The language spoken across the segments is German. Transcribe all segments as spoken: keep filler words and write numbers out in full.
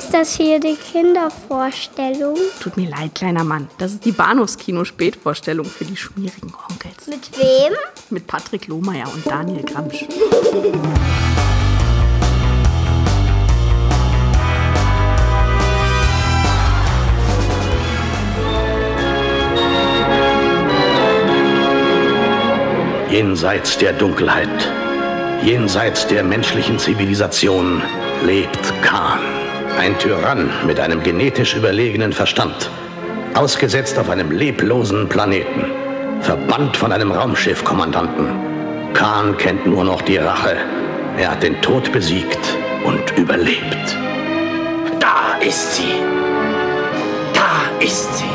Ist das hier die Kindervorstellung? Tut mir leid, kleiner Mann. Das ist die Bahnhofskino-Spätvorstellung für die schmierigen Onkels. Mit wem? Mit Patrick Lohmeier und Daniel Gramsch. Jenseits der Dunkelheit, jenseits der menschlichen Zivilisation lebt Khan. Ein Tyrann mit einem genetisch überlegenen Verstand. Ausgesetzt auf einem leblosen Planeten. Verbannt von einem Raumschiffkommandanten. Khan kennt nur noch die Rache. Er hat den Tod besiegt und überlebt. Da ist sie. Da ist sie.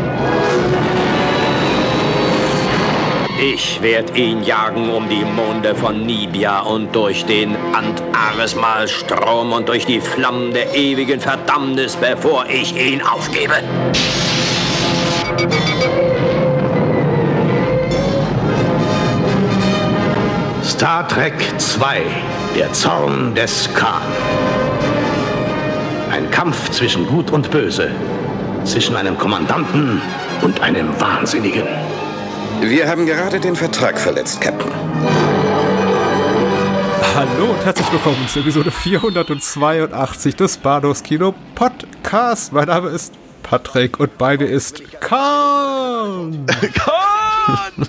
Ich werd ihn jagen um die Monde von Nibia und durch den Antaresmalstrom und durch die Flammen der ewigen Verdammnis, bevor ich ihn aufgebe. Star Trek zwei, der Zorn des Khan. Ein Kampf zwischen Gut und Böse, zwischen einem Kommandanten und einem Wahnsinnigen. Wir haben gerade den Vertrag verletzt, Captain. Hallo und herzlich willkommen zur Episode vierhundertzweiundachtzig des Bahnhofskino Podcast. Mein Name ist Patrick und bei mir ist Khan. Khan!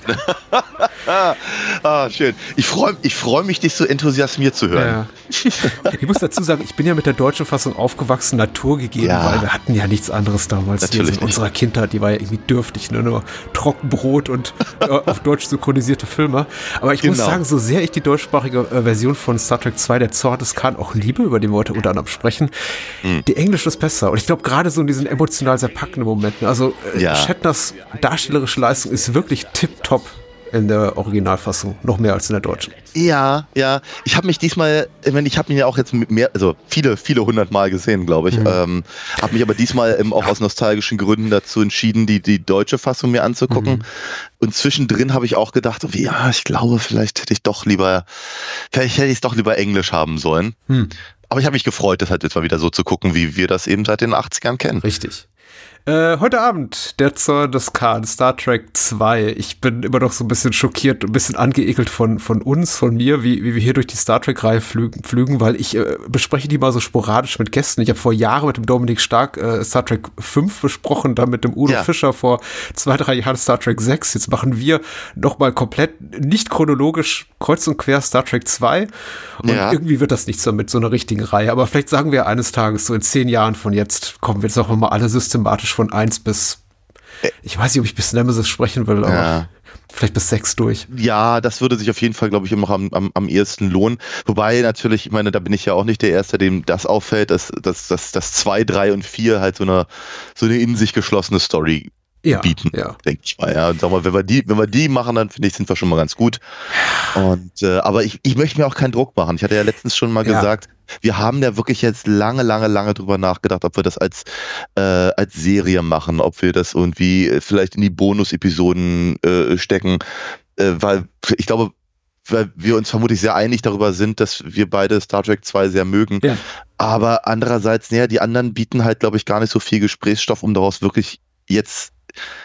Ah, schön. Ich freue ich freu mich, dich so enthusiasmiert zu hören. Ja. Ich muss dazu sagen, ich bin ja mit der deutschen Fassung aufgewachsen, naturgegeben, Ja. weil wir hatten ja nichts anderes damals. Natürlich in unserer Kindheit, die war ja irgendwie dürftig, ne? Nur Trockenbrot und äh, auf Deutsch synchronisierte Filme. Aber ich Genau. muss sagen, so sehr ich die deutschsprachige äh, Version von Star Trek zwei, der Zorn des Khan, auch liebe, über den wir heute unter anderem sprechen, Mhm. die englische ist besser. Und ich glaube, gerade so in diesen emotional sehr packenden Momenten, also äh, Ja. Shatners darstellerische Leistung ist wirklich tipptopp in der Originalfassung, noch mehr als in der deutschen. Ja, ja. Ich habe mich diesmal, ich meine, ich habe ihn ja auch jetzt mit mehr, also viele, viele hundert Mal gesehen, glaube ich. Mhm. Ähm, habe mich aber diesmal eben auch aus nostalgischen Gründen dazu entschieden, die, die deutsche Fassung mir anzugucken. Mhm. Und zwischendrin habe ich auch gedacht, okay, ja, ich glaube, vielleicht hätte ich doch lieber, vielleicht hätte ich es doch lieber Englisch haben sollen. Mhm. Aber ich habe mich gefreut, das halt jetzt mal wieder so zu gucken, wie wir das eben seit den achtzigern kennen. Richtig. Äh, heute Abend, der Zorn des Khan, Star Trek zwei. Ich bin immer noch so ein bisschen schockiert, ein bisschen angeekelt von, von uns, von mir, wie, wie wir hier durch die Star Trek-Reihe flügen, flügen, weil ich äh, bespreche die mal so sporadisch mit Gästen. Ich habe vor Jahren mit dem Dominik Stark äh, Star Trek fünf besprochen, dann mit dem Udo Ja. Fischer vor zwei, drei Jahren Star Trek sechs. Jetzt machen wir nochmal komplett nicht chronologisch kreuz und quer Star Trek zwei. Und Ja. irgendwie wird das nichts mehr mit so einer richtigen Reihe. Aber vielleicht sagen wir eines Tages, so in zehn Jahren von jetzt, kommen wir jetzt auch mal alle systematisch von eins bis, ich weiß nicht, ob ich bis Nemesis sprechen will, aber Ja. vielleicht bis sechs durch. Ja, das würde sich auf jeden Fall, glaube ich, immer am, am, am ehesten lohnen. Wobei natürlich, ich meine, da bin ich ja auch nicht der Erste, dem das auffällt, dass dass, dass, dass zwei, drei und vier halt so eine, so eine in sich geschlossene Story Ja, bieten, ja. denke ich mal. Ja. Und sag mal, wenn wir die, wenn wir die machen, dann finde ich, sind wir schon mal ganz gut. Und äh, aber ich, ich möchte mir auch keinen Druck machen. Ich hatte ja letztens schon mal Ja. gesagt, wir haben ja wirklich jetzt lange, lange, lange drüber nachgedacht, ob wir das als, äh, als Serie machen, ob wir das irgendwie äh, vielleicht in die Bonus-Episoden äh, stecken, äh, weil ich glaube, weil wir uns vermutlich sehr einig darüber sind, dass wir beide Star Trek zwei sehr mögen. Ja. Aber andererseits, naja, die anderen bieten halt, glaube ich, gar nicht so viel Gesprächsstoff, um daraus wirklich jetzt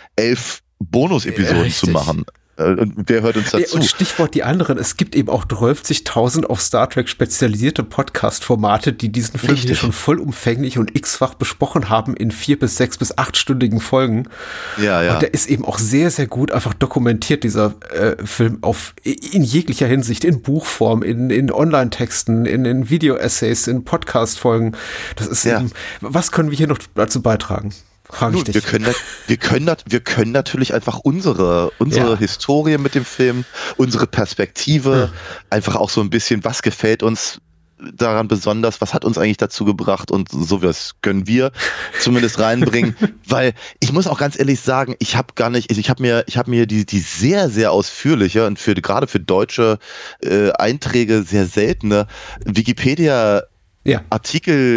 elf Bonus-Episoden Ja, zu richtig. machen. Äh, Und wer hört uns Ja, dazu? und Stichwort die anderen, es gibt eben auch dreißigtausend auf Star Trek spezialisierte Podcast-Formate, die diesen Film hier Richtig. schon vollumfänglich und x-fach besprochen haben in vier bis sechs bis achtstündigen Folgen. Ja, ja. Und der ist eben auch sehr, sehr gut einfach dokumentiert, dieser äh, Film, auf in jeglicher Hinsicht, in Buchform, in, in Online-Texten, in, in Video-Essays, in Podcast-Folgen. Das ist Ja. eben, was können wir hier noch dazu beitragen? Frage ich Nun, dich. wir können, nat- wir, können nat- wir können natürlich einfach unsere, unsere Ja. Historie mit dem Film, unsere Perspektive, einfach auch so ein bisschen, was gefällt uns daran besonders, was hat uns eigentlich dazu gebracht und sowas können wir zumindest reinbringen, weil ich muss auch ganz ehrlich sagen, ich habe gar nicht, ich habe mir, ich habe mir die, die sehr, sehr ausführliche und für gerade für deutsche äh, Einträge sehr seltene Wikipedia Ja. Artikel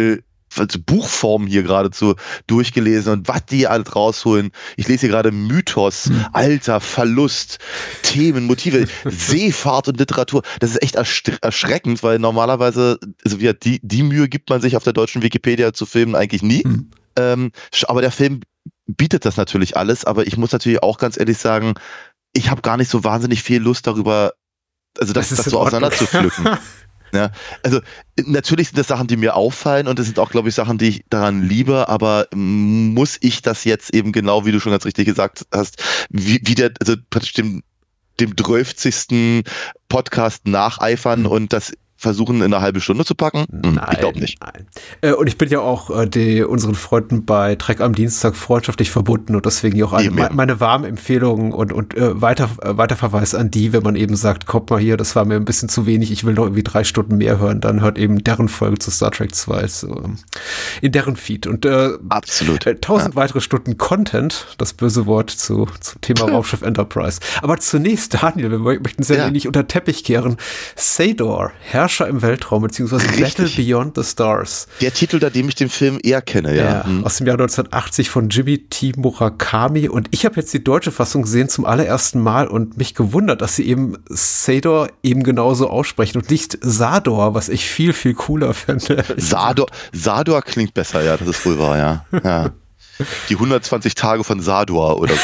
also Buchform hier geradezu durchgelesen und was die alles rausholen. Ich lese hier gerade Mythos, hm. Alter, Verlust, Themen, Motive, Seefahrt und Literatur. Das ist echt ersch- erschreckend, weil normalerweise, also wie, die, die Mühe gibt man sich auf der deutschen Wikipedia zu Filmen eigentlich nie. Hm. Ähm, aber der Film bietet das natürlich alles, aber ich muss natürlich auch ganz ehrlich sagen, ich habe gar nicht so wahnsinnig viel Lust darüber, also das, das, das so auseinanderzupflücken. Ja, also natürlich sind das Sachen, die mir auffallen und das sind auch, glaube ich, Sachen, die ich daran liebe, aber muss ich das jetzt eben genau, wie du schon ganz richtig gesagt hast, wie, wie der, also praktisch dem, dem dreißigsten Podcast nacheifern mhm. und das versuchen, in eine halbe Stunde zu packen? Hm, nein, ich glaube nicht. Nein. Äh, und ich bin ja auch äh, die, unseren Freunden bei Trek am Dienstag freundschaftlich verbunden und deswegen auch eine, me- meine warmen Empfehlungen und, und äh, weiter, äh, Weiterverweis an die, wenn man eben sagt, kommt mal hier, das war mir ein bisschen zu wenig, ich will noch irgendwie drei Stunden mehr hören, dann hört eben deren Folge zu Star Trek zwei so, in deren Feed. Und äh, absolut. Äh, tausend ja. weitere Stunden Content, das böse Wort zu, zum Thema Raumschiff Enterprise. Aber zunächst, Daniel, wir möchten es ja nicht unter den Teppich kehren. Sador, Herrscher im Weltraum, beziehungsweise Richtig. Battle Beyond the Stars. Der Titel, da dem ich den Film eher kenne, ja. ja hm. Aus dem Jahr neunzehnhundertachtzig von Jimmy T. Murakami. Und ich habe jetzt die deutsche Fassung gesehen zum allerersten Mal und mich gewundert, dass sie eben Sador eben genauso aussprechen und nicht Sador, was ich viel, viel cooler finde. Sador, Sador klingt besser, ja, das ist wohl wahr, ja. ja. Die hundertzwanzig Tage von Sador oder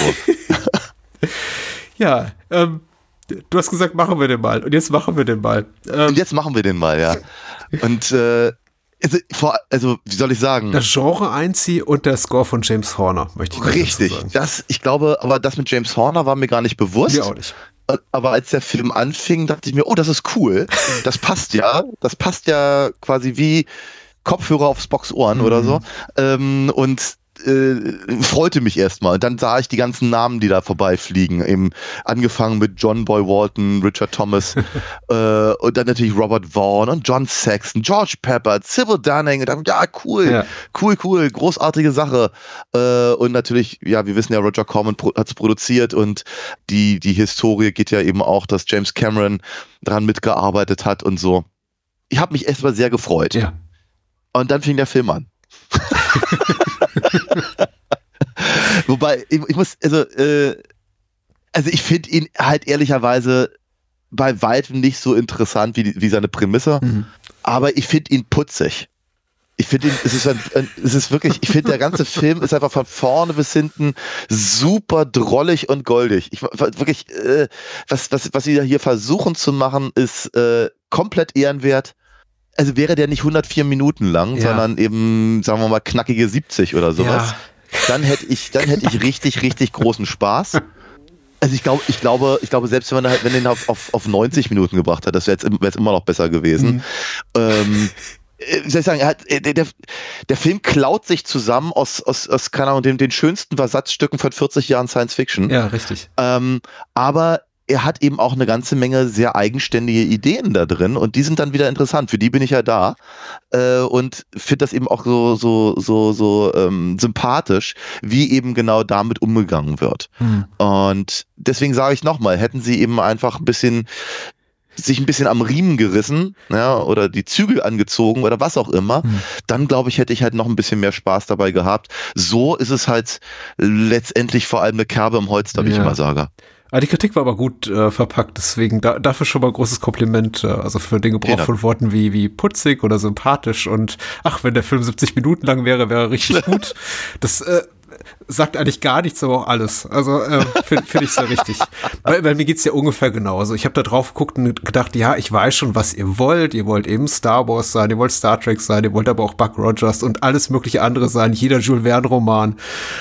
so. ja, ähm, du hast gesagt, machen wir den mal. Und jetzt machen wir den mal. Ähm, und jetzt machen wir den mal, ja. Und äh, also, vor, also, wie soll ich sagen? Das Genre einzieh und der Score von James Horner, möchte ich Richtig. Sagen. Das, ich glaube, aber das mit James Horner war mir gar nicht bewusst. Mir auch nicht. Aber als der Film anfing, dachte ich mir, oh, das ist cool. Das passt ja. Das passt ja quasi wie Kopfhörer auf Spocks Ohren mhm. oder so. Ähm, und Äh, freute mich erstmal. Und dann sah ich die ganzen Namen, die da vorbeifliegen. Eben angefangen mit John Boy Walton, Richard Thomas äh, und dann natürlich Robert Vaughn und John Saxon, George Pepper, Sybil Dunning. Und dann, ja, cool, ja. cool, cool, großartige Sache. Äh, und natürlich, ja, wir wissen ja, Roger Corman pro- hat es produziert und die, die Historie geht ja eben auch, dass James Cameron daran mitgearbeitet hat und so. Ich habe mich erstmal sehr gefreut. Ja. Und dann fing der Film an. Wobei, ich, ich muss, also, äh, also ich finde ihn halt ehrlicherweise bei weitem nicht so interessant wie, wie seine Prämisse, mhm. aber ich finde ihn putzig. Ich finde ihn, es ist, ein, ein, es ist wirklich, ich finde der ganze Film ist einfach von vorne bis hinten super drollig und goldig. Ich wirklich, äh, was, was, was sie hier versuchen zu machen, ist äh, komplett ehrenwert. Also wäre der nicht hundertvier Minuten lang, ja. sondern eben, sagen wir mal, knackige siebzig oder sowas. Ja. Dann hätte ich, dann hätte ich richtig, richtig großen Spaß. Also ich glaube, ich glaube, ich glaube, selbst wenn man halt, wenn den auf, auf, auf neunzig Minuten gebracht hat, das wäre jetzt, wäre immer noch besser gewesen. Mhm. Ähm, wie soll ich sagen, er hat, der, der, der Film klaut sich zusammen aus, aus, aus keine Ahnung, den, den schönsten Versatzstücken von vierzig Jahren Science Fiction. Ja, richtig. Ähm, aber er hat eben auch eine ganze Menge sehr eigenständige Ideen da drin und die sind dann wieder interessant. Für die bin ich ja da äh, und finde das eben auch so so so so ähm, sympathisch, wie eben genau damit umgegangen wird. Hm. Und deswegen sage ich nochmal, hätten sie eben einfach ein bisschen sich ein bisschen am Riemen gerissen, ja, oder die Zügel angezogen oder was auch immer, hm. dann glaube ich, hätte ich halt noch ein bisschen mehr Spaß dabei gehabt. So ist es halt letztendlich vor allem eine Kerbe im Holz, da wie ja. ich immer sage. Ah, die Kritik war aber gut äh, verpackt, deswegen da, dafür schon mal ein großes Kompliment. Äh, also für den Gebrauch ja. von Worten wie, wie putzig oder sympathisch und ach, wenn der Film siebzig Minuten lang wäre, wäre er richtig gut. Das äh, sagt eigentlich gar nichts, aber auch alles. Also äh, finde find ich sehr richtig. Weil, weil mir geht's ja ungefähr genau. Also ich habe da drauf geguckt und gedacht, ja, ich weiß schon, was ihr wollt. Ihr wollt eben Star Wars sein, ihr wollt Star Trek sein, ihr wollt aber auch Buck Rogers und alles mögliche andere sein, jeder Jules Verne-Roman.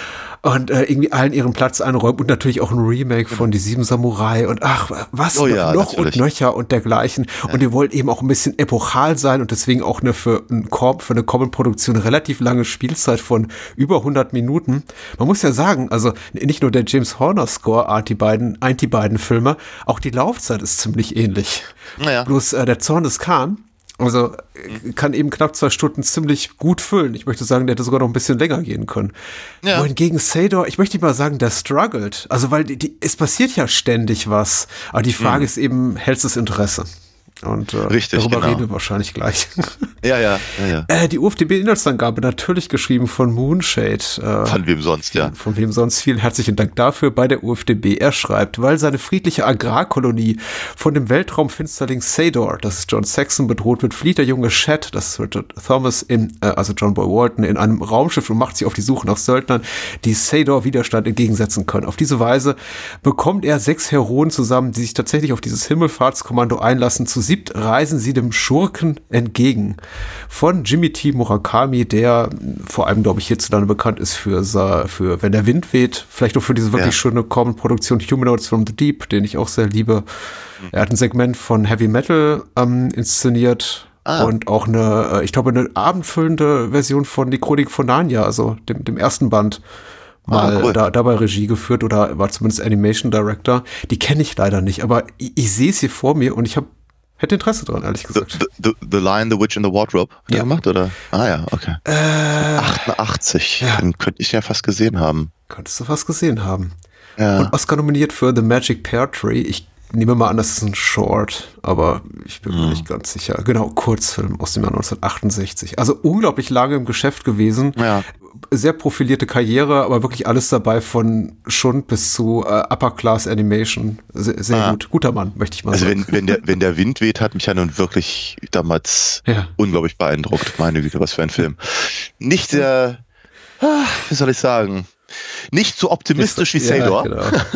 Und äh, irgendwie allen ihren Platz einräumen und natürlich auch ein Remake von Die Sieben Samurai und ach, was oh ja, noch natürlich. und nöcher und dergleichen. Ja. Und ihr wollt eben auch ein bisschen epochal sein und deswegen auch eine für, ein Korb, für eine Common-Produktion relativ lange Spielzeit von über hundert Minuten. Man muss ja sagen, also nicht nur der James Horner-Score eint die beiden, eint die beiden Filme, auch die Laufzeit ist ziemlich ähnlich. Naja. Bloß äh, der Zorn des Khan, also kann eben knapp zwei Stunden ziemlich gut füllen. Ich möchte sagen, der hätte sogar noch ein bisschen länger gehen können. Ja. Wohingegen Sador, ich möchte mal sagen, der struggelt. Also weil die, die, es passiert ja ständig was. Aber die Frage mhm. ist eben, hältst du das Interesse? Und äh, Richtig, darüber genau. reden wir wahrscheinlich gleich. Ja, ja, ja, ja. Äh, die U F D B-Inhaltsangabe natürlich geschrieben von Moonshade. Äh, Von wem sonst, ja. Von wem sonst. Vielen herzlichen Dank dafür bei der U F D B. Er schreibt, weil seine friedliche Agrarkolonie von dem Weltraumfinsterling Sador, das ist John Saxon, bedroht wird, flieht der junge Shed, das ist Richard Thomas, in, äh, also John Boy Walton, in einem Raumschiff und macht sich auf die Suche nach Söldnern, die Sador Widerstand entgegensetzen können. Auf diese Weise bekommt er sechs Heroen zusammen, die sich tatsächlich auf dieses Himmelfahrtskommando einlassen. Zu siebt reisen sie dem Schurken entgegen. Von Jimmy T. Murakami, der vor allem, glaube ich, hierzulande bekannt ist für, für Wenn der Wind weht, vielleicht auch für diese wirklich ja. schöne Common-Produktion Humanoids from the Deep, den ich auch sehr liebe. Mhm. Er hat ein Segment von Heavy Metal ähm, inszeniert ah. und auch eine, ich glaube, eine abendfüllende Version von Die Chronik von Narnia, also dem, dem ersten Band, mal ah, cool. da, dabei Regie geführt oder war zumindest Animation Director. Die kenne ich leider nicht, aber ich, ich sehe es hier vor mir und ich habe hätte Interesse dran, ehrlich gesagt. The, the, the Lion, the Witch and the Wardrobe hat ja. er gemacht, oder? Ah ja, okay. Äh, achtundachtzig, ja. Den könnte ich ja fast gesehen haben. Könntest du fast gesehen haben. Ja. Und Oscar nominiert für The Magic Pear Tree. Ich nehme mal an, das ist ein Short, aber ich bin hm. mir nicht ganz sicher. Genau, Kurzfilm aus dem Jahr neunzehnhundertachtundsechzig. Also unglaublich lange im Geschäft gewesen. Ja. Sehr profilierte Karriere, aber wirklich alles dabei von Schund bis zu äh, Upper Class Animation. Sehr, sehr ah. gut. Guter Mann, möchte ich mal also sagen. Also wenn, wenn, der, wenn der Wind weht, hat mich ja nun wirklich damals ja. unglaublich beeindruckt. Meine Güte, was für ein Film. Nicht sehr, ah, wie soll ich sagen, nicht so optimistisch wie Sador. Ja, genau.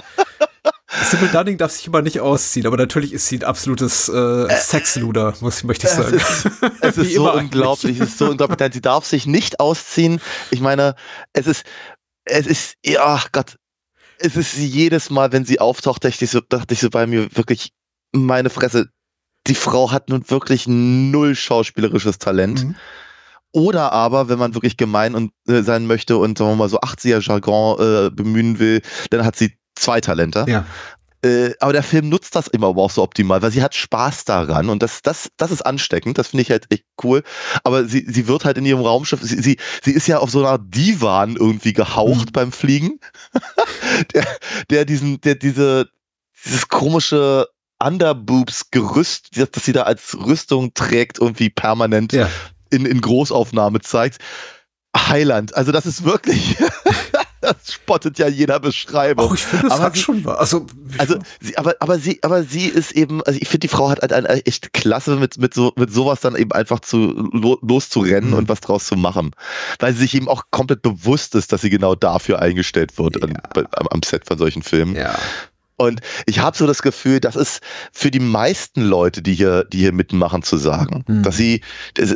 Sybil Dunning darf sich immer nicht ausziehen, aber natürlich ist sie ein absolutes äh, Sexluder, muss, möchte ich sagen. Es ist, es ist so unglaublich, es ist so unglaublich. Sie darf sich nicht ausziehen. Ich meine, es ist, es ist, ja Gott, es ist jedes Mal, wenn sie auftaucht, dachte ich so, dachte ich so bei mir wirklich, meine Fresse, die Frau hat nun wirklich null schauspielerisches Talent. Mhm. Oder aber, wenn man wirklich gemein und, äh, sein möchte und sagen wir mal so achtziger-Jargon äh, bemühen will, dann hat sie zwei Talente. Ja. Äh, aber der Film nutzt das immer aber auch so optimal, weil sie hat Spaß daran und das, das, das ist ansteckend, das finde ich halt echt cool. Aber sie, sie wird halt in ihrem Raumschiff, sie, sie, sie ist ja auf so einer Divan irgendwie gehaucht mhm. beim Fliegen, der, der diesen, der diese, dieses komische Underboobs-Gerüst, das sie da als Rüstung trägt, irgendwie permanent ja. in, in Großaufnahme zeigt. Heiland, also das ist wirklich, das spottet ja jeder Beschreibung. Ach, ich finde, das hat sie, schon was. Also, also sie, aber, aber sie, aber sie ist eben, also ich finde, die Frau hat halt eine echt klasse, mit, mit so, mit sowas dann eben einfach zu, loszurennen mhm. und was draus zu machen. Weil sie sich eben auch komplett bewusst ist, dass sie genau dafür eingestellt wird ja. an, am, am Set von solchen Filmen. Ja. Und ich habe so das Gefühl, das ist für die meisten Leute, die hier, die hier mitmachen, zu sagen, mhm. dass sie, es,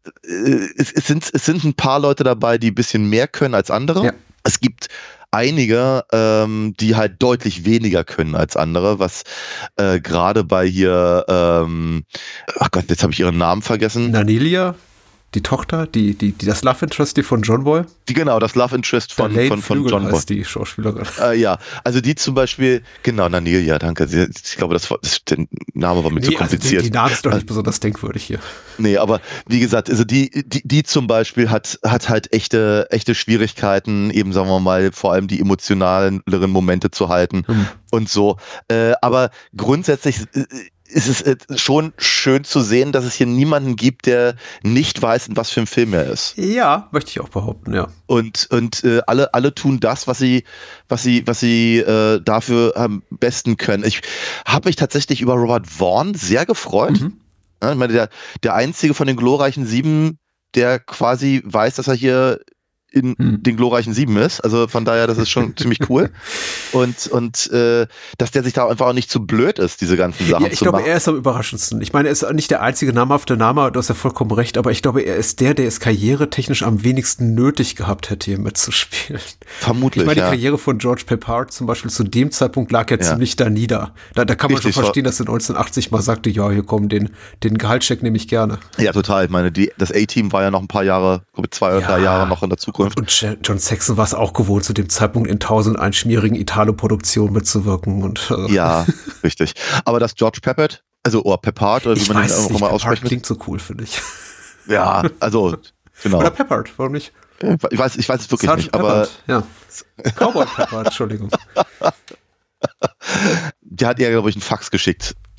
es, es, sind, es sind ein paar Leute dabei, die ein bisschen mehr können als andere. Ja. Es gibt einige, ähm, die halt deutlich weniger können als andere, was äh, gerade bei hier, ähm, ach Gott, jetzt habe ich ihren Namen vergessen. Nanilia? Die Tochter, die, die, die das Love Interest, die von John Boy? Die, genau, das Love Interest von, von, von John Boy. Die Schauspielerin. Äh, ja, also die zum Beispiel, genau, Nanilia, danke. Ich glaube, das, das, der Name war mir nee, zu kompliziert. Also die, die Name ist doch nicht besonders denkwürdig hier. Nee, aber wie gesagt, also die, die, die zum Beispiel hat, hat halt echte, echte Schwierigkeiten, eben sagen wir mal, vor allem die emotionaleren Momente zu halten hm. und so. Äh, aber grundsätzlich äh, ist es schon schön zu sehen, dass es hier niemanden gibt, der nicht weiß, in was für ein Film er ist. Ja, möchte ich auch behaupten, ja. Und, und äh, alle, alle tun das, was sie, was sie, was sie äh, dafür am besten können. Ich habe mich tatsächlich über Robert Vaughn sehr gefreut. Mhm. Ja, ich meine, der, der einzige von den glorreichen Sieben, der quasi weiß, dass er hier in hm. den glorreichen Sieben ist. Also von daher, das ist schon ziemlich cool. Und, und äh, dass der sich da einfach auch nicht zu blöd ist, diese ganzen Sachen ja, ich zu glaube, machen. er ist am überraschendsten. Ich meine, er ist nicht der einzige namhafte Name, du hast ja vollkommen recht, aber ich glaube, er ist der, der es karrieretechnisch am wenigsten nötig gehabt hätte, hier mitzuspielen. Vermutlich, Ich meine, die ja. Karriere von George Peppard zum Beispiel zu dem Zeitpunkt lag ja, ja. ziemlich da nieder. Da, da kann man Richtig, schon verstehen, dass er neunzehnhundertachtzig mal sagte, ja, hier komm, den, den Gehaltscheck nehme ich gerne. Ja, total. Ich meine, die, das A-Team war ja noch ein paar Jahre, glaube zwei oder ja. drei Jahre noch in der Zukunft. Und, und John Saxon war es auch gewohnt, zu dem Zeitpunkt in tausend ein schmierigen Italo-Produktionen mitzuwirken. Und, also. Ja, richtig. Aber das George Peppard, also oder Peppard, oder wie ich man weiß den auch nicht, mal Peppard aussprechen klingt so cool, finde ich. Ja, also, genau. Oder Peppard, warum nicht? Ich weiß, ich weiß es wirklich Sergeant nicht, aber... Peppard, ja. Cowboy Peppard, Entschuldigung. Der hat ihr, glaube ich, einen Fax geschickt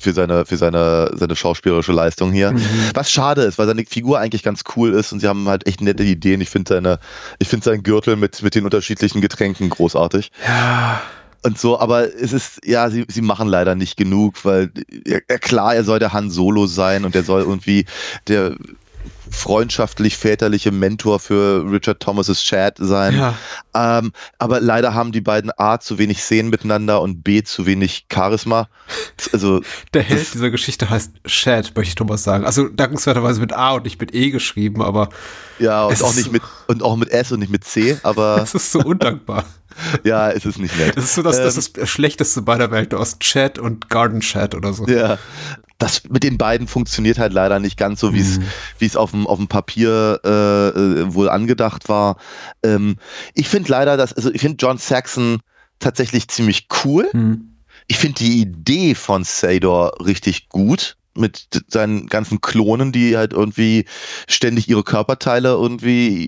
für seine, für seine, seine schauspielerische Leistung hier. Mhm. Was schade ist, weil seine Figur eigentlich ganz cool ist und sie haben halt echt nette Ideen. Ich finde seine, ich finde seinen Gürtel mit, mit den unterschiedlichen Getränken großartig. Ja. Und so, aber es ist, ja, sie, sie machen leider nicht genug, weil, ja, klar, er soll der Han Solo sein und er soll irgendwie der freundschaftlich väterliche Mentor für Richard Thomas' Chad sein. Ja. Ähm, aber leider haben die beiden A, zu wenig Szenen miteinander und B, zu wenig Charisma. Also, der Held dieser Geschichte heißt Chad, möchte ich Thomas sagen. Also dankenswerterweise mit A und nicht mit E geschrieben, aber ja, und auch nicht so mit und auch mit S und nicht mit C, aber es ist so undankbar. Ja, es ist nicht nett. Es ist so, dass ähm, das ist das Schlechteste beider Welten aus Chat und Garden Chat oder so. Ja, das mit den beiden funktioniert halt leider nicht ganz so, wie es mhm. wie es auf dem auf dem Papier äh, wohl angedacht war. Ähm, ich finde leider, dass also ich finde John Saxon tatsächlich ziemlich cool. Mhm. Ich finde die Idee von Sador richtig gut mit seinen ganzen Klonen, die halt irgendwie ständig ihre Körperteile irgendwie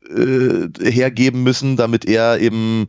äh, hergeben müssen, damit er eben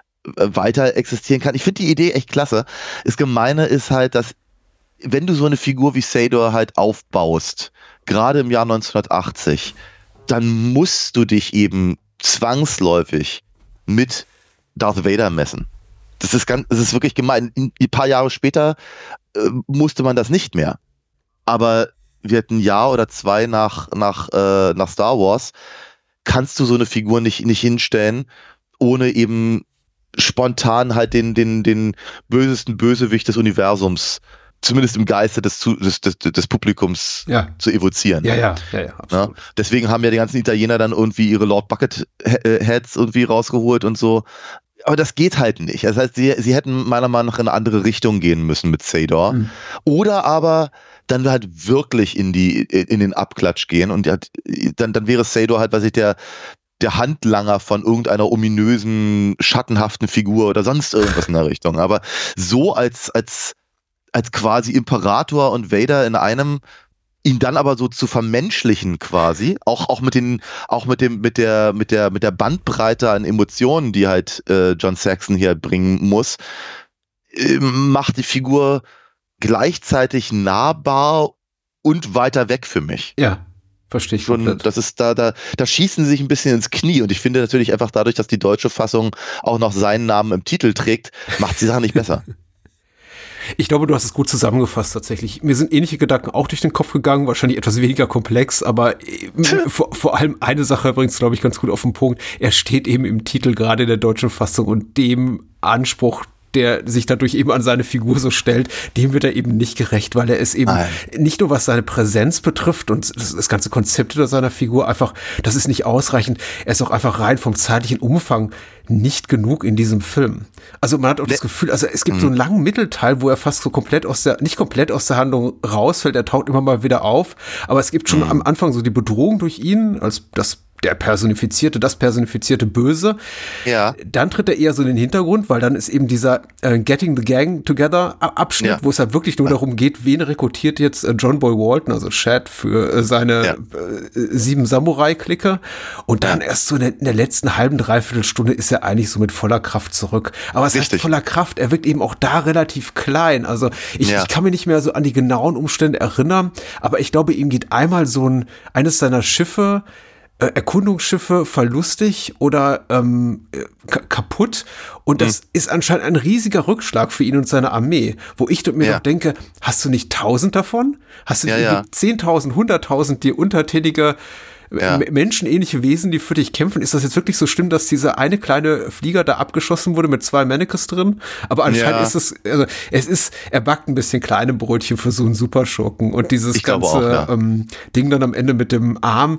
weiter existieren kann. Ich finde die Idee echt klasse. Das Gemeine ist halt, dass wenn du so eine Figur wie Sador halt aufbaust, gerade im Jahr neunzehnhundertachtzig, dann musst du dich eben zwangsläufig mit Darth Vader messen. Das ist ganz, das ist wirklich gemein. Ein paar Jahre später äh, musste man das nicht mehr. Aber wir hatten ein Jahr oder zwei nach, nach, äh, nach Star Wars, kannst du so eine Figur nicht, nicht hinstellen, ohne eben spontan halt den, den, den bösesten Bösewicht des Universums, zumindest im Geiste des, des, des, des Publikums ja. zu evozieren. Ja, ja, ja, ja, absolut. Ja? Deswegen haben ja die ganzen Italiener dann irgendwie ihre Lord Bucket Heads irgendwie rausgeholt und so. Aber das geht halt nicht. Das heißt, sie, sie hätten meiner Meinung nach in eine andere Richtung gehen müssen mit Sador. Mhm. Oder aber dann halt wirklich in die, in den Abklatsch gehen und dann, dann wäre Sador halt, weiß ich, der, der Handlanger von irgendeiner ominösen, schattenhaften Figur oder sonst irgendwas in der Richtung. Aber so als, als, als quasi Imperator und Vader in einem, ihn dann aber so zu vermenschlichen quasi, auch, auch mit den, auch mit dem, mit der, mit der, mit der Bandbreite an Emotionen, die halt äh, John Saxon hier bringen muss, äh, macht die Figur gleichzeitig nahbar und weiter weg für mich. Ja, verstehe ich. Schon, das ist da, da, da schießen sie sich ein bisschen ins Knie und ich finde natürlich einfach dadurch, dass die deutsche Fassung auch noch seinen Namen im Titel trägt, macht die Sache nicht besser. Ich glaube, du hast es gut zusammengefasst tatsächlich. Mir sind ähnliche Gedanken auch durch den Kopf gegangen, wahrscheinlich etwas weniger komplex, aber vor, vor allem eine Sache bringt es, glaube ich, ganz gut auf den Punkt. Er steht eben im Titel gerade in der deutschen Fassung und dem Anspruch, der sich dadurch eben an seine Figur so stellt, dem wird er eben nicht gerecht, weil er ist eben Nein. nicht nur was seine Präsenz betrifft und das, das ganze Konzept hinter seiner Figur einfach, das ist nicht ausreichend. Er ist auch einfach rein vom zeitlichen Umfang nicht genug in diesem Film. Also man hat auch das Gefühl, also es gibt so einen langen Mittelteil, wo er fast so komplett aus der, nicht komplett aus der Handlung rausfällt, er taucht immer mal wieder auf, aber es gibt schon mhm. am Anfang so die Bedrohung durch ihn, als das der personifizierte, das personifizierte Böse. Ja. Dann tritt er eher so in den Hintergrund, weil dann ist eben dieser äh, Getting the Gang Together Abschnitt, ja. wo es halt wirklich nur darum geht, wen rekrutiert jetzt äh, John Boy Walton, also Chad, für äh, seine ja. äh, sieben Samurai-Clique. Und dann ja. erst so in der, in der letzten halben, dreiviertel Stunde ist er eigentlich so mit voller Kraft zurück. Aber es heißt voller Kraft, er wirkt eben auch da relativ klein. Also ich, ja. ich kann mich nicht mehr so an die genauen Umstände erinnern, aber ich glaube, ihm geht einmal so ein, eines seiner Schiffe, Erkundungsschiffe verlustig oder ähm, k- kaputt und das mhm. ist anscheinend ein riesiger Rückschlag für ihn und seine Armee, wo ich mir ja. doch denke, hast du nicht tausend davon? Hast du nicht ja, ja. zehntausend, hunderttausend dir untertänige ja. m- menschenähnliche Wesen, die für dich kämpfen? Ist das jetzt wirklich so schlimm, dass dieser eine kleine Flieger da abgeschossen wurde mit zwei Mannequins drin? Aber anscheinend ja. ist es, also es ist, er backt ein bisschen kleine Brötchen für so einen Superschurken und dieses ich ganze auch, ja. ähm, Ding dann am Ende mit dem Arm,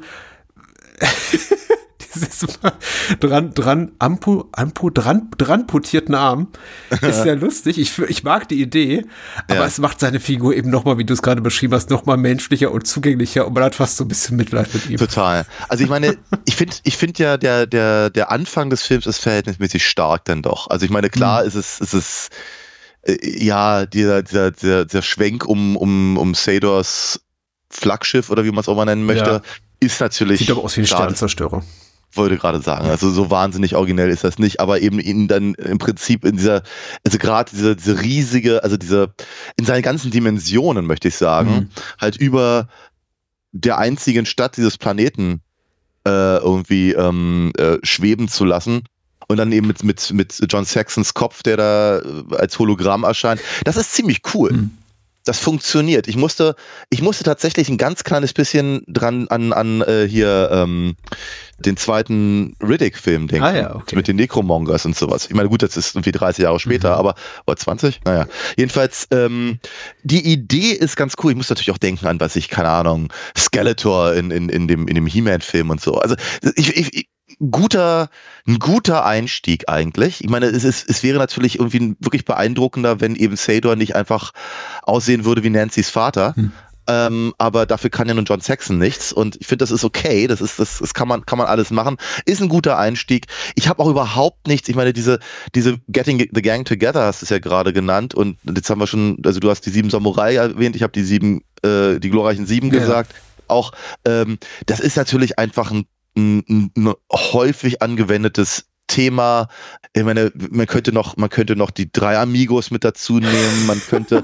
dieses dran, dran, ampu, ampu, dran, dran putierten Arm ist sehr lustig. Ich, ich mag die Idee, aber ja. es macht seine Figur eben nochmal, wie du es gerade beschrieben hast, nochmal menschlicher und zugänglicher und man hat fast so ein bisschen Mitleid mit ihm. Total. Also ich meine, ich finde ich finde ja, der, der, der Anfang des Films ist verhältnismäßig stark dann doch. Also ich meine, klar mhm. ist es, ist es äh, ja, dieser, dieser, dieser, dieser Schwenk um, um, um Sadors Flaggschiff oder wie man es auch mal nennen möchte, ja. ist natürlich. Sieht aber aus wie ein Sternzerstörer. wollte gerade sagen, also so wahnsinnig originell ist das nicht, aber eben ihn dann im Prinzip in dieser, also gerade diese, diese riesige, also diese, in seinen ganzen Dimensionen, möchte ich sagen, mhm. halt über der einzigen Stadt dieses Planeten äh, irgendwie ähm, äh, schweben zu lassen. Und dann eben mit, mit, mit John Saxons Kopf, der da als Hologramm erscheint. Das ist ziemlich cool. Mhm. Das funktioniert. Ich musste, ich musste tatsächlich ein ganz kleines bisschen dran an, an äh, hier ähm, den zweiten Riddick-Film denken. Ah, ja, okay. Mit den Necromongers und sowas. Ich meine, gut, das ist irgendwie dreißig Jahre später, mhm. aber, oder zwanzig? Naja. Jedenfalls, ähm, die Idee ist ganz cool. Ich muss natürlich auch denken an, was ich, keine Ahnung, Skeletor in, in, in dem, in dem He-Man-Film und so. Also, ich, ich, guter, ein guter Einstieg eigentlich. Ich meine, es ist, es wäre natürlich irgendwie wirklich beeindruckender, wenn eben Sador nicht einfach aussehen würde wie Nancys Vater. Hm. Ähm, aber dafür kann ja nun John Saxon nichts und ich finde, das ist okay, das ist, das, das kann man, kann man alles machen, ist ein guter Einstieg. Ich habe auch überhaupt nichts, ich meine, diese, diese Getting the Gang Together hast du es ja gerade genannt und jetzt haben wir schon, also du hast die sieben Samurai erwähnt, ich habe die sieben, äh, die glorreichen sieben ja. gesagt, auch, ähm, das ist natürlich einfach ein Ein, ein häufig angewendetes Thema. Ich meine, man könnte noch, man könnte noch die drei Amigos mit dazu nehmen, man könnte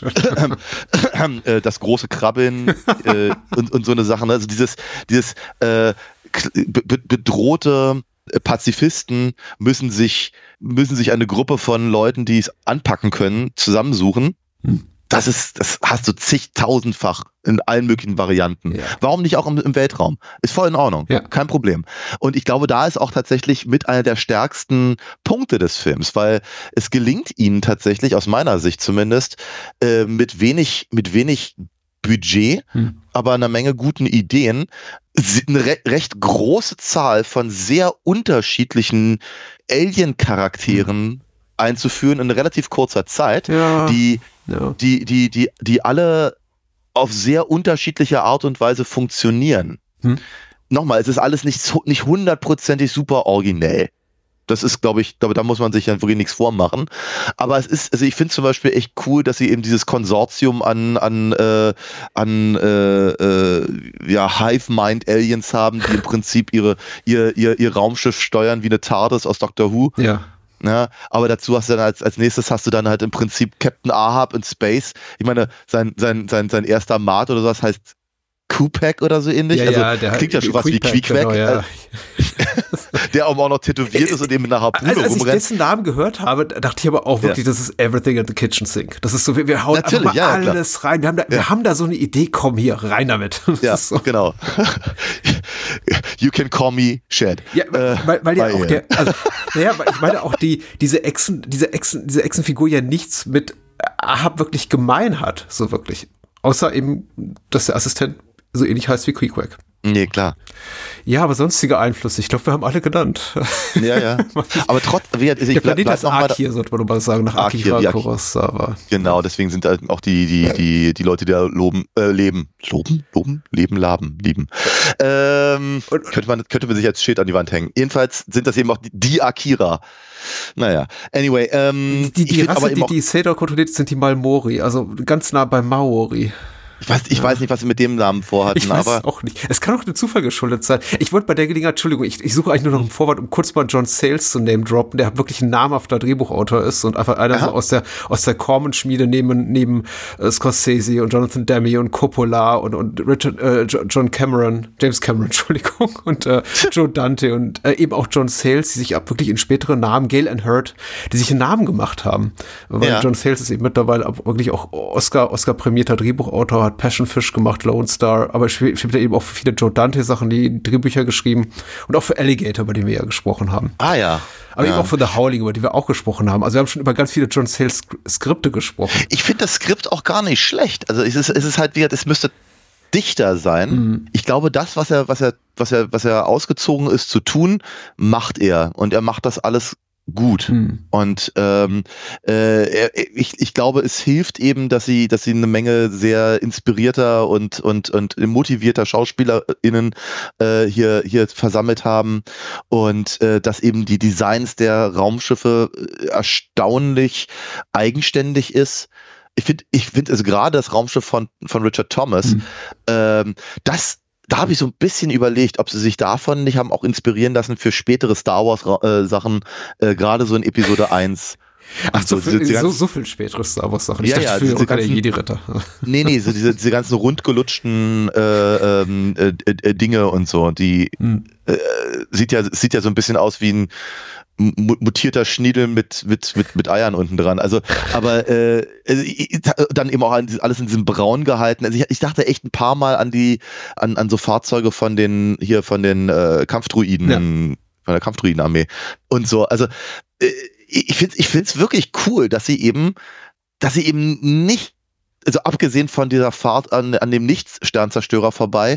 äh, das große Krabbeln äh, und, und so eine Sache. Also dieses, dieses äh, be- bedrohte Pazifisten müssen sich, müssen sich eine Gruppe von Leuten, die es anpacken können, zusammensuchen. Hm. Das ist, das hast du zigtausendfach in allen möglichen Varianten. Ja. Warum nicht auch im, im Weltraum? Ist voll in Ordnung. Ja. Kein Problem. Und ich glaube, da ist auch tatsächlich mit einer der stärksten Punkte des Films, weil es gelingt ihnen tatsächlich, aus meiner Sicht zumindest, äh, mit wenig, mit wenig Budget, hm. aber einer Menge guten Ideen, eine re- recht große Zahl von sehr unterschiedlichen Alien-Charakteren hm. einzuführen in relativ kurzer Zeit, ja. die Ja. Die, die, die, die alle auf sehr unterschiedliche Art und Weise funktionieren. Hm. Nochmal, es ist alles nicht, nicht hundertprozentig super originell. Das ist, glaube ich, da muss man sich ja wirklich nichts vormachen. Aber es ist, also ich finde zum Beispiel echt cool, dass sie eben dieses Konsortium an, an, äh, an äh, äh, ja, Hive-Mind-Aliens haben, die im Prinzip ihre, ihr, ihr, ihr Raumschiff steuern wie eine TARDIS aus Doctor Who. Ja. Ja, aber dazu hast du dann als, als nächstes hast du dann halt im Prinzip Captain Ahab in Space. Ich meine, sein, sein, sein, sein erster Mart oder sowas heißt Kupak oder so ähnlich. Ja, also ja, der klingt ja schon was wie Queequeg. Genau, ja. Der auch noch tätowiert ist und eben mit einer Harpune also, als rumrennt. Als ich dessen Namen gehört habe, dachte ich aber auch wirklich, ja. das ist Everything at the Kitchen Sink. Das ist so, wir, wir hauen Natürlich, einfach mal ja, alles klar. rein. Wir haben, da, wir ja. haben da so eine Idee, komm hier, rein damit. Das ja, so. genau. You can call me Shad. Ja, weil, weil, weil ja auch der, also, naja, ich meine auch die, diese Echsen, diese Echsen, diese Echsenfigur ja nichts mit Ahab wirklich gemein hat, so wirklich. Außer eben, dass der Assistent so ähnlich heißt wie Queequeg. Nee, klar. Ja, aber sonstige Einflüsse, ich glaube, wir haben alle genannt. Ja, ja. Aber trotzdem, also ich der Planet ist Ark hier, sollte man mal sagen, nach Akira ja, Kurosawa. Genau, deswegen sind halt auch die, die, die, die Leute, die da loben, äh, leben. Loben? Loben? Leben, laben, lieben. Ähm, und, könnte man, könnte man sich als Schild an die Wand hängen. Jedenfalls sind das eben auch die, die Akira. Naja, anyway. Ähm, die die Rasse, die die Sador kontrolliert, sind die Malmori, also ganz nah bei Maori. Ich weiß, ich ja. weiß nicht, was sie mit dem Namen vorhatten. Ich weiß aber auch nicht. Es kann auch dem Zufall geschuldet sein. Ich wollte bei der Gelegenheit, Entschuldigung, ich, ich suche eigentlich nur noch ein Vorwort, um kurz mal John Sayles zu name droppen, der wirklich ein namhafter Drehbuchautor ist und einfach einer so aus der aus der Corman-Schmiede neben neben äh, Scorsese und Jonathan Demme und Coppola und und Richard äh, John Cameron, James Cameron, Entschuldigung, und äh, Joe Dante und äh, eben auch John Sayles, die sich ab wirklich in späteren Namen, Gale and Hurd, die sich einen Namen gemacht haben. Weil ja. John Sayles ist eben mittlerweile wirklich auch Oscar Oscar prämierter Drehbuchautor, hat Passion Fish gemacht, Lone Star, aber ich habe eben auch für viele Joe Dante-Sachen die Drehbücher geschrieben und auch für Alligator, über die wir ja gesprochen haben. Ah ja. Aber ja. eben auch für The Howling, über die wir auch gesprochen haben. Also wir haben schon über ganz viele John Sayles Skripte gesprochen. Ich finde das Skript auch gar nicht schlecht. Also es ist, es ist halt, wie es müsste dichter sein. Mhm. Ich glaube, das, was er, was er, was er, was er ausgezogen ist zu tun, macht er. Und er macht das alles gut. Hm. Und ähm, äh, ich, ich glaube, es hilft eben, dass sie, dass sie eine Menge sehr inspirierter und und und motivierter SchauspielerInnen äh, hier hier versammelt haben und äh, dass eben die Designs der Raumschiffe erstaunlich eigenständig ist. Ich finde, ich finde also gerade das Raumschiff von von Richard Thomas, hm. ähm, das da habe ich so ein bisschen überlegt, ob sie sich davon nicht haben auch inspirieren lassen für spätere Star Wars äh, Sachen, äh, gerade so in Episode eins. Ach, so, so, viel, diese so, ganzen, so viel spätere Star Wars Sachen. Ich ja, dachte, ja, für diese ganzen, ganzen, Jedi-Ritter. Nee, nee, so diese, diese ganzen rundgelutschten äh, ähm, äh, äh, Dinge und so, die hm. äh, sieht ja sieht ja so ein bisschen aus wie ein mutierter Schniedel mit, mit, mit, mit Eiern unten dran. Also, aber äh, dann eben auch alles in diesem Braun gehalten. Also ich, ich dachte echt ein paar Mal an die, an, an so Fahrzeuge von den, hier von den äh, Kampfdruiden, ja. von der Kampfdruidenarmee und so. Also äh, ich finde ich finde es wirklich cool, dass sie eben, dass sie eben nicht, also abgesehen von dieser Fahrt an, an dem Nichts-Sternzerstörer vorbei,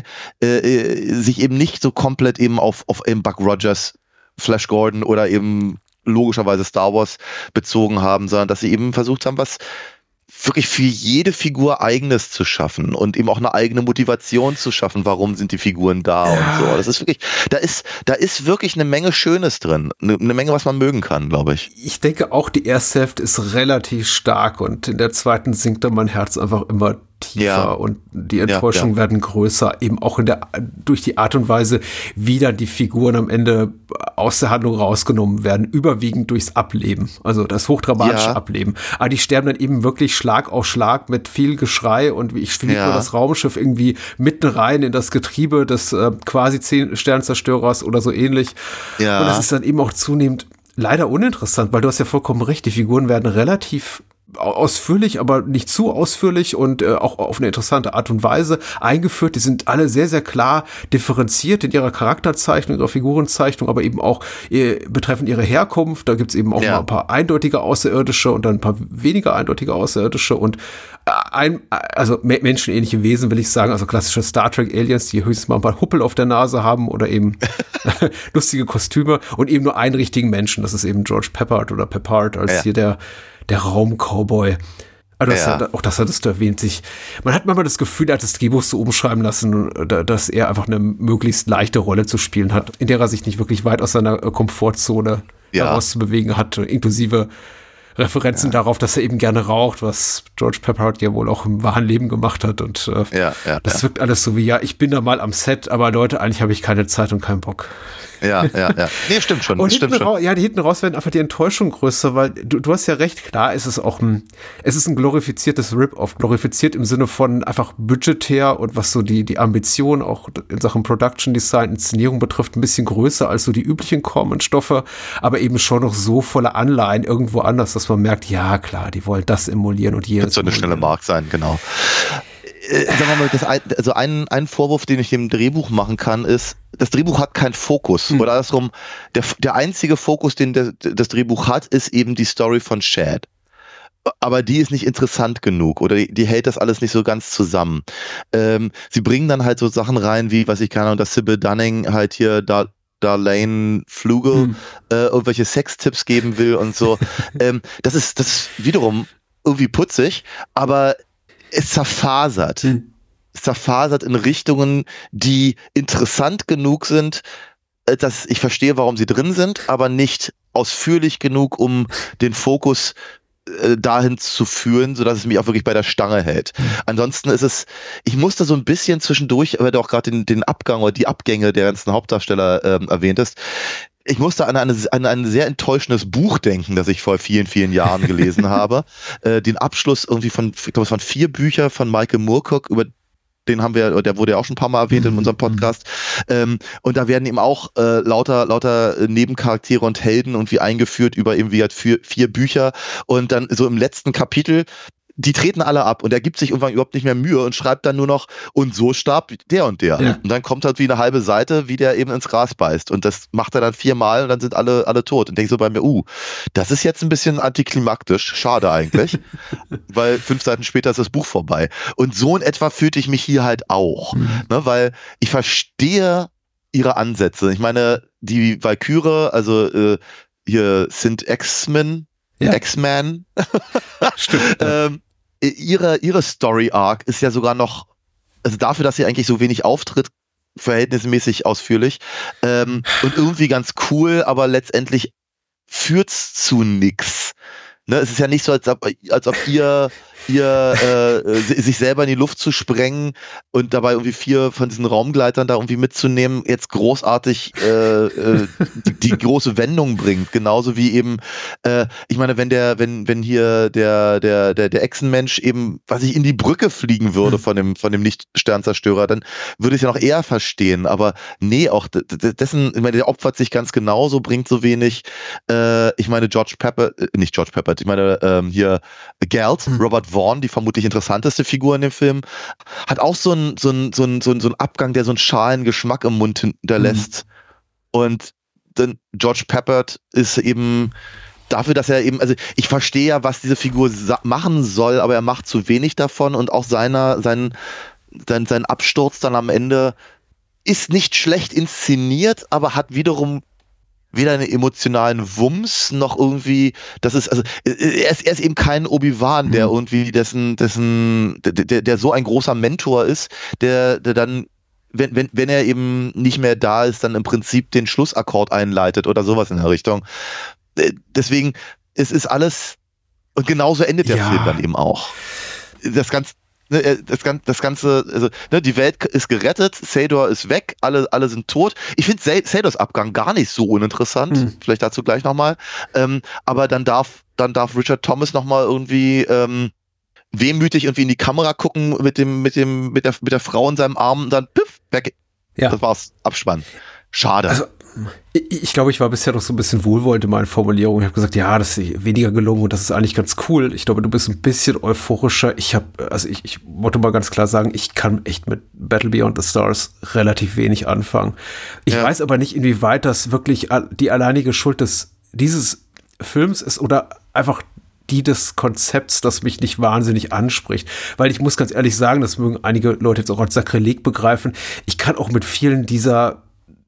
äh, sich eben nicht so komplett eben auf, auf eben Buck Rogers, Flash Gordon oder eben logischerweise Star Wars bezogen haben, sondern dass sie eben versucht haben, was wirklich für jede Figur Eigenes zu schaffen und eben auch eine eigene Motivation zu schaffen, warum sind die Figuren da ja. und so. Das ist wirklich, da ist, da ist wirklich eine Menge Schönes drin, eine, eine Menge, was man mögen kann, glaube ich. Ich denke auch, die erste Hälfte ist relativ stark und in der zweiten sinkt dann mein Herz einfach immer tiefer ja. und die Enttäuschungen ja, ja. werden größer, eben auch in der, durch die Art und Weise, wie dann die Figuren am Ende aus der Handlung rausgenommen werden, überwiegend durchs Ableben, also das hochdramatische ja. Ableben. Aber die sterben dann eben wirklich Schlag auf Schlag mit viel Geschrei und ich fliege ja. nur das Raumschiff irgendwie mitten rein in das Getriebe des äh, quasi zehn Sternzerstörers oder so ähnlich. Ja. Und das ist dann eben auch zunehmend leider uninteressant, weil du hast ja vollkommen recht, die Figuren werden relativ ausführlich, aber nicht zu ausführlich und äh, auch auf eine interessante Art und Weise eingeführt. Die sind alle sehr, sehr klar differenziert in ihrer Charakterzeichnung, ihrer Figurenzeichnung, aber eben auch äh, betreffend ihre Herkunft. Da gibt's eben auch ja. mal ein paar eindeutige Außerirdische und dann ein paar weniger eindeutige Außerirdische und äh, ein, also menschenähnliche Wesen, will ich sagen, also klassische Star Trek Aliens, die höchstens mal ein paar Huppel auf der Nase haben oder eben lustige Kostüme und eben nur einen richtigen Menschen. Das ist eben George Peppard oder Peppard als ja. hier der der Raum-Cowboy. Also das, ja. Auch das hattest du erwähnt. Sich, man hat manchmal das Gefühl, er hat das Drehbuch so umschreiben lassen, dass er einfach eine möglichst leichte Rolle zu spielen hat, in der er sich nicht wirklich weit aus seiner Komfortzone ja. herauszubewegen hat, inklusive Referenzen ja. darauf, dass er eben gerne raucht, was George Peppard ja wohl auch im wahren Leben gemacht hat. Und äh, ja, ja, das ja. wirkt alles so wie, ja, ich bin da mal am Set, aber Leute, eigentlich habe ich keine Zeit und keinen Bock. Ja, ja, ja. Nee, stimmt schon. Und stimmt hinten schon. Raus, ja, die hinten raus werden einfach die Enttäuschung größer, weil du, du hast ja recht, klar, es ist auch ein, es ist ein glorifiziertes Rip-Off, glorifiziert im Sinne von einfach budgetär und was so die, die Ambition auch in Sachen Production Design, Inszenierung betrifft, ein bisschen größer als so die üblichen Common-Stoffe, aber eben schon noch so voller Anleihen irgendwo anders, dass man merkt, ja, klar, die wollen das emulieren und jenes. Könnte so eine schnelle Mark sein, genau. Äh, sagen wir mal, das ein, also ein, ein Vorwurf, den ich dem Drehbuch machen kann, ist, das Drehbuch hat keinen Fokus. Hm. Oder andersrum, der, der einzige Fokus, den der, das Drehbuch hat, ist eben die Story von Chad. Aber die ist nicht interessant genug oder die, die hält das alles nicht so ganz zusammen. Ähm, sie bringen dann halt so Sachen rein, wie, was ich keine Ahnung, dass Sybil Dunning halt hier da Darlene Flugel hm. äh, irgendwelche Sextipps geben will und so. ähm, das ist, das ist wiederum irgendwie putzig, aber es zerfasert. Hm. Es zerfasert in Richtungen, die interessant genug sind, dass ich verstehe, warum sie drin sind, aber nicht ausführlich genug, um den Fokus äh, dahin zu führen, sodass es mich auch wirklich bei der Stange hält. Hm. Ansonsten ist es, ich musste so ein bisschen zwischendurch, weil du auch gerade den, den Abgang oder die Abgänge der ganzen Hauptdarsteller ähm, erwähntest, ich musste an, eine, an ein sehr enttäuschendes Buch denken, das ich vor vielen, vielen Jahren gelesen habe. Äh, den Abschluss irgendwie von, ich glaube, es waren vier Bücher von Michael Moorcock, über den haben wir, der wurde ja auch schon ein paar Mal erwähnt in unserem Podcast. Ähm, und da werden eben auch äh, lauter, lauter Nebencharaktere und Helden irgendwie eingeführt über eben wie halt vier, vier Bücher. Und dann so im letzten Kapitel, die treten alle ab und er gibt sich irgendwann überhaupt nicht mehr Mühe und schreibt dann nur noch, und so starb der und der. Ja. Und dann kommt halt wie eine halbe Seite, wie der eben ins Gras beißt. Und das macht er dann viermal und dann sind alle, alle tot. Und denke so bei mir, uh, das ist jetzt ein bisschen antiklimaktisch. Schade eigentlich. Weil fünf Seiten später ist das Buch vorbei. Und so in etwa fühlte ich mich hier halt auch. Mhm. Ne, weil ich verstehe ihre Ansätze. Ich meine, die Valkyrie, also äh, hier sind X-Men, ja. X-Men. Stimmt. Ja. ähm, ihre, ihre Story-Arc ist ja sogar noch, also dafür, dass sie eigentlich so wenig auftritt, verhältnismäßig ausführlich ähm, und irgendwie ganz cool, aber letztendlich führt's zu nix. Ne, es ist ja nicht so, als ob, als ob ihr ihr äh, sich selber in die Luft zu sprengen und dabei irgendwie vier von diesen Raumgleitern da irgendwie mitzunehmen, jetzt großartig äh, äh, die, die große Wendung bringt. Genauso wie eben, äh, ich meine, wenn der, wenn, wenn hier der, der, der, der Echsenmensch eben, was ich in die Brücke fliegen würde von dem, von dem Nicht-Sternzerstörer, dann würde ich es ja noch eher verstehen. Aber nee, auch dessen, ich meine, der opfert sich ganz genauso, bringt so wenig. Äh, ich meine, George Pepper, äh, nicht George Pepper, ich meine, ähm, hier Galt, mhm. Robert Vaughn, die vermutlich interessanteste Figur in dem Film, hat auch so einen so einen, so einen, so einen Abgang, der so einen schalen Geschmack im Mund hinterlässt. Mhm. Und dann George Peppard ist eben dafür, dass er eben, also ich verstehe ja, was diese Figur machen soll, aber er macht zu wenig davon und auch seiner, sein, sein, sein Absturz dann am Ende ist nicht schlecht inszeniert, aber hat wiederum weder einen emotionalen Wumms noch irgendwie, das ist, also er ist, er ist eben kein Obi-Wan, der irgendwie dessen, dessen, der, der, der so ein großer Mentor ist, der, der dann, wenn, wenn, wenn er eben nicht mehr da ist, dann im Prinzip den Schlussakkord einleitet oder sowas in der Richtung. Deswegen, es ist alles, und genauso endet der ja. Film dann eben auch. Das Ganze, Das Ganze, das Ganze, also ne, die Welt ist gerettet, Sador ist weg, alle, alle sind tot. Ich finde Sadors Abgang gar nicht so uninteressant, mhm. vielleicht dazu gleich nochmal. Ähm, aber dann darf, dann darf Richard Thomas nochmal irgendwie ähm, wehmütig irgendwie in die Kamera gucken mit dem, mit dem, mit der, mit der Frau in seinem Arm und dann piff, weg. Ja. Das war's, Abspann. Schade. Also, ich, ich glaube, ich war bisher noch so ein bisschen wohlwollend in meinen Formulierungen. Ich habe gesagt, ja, das ist weniger gelungen und das ist eigentlich ganz cool. Ich glaube, du bist ein bisschen euphorischer. Ich habe, also ich, ich wollte mal ganz klar sagen, ich kann echt mit Battle Beyond the Stars relativ wenig anfangen. Ich ja. weiß aber nicht, inwieweit das wirklich die alleinige Schuld des, dieses Films ist oder einfach die des Konzepts, das mich nicht wahnsinnig anspricht. Weil ich muss ganz ehrlich sagen, das mögen einige Leute jetzt auch als Sakrileg begreifen, ich kann auch mit vielen dieser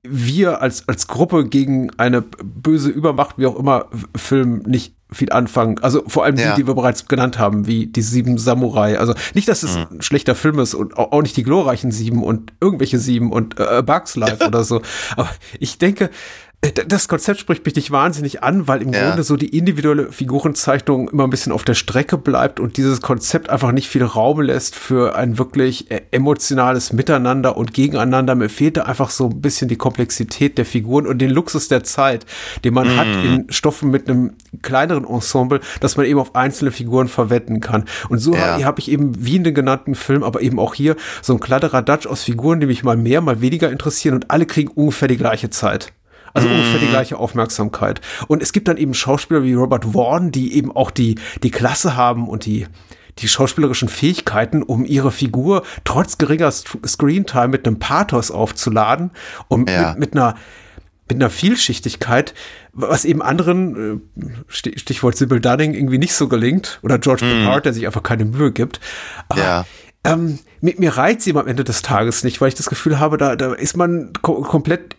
wir als, als Gruppe gegen eine böse Übermacht, wie auch immer, Film nicht viel anfangen. Also vor allem ja. die, die wir bereits genannt haben, wie die Sieben Samurai. Also nicht, dass es mhm. ein schlechter Film ist und auch nicht die glorreichen Sieben und irgendwelche Sieben und äh, Bugs Life oder so. Aber ich denke, das Konzept spricht mich nicht wahnsinnig an, weil im ja. Grunde so die individuelle Figurenzeichnung immer ein bisschen auf der Strecke bleibt und dieses Konzept einfach nicht viel Raum lässt für ein wirklich emotionales Miteinander und Gegeneinander. Mir fehlt da einfach so ein bisschen die Komplexität der Figuren und den Luxus der Zeit, den man mm. hat in Stoffen mit einem kleineren Ensemble, dass man eben auf einzelne Figuren verwenden kann. Und so ja. habe hab ich eben wie in den genannten Film, aber eben auch hier so ein Kladderadatsch aus Figuren, die mich mal mehr, mal weniger interessieren und alle kriegen ungefähr die gleiche Zeit. Also ungefähr die gleiche Aufmerksamkeit. Und es gibt dann eben Schauspieler wie Robert Vaughn, die eben auch die, die Klasse haben und die, die schauspielerischen Fähigkeiten, um ihre Figur trotz geringer Screentime mit einem Pathos aufzuladen und ja. mit, mit einer mit einer Vielschichtigkeit, was eben anderen, Stichwort Sybil Dunning, irgendwie nicht so gelingt. Oder George mm. Peppard, der sich einfach keine Mühe gibt. Aber ja. ähm, mir, mir reizt sie am Ende des Tages nicht, weil ich das Gefühl habe, da, da ist man ko- komplett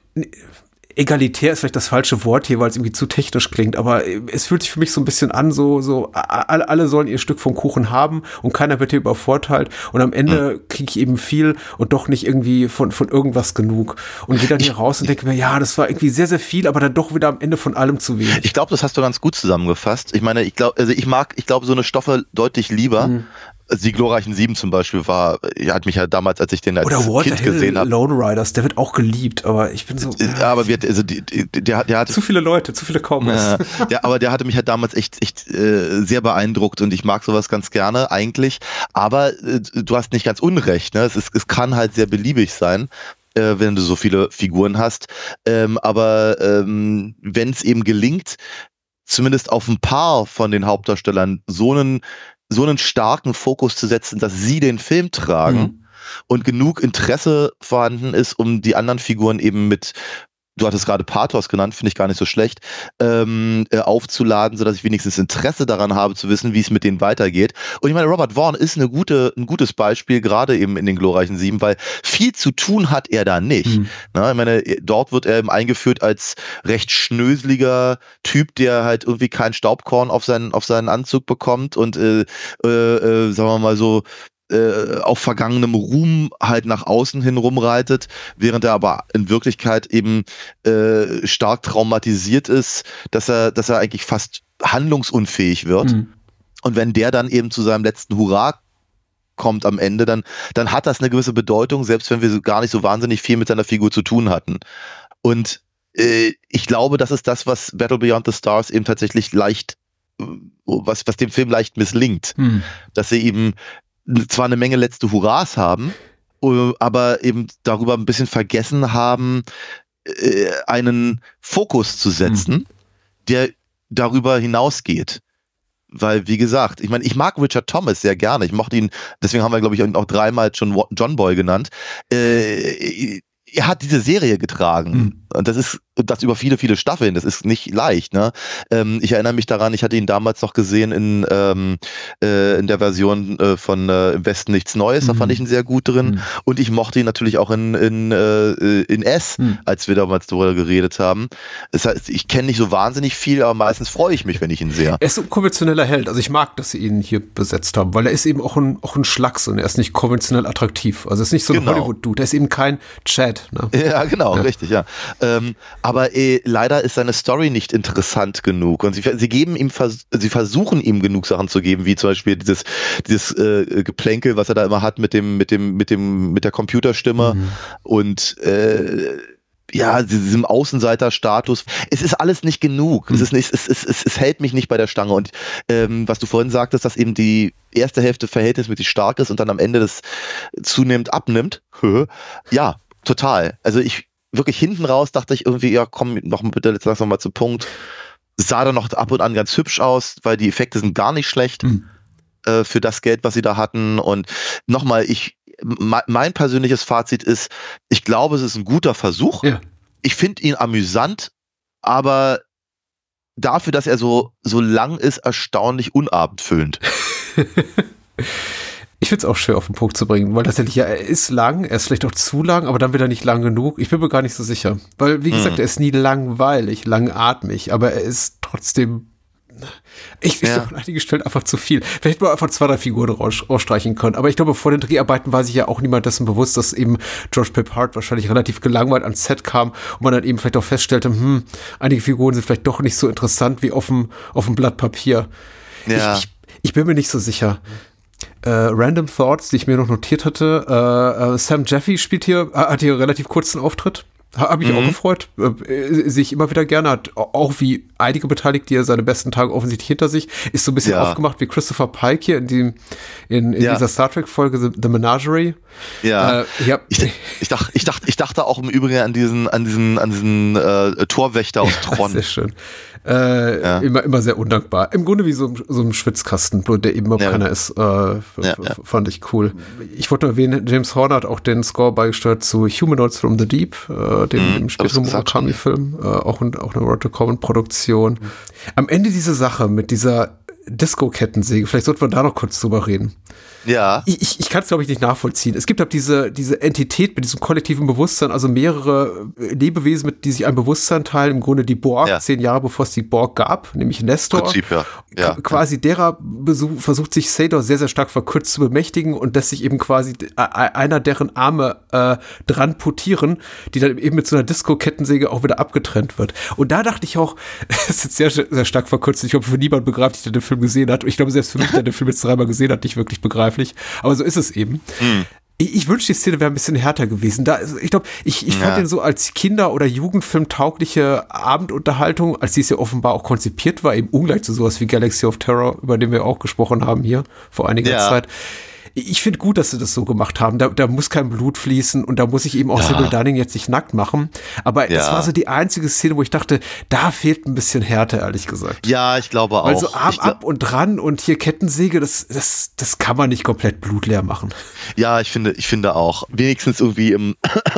egalitär ist vielleicht das falsche Wort hier, weil es irgendwie zu technisch klingt, aber es fühlt sich für mich so ein bisschen an, so, so alle, alle sollen ihr Stück vom Kuchen haben und keiner wird hier übervorteilt und am Ende mhm. kriege ich eben viel und doch nicht irgendwie von, von irgendwas genug und gehe dann hier raus und denke mir, ja, das war irgendwie sehr, sehr viel, aber dann doch wieder am Ende von allem zu wenig. Ich glaube, das hast du ganz gut zusammengefasst. Ich meine, ich glaube, also ich mag, ich glaube, so eine Stoffe deutlich lieber. Mhm. Die glorreichen Sieben zum Beispiel war, ja, hat mich ja damals, als ich den als Oder Walter Kind Hill, gesehen habe. Lone Riders, der wird auch geliebt, aber ich bin so. Ja, aber wir, also die, die, der, der hatte zu viele Leute, zu viele Cowboys. Äh, ja, aber der hatte mich halt damals echt, echt äh, sehr beeindruckt und ich mag sowas ganz gerne eigentlich. Aber äh, du hast nicht ganz unrecht, ne? Es ist, es kann halt sehr beliebig sein, äh, wenn du so viele Figuren hast. Ähm, aber ähm, wenn es eben gelingt, zumindest auf ein paar von den Hauptdarstellern so einen so einen starken Fokus zu setzen, dass sie den Film tragen mhm. und genug Interesse vorhanden ist, um die anderen Figuren eben mit, du hattest gerade Pathos genannt, finde ich gar nicht so schlecht, ähm, äh, aufzuladen, sodass ich wenigstens Interesse daran habe, zu wissen, wie es mit denen weitergeht. Und ich meine, Robert Vaughn ist eine gute, ein gutes Beispiel, gerade eben in den glorreichen Sieben, weil viel zu tun hat er da nicht. Mhm. Na, ich meine, dort wird er eben eingeführt als recht schnöseliger Typ, der halt irgendwie kein Staubkorn auf seinen, auf seinen Anzug bekommt und, äh, äh, äh, sagen wir mal so, Äh, auf vergangenem Ruhm halt nach außen hin rumreitet, während er aber in Wirklichkeit eben äh, stark traumatisiert ist, dass er, dass er eigentlich fast handlungsunfähig wird. Mhm. Und wenn der dann eben zu seinem letzten Hurra kommt am Ende, dann, dann hat das eine gewisse Bedeutung, selbst wenn wir so gar nicht so wahnsinnig viel mit seiner Figur zu tun hatten. Und äh, ich glaube, das ist das, was Battle Beyond the Stars eben tatsächlich leicht, was, was dem Film leicht misslingt. Hm. Dass sie eben zwar eine Menge letzte Hurras haben, aber eben darüber ein bisschen vergessen haben, äh, einen Fokus zu setzen, hm. der darüber hinausgeht. Weil, wie gesagt, ich meine, ich mag Richard Thomas sehr gerne. Ich mochte ihn, deswegen haben wir, glaube ich, auch dreimal schon John Boy genannt. Äh, er hat diese Serie getragen. Mhm. Und das ist, das über viele, viele Staffeln. Das ist nicht leicht, ne? Ähm, ich erinnere mich daran, ich hatte ihn damals noch gesehen in, ähm, äh, in der Version äh, von äh, Im Westen nichts Neues. Mhm. Da fand ich ihn sehr gut drin. Mhm. Und ich mochte ihn natürlich auch in, in, äh, in S, mhm. als wir damals darüber geredet haben. Das heißt, ich kenne nicht so wahnsinnig viel, aber meistens freue ich mich, wenn ich ihn sehe. Er ist ein konventioneller Held. Also ich mag, dass sie ihn hier besetzt haben, weil er ist eben auch ein, auch ein Schlacks und er ist nicht konventionell attraktiv. Also er ist nicht so ein genau. Hollywood-Dude. Er ist eben kein Chad. Ne? Ja, genau, ja. richtig, ja. Ähm, aber eh, leider ist seine Story nicht interessant genug und sie, sie geben ihm, vers- sie versuchen ihm genug Sachen zu geben, wie zum Beispiel dieses, dieses äh, Geplänkel, was er da immer hat mit dem, mit dem, mit dem, mit der Computerstimme mhm. und äh, ja, diesem Außenseiter-Status. Es ist alles nicht genug. Mhm. Es ist nicht, es, es, es, es hält mich nicht bei der Stange. Und ähm, was du vorhin sagtest, dass eben die erste Hälfte verhältnismäßig stark ist und dann am Ende das zunehmend abnimmt. Ja, total. Also ich wirklich hinten raus dachte ich irgendwie, ja komm, noch bitte jetzt langsam mal zu Punkt. Es sah dann noch ab und an ganz hübsch aus, weil die Effekte sind gar nicht schlecht mhm. äh, für das Geld, was sie da hatten. Und nochmal, ich, me- mein persönliches Fazit ist, ich glaube, es ist ein guter Versuch. Ja. Ich finde ihn amüsant, aber dafür, dass er so, so lang ist, erstaunlich unabendfüllend. Ich finde es auch schwer auf den Punkt zu bringen, weil tatsächlich, ja, er ist lang, er ist vielleicht auch zu lang, aber dann wieder nicht lang genug. Ich bin mir gar nicht so sicher. Weil, wie gesagt, mhm. er ist nie langweilig, langatmig, aber er ist trotzdem, ich ja. an einigen Stellen einfach zu viel. Vielleicht mal einfach zwei, drei Figuren raus, rausstreichen können. Aber ich glaube, vor den Dreharbeiten war sich ja auch niemand dessen bewusst, dass eben George Peppard wahrscheinlich relativ gelangweilt ans Set kam und man dann eben vielleicht auch feststellte, hm, einige Figuren sind vielleicht doch nicht so interessant wie auf dem, auf dem Blatt Papier. Ja. Ich, ich, ich bin mir nicht so sicher. Äh, Random Thoughts, die ich mir noch notiert hatte. Äh, äh, Sam Jeffy spielt hier, hat hier einen relativ kurzen Auftritt. Habe ich mhm. auch gefreut. Äh, sehe ich immer wieder gerne. Hat auch wie einige Beteiligte, die er seine besten Tage offensichtlich hinter sich, ist so ein bisschen ja. aufgemacht wie Christopher Pike hier in, die, in, in ja. dieser Star Trek-Folge The, The Menagerie. Ja. Äh, ja. Ich, ich, dachte, ich, dachte, ich dachte auch im Übrigen an diesen, an diesen, an diesen äh, Torwächter aus Tron. Sehr schön. Äh, ja. immer, immer sehr undankbar. Im Grunde wie so, so ein Schwitzkasten, der eben überhaupt ja. keiner ist. Äh, f- ja, ja. Fand ich cool. Ich wollte nur erwähnen, James Horner hat auch den Score beigesteuert zu Humanoids from the Deep, äh, dem, mhm, dem späteren Murakami-Film, äh, auch, ein, auch eine Roger Corman-Produktion. Mhm. Am Ende diese Sache mit dieser Disco-Kettensäge, vielleicht sollten wir da noch kurz drüber reden. Ja. Ich, ich, ich kann es, glaube ich, nicht nachvollziehen. Es gibt halt diese, diese Entität mit diesem kollektiven Bewusstsein, also mehrere Lebewesen, mit, die sich ein Bewusstsein teilen, im Grunde die Borg, ja. zehn Jahre bevor es die Borg gab, nämlich Nestor. Prinzip, ja. Ja. Qu- quasi derer besuch, versucht sich Sador sehr, sehr stark verkürzt zu bemächtigen und lässt sich eben quasi einer deren Arme äh, dran putieren, die dann eben mit so einer Disco-Kettensäge auch wieder abgetrennt wird. Und da dachte ich auch, es ist jetzt sehr, sehr stark verkürzt. Ich glaube, für niemand begreiflich, der den Film gesehen hat. Und ich glaube, selbst für mich, der den Film jetzt dreimal gesehen hat, nicht wirklich begreiflich. Aber so ist es eben. Hm. Ich, ich wünschte, die Szene wäre ein bisschen härter gewesen. Da, ich glaube, ich, ich fand ja. den so als Kinder- oder Jugendfilm taugliche Abendunterhaltung, als dies ja offenbar auch konzipiert war, eben ungleich zu sowas wie Galaxy of Terror, über den wir auch gesprochen haben hier vor einiger ja. Zeit. Ich finde gut, dass sie das so gemacht haben. Da, da muss kein Blut fließen und da muss ich eben auch ja. Sybil Dunning jetzt nicht nackt machen. Aber ja. das war so die einzige Szene, wo ich dachte, da fehlt ein bisschen Härte, ehrlich gesagt. Ja, ich glaube auch. Weil so Arm glaub- ab und dran und hier Kettensäge, das, das, das kann man nicht komplett blutleer machen. Ja, ich finde, ich finde auch. Wenigstens irgendwie im,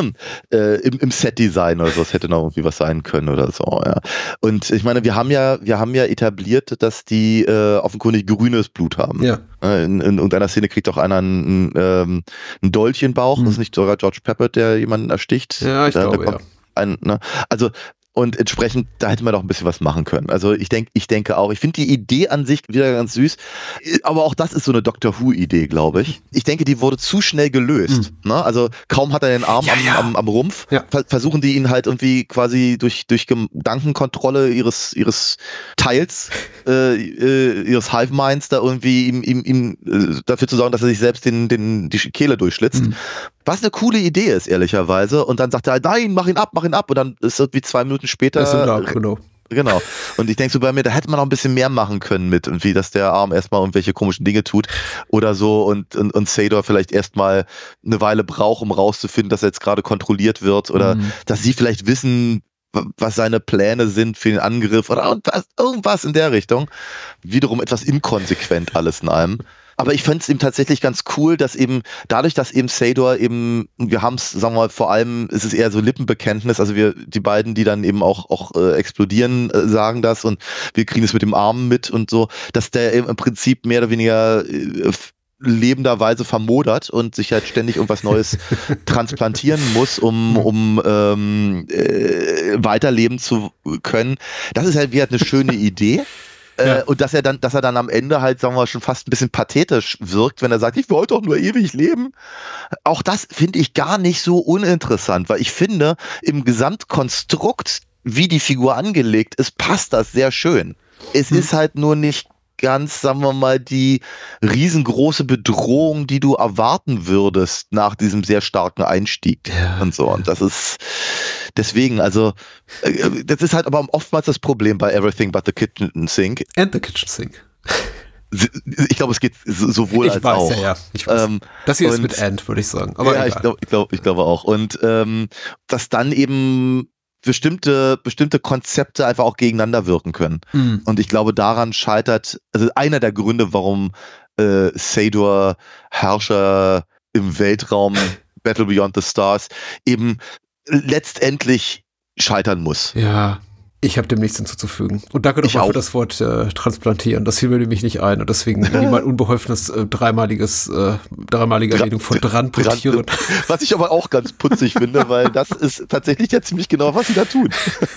äh, im, im Set-Design oder so, das hätte noch irgendwie was sein können oder so, ja. Und ich meine, wir haben ja, wir haben ja etabliert, dass die äh, offenkundig grünes Blut haben. Ja. In, in irgendeiner Szene kriegt auch einer einen, ähm, einen Dolch in den Bauch. Hm. Das ist nicht sogar George Peppard, der jemanden ersticht. Ja, ich da, glaube, da kommt ja. ein, ne? Also Und entsprechend, da hätte man doch ein bisschen was machen können. Also ich denke, ich denke auch, ich finde die Idee an sich wieder ganz süß, aber auch das ist so eine Doctor Who-Idee, glaube ich. Ich denke, die wurde zu schnell gelöst. Mhm. Ne? Also kaum hat er den Arm ja, am, ja. am, am Rumpf, ja. ver- versuchen die ihn halt irgendwie quasi durch, durch Gedankenkontrolle ihres, ihres Teils, äh, äh, ihres Hive-Minds da irgendwie ihm, ihm, ihm äh, dafür zu sorgen, dass er sich selbst den, den, die Kehle durchschlitzt. Mhm. Was eine coole Idee ist, ehrlicherweise. Und dann sagt er halt, nein, mach ihn ab, mach ihn ab. Und dann ist irgendwie zwei Minuten später. Ist da, genau. Genau. Und ich denke so bei mir, da hätte man noch ein bisschen mehr machen können mit, irgendwie, dass der Arm erstmal irgendwelche komischen Dinge tut oder so und, und, und Sador vielleicht erstmal eine Weile braucht, um rauszufinden, dass er jetzt gerade kontrolliert wird oder mhm. dass sie vielleicht wissen, was seine Pläne sind für den Angriff oder irgendwas in der Richtung. Wiederum etwas inkonsequent alles in allem. Aber ich fand es eben tatsächlich ganz cool, dass eben dadurch, dass eben Sador eben, wir haben es, sagen wir mal, vor allem ist es eher so Lippenbekenntnis, also wir, die beiden, die dann eben auch, auch äh, explodieren, äh, sagen das und wir kriegen es mit dem Arm mit und so, dass der eben im Prinzip mehr oder weniger äh, lebenderweise vermodert und sich halt ständig irgendwas Neues transplantieren muss, um, um ähm, äh, weiterleben zu können. Das ist halt wieder eine schöne Idee. Ja. Und dass er dann, dass er dann am Ende halt, sagen wir mal, schon fast ein bisschen pathetisch wirkt, wenn er sagt, ich wollte doch nur ewig leben. Auch das finde ich gar nicht so uninteressant, weil ich finde, im Gesamtkonstrukt, wie die Figur angelegt ist, passt das sehr schön. Es hm. ist halt nur nicht ganz, sagen wir mal, die riesengroße Bedrohung, die du erwarten würdest nach diesem sehr starken Einstieg ja. und so. Und das ist deswegen, also das ist halt aber oftmals das Problem bei Everything But the Kitchen Sink. And the Kitchen Sink. Ich glaube, es geht sowohl ich als weiß, auch. Ja, ja. Ich weiß. Ähm, das hier ist mit And, würde ich sagen. Aber ja, egal. ich glaube ich glaub, ich glaube auch. Und ähm, dass dann eben bestimmte, bestimmte Konzepte einfach auch gegeneinander wirken können. Mhm. Und ich glaube, daran scheitert, also einer der Gründe, warum äh, Sador, Herrscher im Weltraum, Battle Beyond the Stars, eben letztendlich scheitern muss. Ja, ich habe dem nichts hinzuzufügen. Und danke nochmal für das Wort äh, transplantieren. Das fiel mir nämlich nicht ein. Und deswegen niemand unbeholfenes äh, dreimaliges, äh, dreimalige Erwähnung von dran putieren. Was ich aber auch ganz putzig finde, weil das ist tatsächlich ja ziemlich genau, was sie da tun.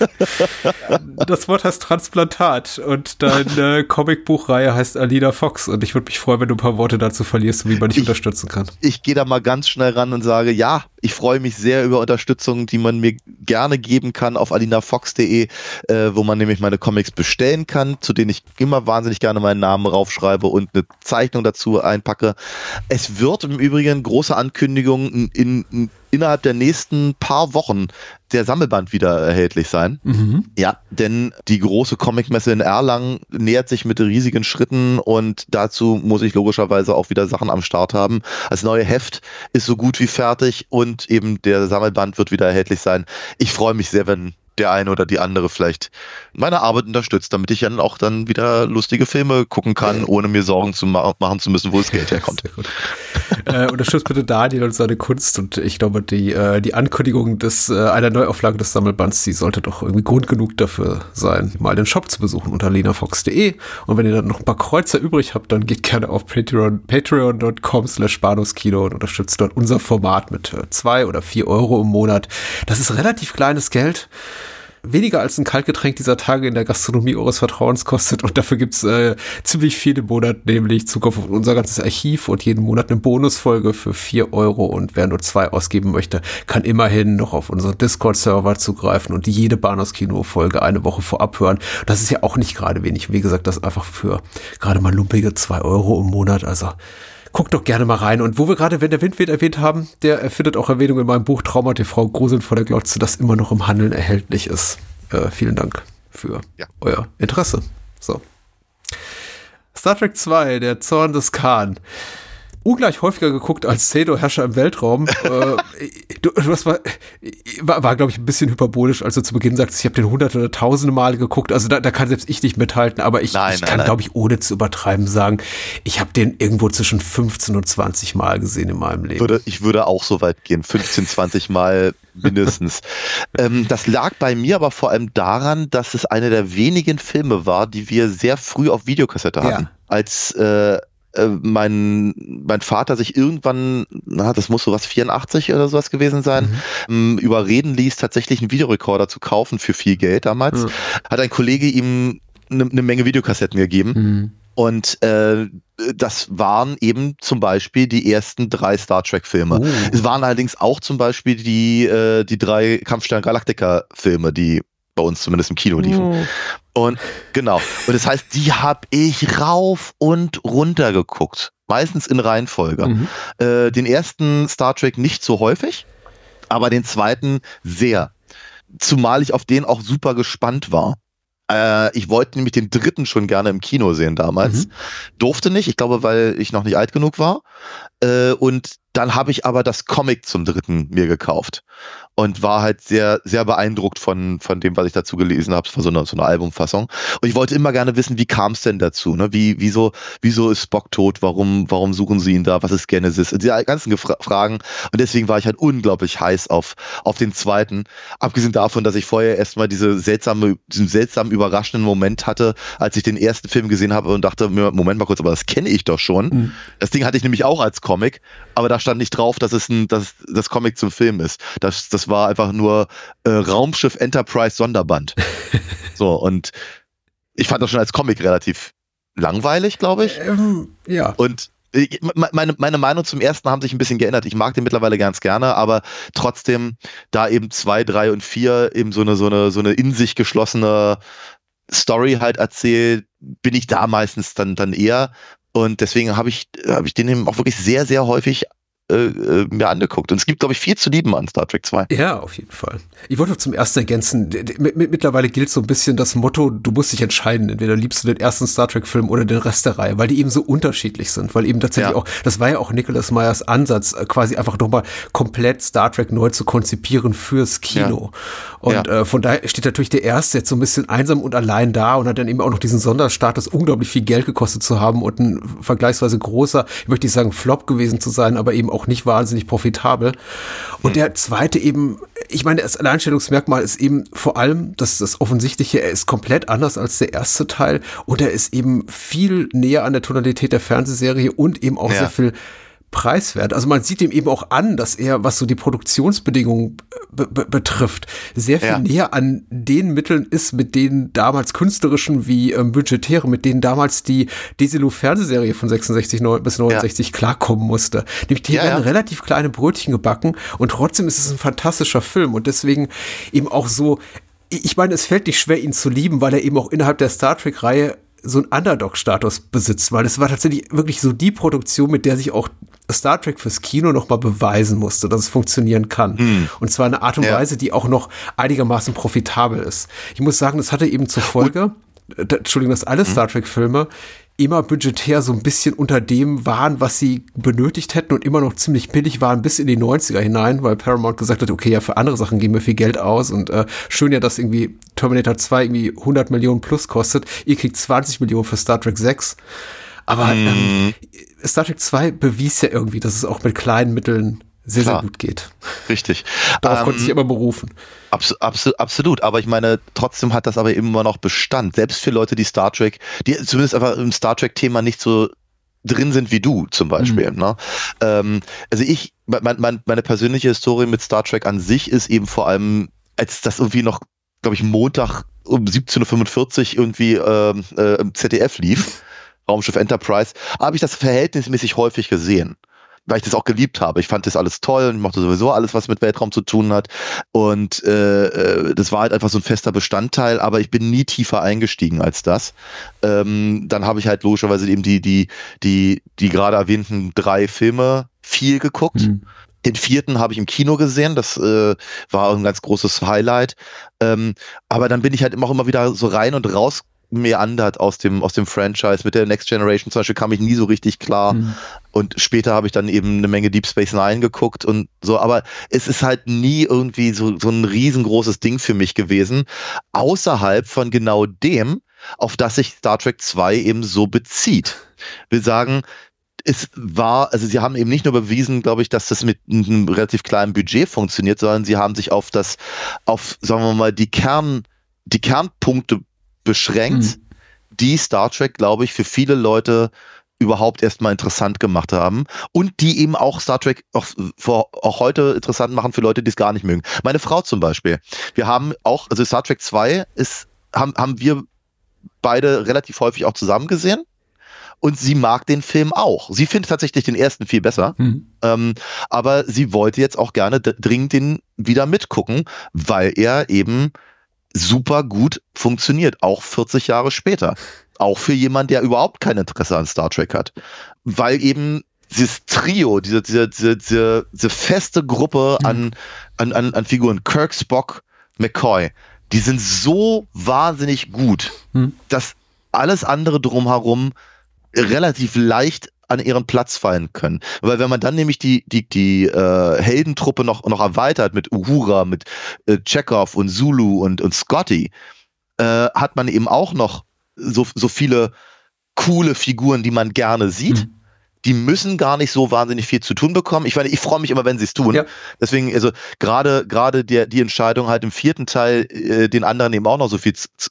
Das Wort heißt Transplantat und deine äh, Comicbuchreihe heißt Alina Fox. Und ich würde mich freuen, wenn du ein paar Worte dazu verlierst, wie man dich ich, unterstützen kann. Ich gehe da mal ganz schnell ran und sage, ja, ich freue mich sehr über Unterstützung, die man mir gerne geben kann auf alinafox punkt de. Äh, wo man nämlich meine Comics bestellen kann, zu denen ich immer wahnsinnig gerne meinen Namen raufschreibe und eine Zeichnung dazu einpacke. Es wird im Übrigen große Ankündigungen in, in, innerhalb der nächsten paar Wochen der Sammelband wieder erhältlich sein. Mhm. Ja, denn die große Comicmesse in Erlangen nähert sich mit riesigen Schritten und dazu muss ich logischerweise auch wieder Sachen am Start haben. Das neue Heft ist so gut wie fertig und eben der Sammelband wird wieder erhältlich sein. Ich freue mich sehr, wenn der eine oder die andere vielleicht meine Arbeit unterstützt, damit ich dann auch dann wieder lustige Filme gucken kann, ohne mir Sorgen zu ma- machen zu müssen, wo das Geld herkommt. Sehr gut. äh, unterstützt bitte Daniel und seine Kunst und ich glaube, die, äh, die Ankündigung des, äh, einer Neuauflage des Sammelbands, die sollte doch irgendwie Grund genug dafür sein, mal den Shop zu besuchen unter alinafox punkt de und wenn ihr dann noch ein paar Kreuzer übrig habt, dann geht gerne auf Patreon, patreon punkt com slash bahnhofskino und unterstützt dort unser Format mit äh, zwei oder vier Euro im Monat. Das ist relativ kleines Geld. Weniger als ein Kaltgetränk dieser Tage in der Gastronomie eures Vertrauens kostet und dafür gibt's äh, ziemlich viel im Monat, nämlich Zugriff auf unser ganzes Archiv und jeden Monat eine Bonusfolge für vier Euro und wer nur zwei ausgeben möchte, kann immerhin noch auf unseren Discord-Server zugreifen und jede Bahnhofskino-Folge eine Woche vorab hören. Das ist ja auch nicht gerade wenig. Wie gesagt, das einfach für gerade mal lumpige zwei Euro im Monat, also guckt doch gerne mal rein. Und wo wir gerade, wenn der Wind weht, erwähnt haben, der findet auch Erwähnung in meinem Buch Trauma T V, Gruseln vor der Glotze, das immer noch im Handeln erhältlich ist. Äh, vielen Dank für ja. euer Interesse. So. Star Trek zwei, der Zorn des Khan. Ungleich häufiger geguckt als Sador, Herrscher im Weltraum. äh, du, du hast mal, war, war glaube ich, ein bisschen hyperbolisch, als du zu Beginn sagst, ich habe den hunderte oder tausende Male geguckt. Also da, da kann selbst ich nicht mithalten, aber ich, nein, ich nein, kann, glaube ich, ohne zu übertreiben sagen, ich habe den irgendwo zwischen fünfzehn und zwanzig Mal gesehen in meinem Leben. Würde, ich würde auch so weit gehen, fünfzehn, zwanzig Mal mindestens. ähm, das lag bei mir aber vor allem daran, dass es eine der wenigen Filme war, die wir sehr früh auf Videokassette hatten. Ja. Als äh, äh, mein, mein Vater sich irgendwann, na, das muss so was vierundachtzig oder sowas gewesen sein, mhm. ähm, überreden ließ, tatsächlich einen Videorekorder zu kaufen für viel Geld damals, mhm. hat ein Kollege ihm eine ne Menge Videokassetten gegeben. Mhm. Und äh, das waren eben zum Beispiel die ersten drei Star Trek-Filme. Oh. Es waren allerdings auch zum Beispiel die, äh, die drei Kampfstern Galactica-Filme, die bei uns zumindest im Kino liefen. Oh. Und genau. Und das heißt, die habe ich rauf und runter geguckt. Meistens in Reihenfolge. Mhm. Äh, den ersten Star Trek nicht so häufig, aber den zweiten sehr. Zumal ich auf den auch super gespannt war. Äh, ich wollte nämlich den dritten schon gerne im Kino sehen damals. Mhm. Durfte nicht, ich glaube, weil ich noch nicht alt genug war. Äh, und dann habe ich aber das Comic zum dritten mir gekauft. Und war halt sehr, sehr beeindruckt von, von dem, was ich dazu gelesen habe. Es war so eine, so eine Albumfassung. Und ich wollte immer gerne wissen, wie kam es denn dazu? Ne? Wie, wieso, wieso ist Spock tot? Warum, warum suchen sie ihn da? Was ist Genesis? Und diese ganzen Gefra- Fragen. Und deswegen war ich halt unglaublich heiß auf, auf den zweiten. Abgesehen davon, dass ich vorher erstmal diese seltsame, diesen seltsamen, überraschenden Moment hatte, als ich den ersten Film gesehen habe und dachte, Moment mal kurz, aber das kenne ich doch schon. Mhm. Das Ding hatte ich nämlich auch als Comic, aber da stand nicht drauf, dass es ein, dass das Comic zum Film ist. Das, das war einfach nur äh, Raumschiff Enterprise Sonderband. So, und ich fand das schon als Comic relativ langweilig, glaube ich. Ähm, ja. Und ich, meine, meine Meinung zum ersten haben sich ein bisschen geändert. Ich mag den mittlerweile ganz gerne, aber trotzdem, da eben zwei, drei und vier eben so eine, so eine, so eine in sich geschlossene Story halt erzählt, bin ich da meistens dann, dann eher. Und deswegen habe ich, habe ich den eben auch wirklich sehr, sehr häufig Äh, mir angeguckt. Und es gibt, glaube ich, viel zu lieben an Star Trek zwei. Ja, auf jeden Fall. Ich wollte zum ersten ergänzen, mittlerweile gilt so ein bisschen das Motto, du musst dich entscheiden, entweder liebst du den ersten Star Trek-Film oder den Rest der Reihe, weil die eben so unterschiedlich sind, weil eben tatsächlich ja. auch, das war ja auch Nicholas Meyers Ansatz, quasi einfach nochmal komplett Star Trek neu zu konzipieren fürs Kino. Ja. Und ja. Äh, von daher steht natürlich der erste jetzt so ein bisschen einsam und allein da und hat dann eben auch noch diesen Sonderstatus, unglaublich viel Geld gekostet zu haben und ein vergleichsweise großer, ich möchte nicht sagen Flop gewesen zu sein, aber eben auch nicht wahnsinnig profitabel. Und hm. der zweite eben, ich meine, das Alleinstellungsmerkmal ist eben vor allem, dass das Offensichtliche, er ist komplett anders als der erste Teil und er ist eben viel näher an der Tonalität der Fernsehserie und eben auch ja. sehr viel preiswert. Also man sieht ihm eben auch an, dass er, was so die Produktionsbedingungen be- be- betrifft, sehr viel ja. näher an den Mitteln ist, mit denen damals künstlerischen wie ähm, budgetäre, mit denen damals die Desilu-Fernsehserie von sechsundsechzig bis neunundsechzig ja. klarkommen musste. Nämlich hier ja, werden ja. relativ kleine Brötchen gebacken und trotzdem ist es ein fantastischer Film und deswegen eben auch so, ich meine, es fällt nicht schwer, ihn zu lieben, weil er eben auch innerhalb der Star Trek-Reihe so einen Underdog-Status besitzt, weil es war tatsächlich wirklich so die Produktion, mit der sich auch Star Trek fürs Kino nochmal beweisen musste, dass es funktionieren kann. Hm. Und zwar in einer Art und ja. Weise, die auch noch einigermaßen profitabel ist. Ich muss sagen, das hatte eben zur Folge, äh, Entschuldigung, dass alle hm. Star Trek-Filme immer budgetär so ein bisschen unter dem waren, was sie benötigt hätten und immer noch ziemlich billig waren bis in die neunziger hinein, weil Paramount gesagt hat, okay, ja, für andere Sachen geben wir viel Geld aus und äh, schön ja, dass irgendwie Terminator zwei irgendwie hundert Millionen plus kostet, ihr kriegt zwanzig Millionen für Star Trek sechs. Aber mm. ähm, Star Trek zwei bewies ja irgendwie, dass es auch mit kleinen Mitteln sehr, Klar. sehr gut geht. Richtig. Darauf ähm, konnte sich immer berufen. Abs- abs- absolut, aber ich meine, trotzdem hat das aber immer noch Bestand. Selbst für Leute, die Star Trek, die zumindest einfach im Star Trek-Thema nicht so drin sind wie du zum Beispiel. Mhm. Ne? Ähm, also ich, mein, mein, meine persönliche Historie mit Star Trek an sich ist eben vor allem, als das irgendwie noch, glaube ich, Montag um siebzehn Uhr fünfundvierzig irgendwie ähm, äh, im Z D F lief, Raumschiff Enterprise, habe ich das verhältnismäßig häufig gesehen, weil ich das auch geliebt habe. Ich fand das alles toll und ich mochte sowieso alles, was mit Weltraum zu tun hat. Und äh, das war halt einfach so ein fester Bestandteil, aber ich bin nie tiefer eingestiegen als das. Ähm, dann habe ich halt logischerweise eben die, die, die, die gerade erwähnten drei Filme viel geguckt. Mhm. Den vierten habe ich im Kino gesehen, das äh, war ein ganz großes Highlight. Ähm, aber dann bin ich halt immer auch immer wieder so rein und raus meandert aus dem, aus dem Franchise. Mit der Next Generation zum Beispiel kam ich nie so richtig klar. Mhm. Und später habe ich dann eben eine Menge Deep Space Nine geguckt und so. Aber es ist halt nie irgendwie so, so ein riesengroßes Ding für mich gewesen. Außerhalb von genau dem, auf das sich Star Trek zwei eben so bezieht. Wir sagen, es war, also sie haben eben nicht nur bewiesen, glaube ich, dass das mit einem relativ kleinen Budget funktioniert, sondern sie haben sich auf das, auf, sagen wir mal, die Kern, die Kernpunkte beschränkt, mhm. die Star Trek, glaube ich, für viele Leute überhaupt erstmal interessant gemacht haben und die eben auch Star Trek auch, für, auch heute interessant machen für Leute, die es gar nicht mögen. Meine Frau zum Beispiel. Wir haben auch, also Star Trek zwei ist, haben, haben wir beide relativ häufig auch zusammen gesehen und sie mag den Film auch. Sie findet tatsächlich den ersten viel besser, mhm. ähm, aber sie wollte jetzt auch gerne d- dringend den wieder mitgucken, weil er eben super gut funktioniert, auch vierzig Jahre später. Auch für jemanden, der überhaupt kein Interesse an Star Trek hat. Weil eben dieses Trio, diese, diese, diese, diese, diese feste Gruppe mhm. an, an, an, an Figuren, Kirk, Spock, McCoy, die sind so wahnsinnig gut, mhm. dass alles andere drumherum relativ leicht an ihren Platz fallen können. Weil wenn man dann nämlich die, die, die äh, Heldentruppe noch, noch erweitert mit Uhura, mit äh, Chekhov und Zulu und, und Scotty, äh, hat man eben auch noch so, so viele coole Figuren, die man gerne sieht. Mhm. Die müssen gar nicht so wahnsinnig viel zu tun bekommen. Ich meine, ich freue mich immer, wenn sie es tun. Ja. Deswegen, also gerade gerade der die Entscheidung halt im vierten Teil äh, den anderen eben auch noch so viel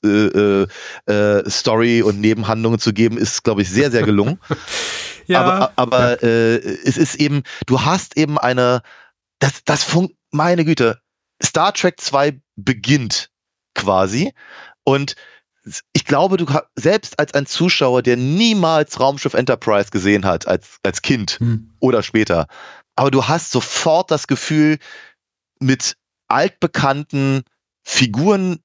äh, äh, Story und Nebenhandlungen zu geben, ist, glaube ich, sehr, sehr gelungen. ja. Aber, aber ja. Äh, es ist eben, du hast eben eine, das, das funkt, meine Güte, Star Trek zwei beginnt quasi und ich glaube, du selbst als ein Zuschauer, der niemals Raumschiff Enterprise gesehen hat, als, als Kind hm. oder später, aber du hast sofort das Gefühl, mit altbekannten Figuren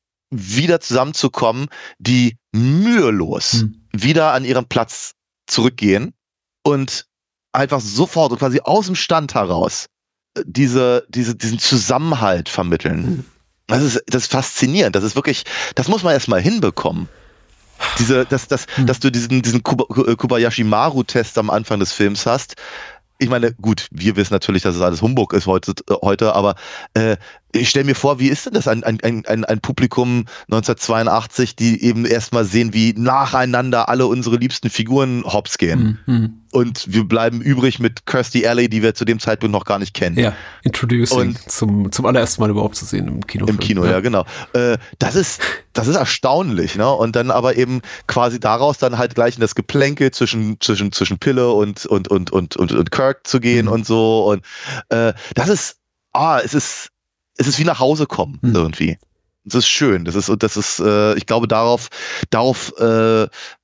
wieder zusammenzukommen, die mühelos hm. wieder an ihren Platz zurückgehen und einfach sofort und quasi aus dem Stand heraus diese, diese, diesen Zusammenhalt vermitteln. Hm. Das ist, das ist faszinierend. Das ist wirklich, das muss man erstmal hinbekommen. Diese, dass, dass, hm. dass du diesen, diesen Kobayashi-Maru-Test am Anfang des Films hast. Ich meine, gut, wir wissen natürlich, dass es alles Humbug ist heute, heute aber äh, ich stelle mir vor, wie ist denn das, ein, ein, ein, ein Publikum neunzehnhundertzweiundachtzig, die eben erstmal sehen, wie nacheinander alle unsere liebsten Figuren hops gehen. Mhm. Und wir bleiben übrig mit Kirstie Alley, die wir zu dem Zeitpunkt noch gar nicht kennen. Ja, Introducing, und zum, zum allerersten Mal überhaupt zu sehen im Kino. Im Kino, ja, ja genau. Äh, das ist, das ist erstaunlich, ne? Und dann aber eben quasi daraus dann halt gleich in das Geplänkel zwischen, zwischen, zwischen Pille und, und, und, und, und, und Kirk zu gehen mhm. und so. Und äh, das ist, ah, es ist, es ist wie nach Hause kommen, hm. irgendwie. Das ist schön. Das ist, das ist, äh, ich glaube, darauf, darauf äh,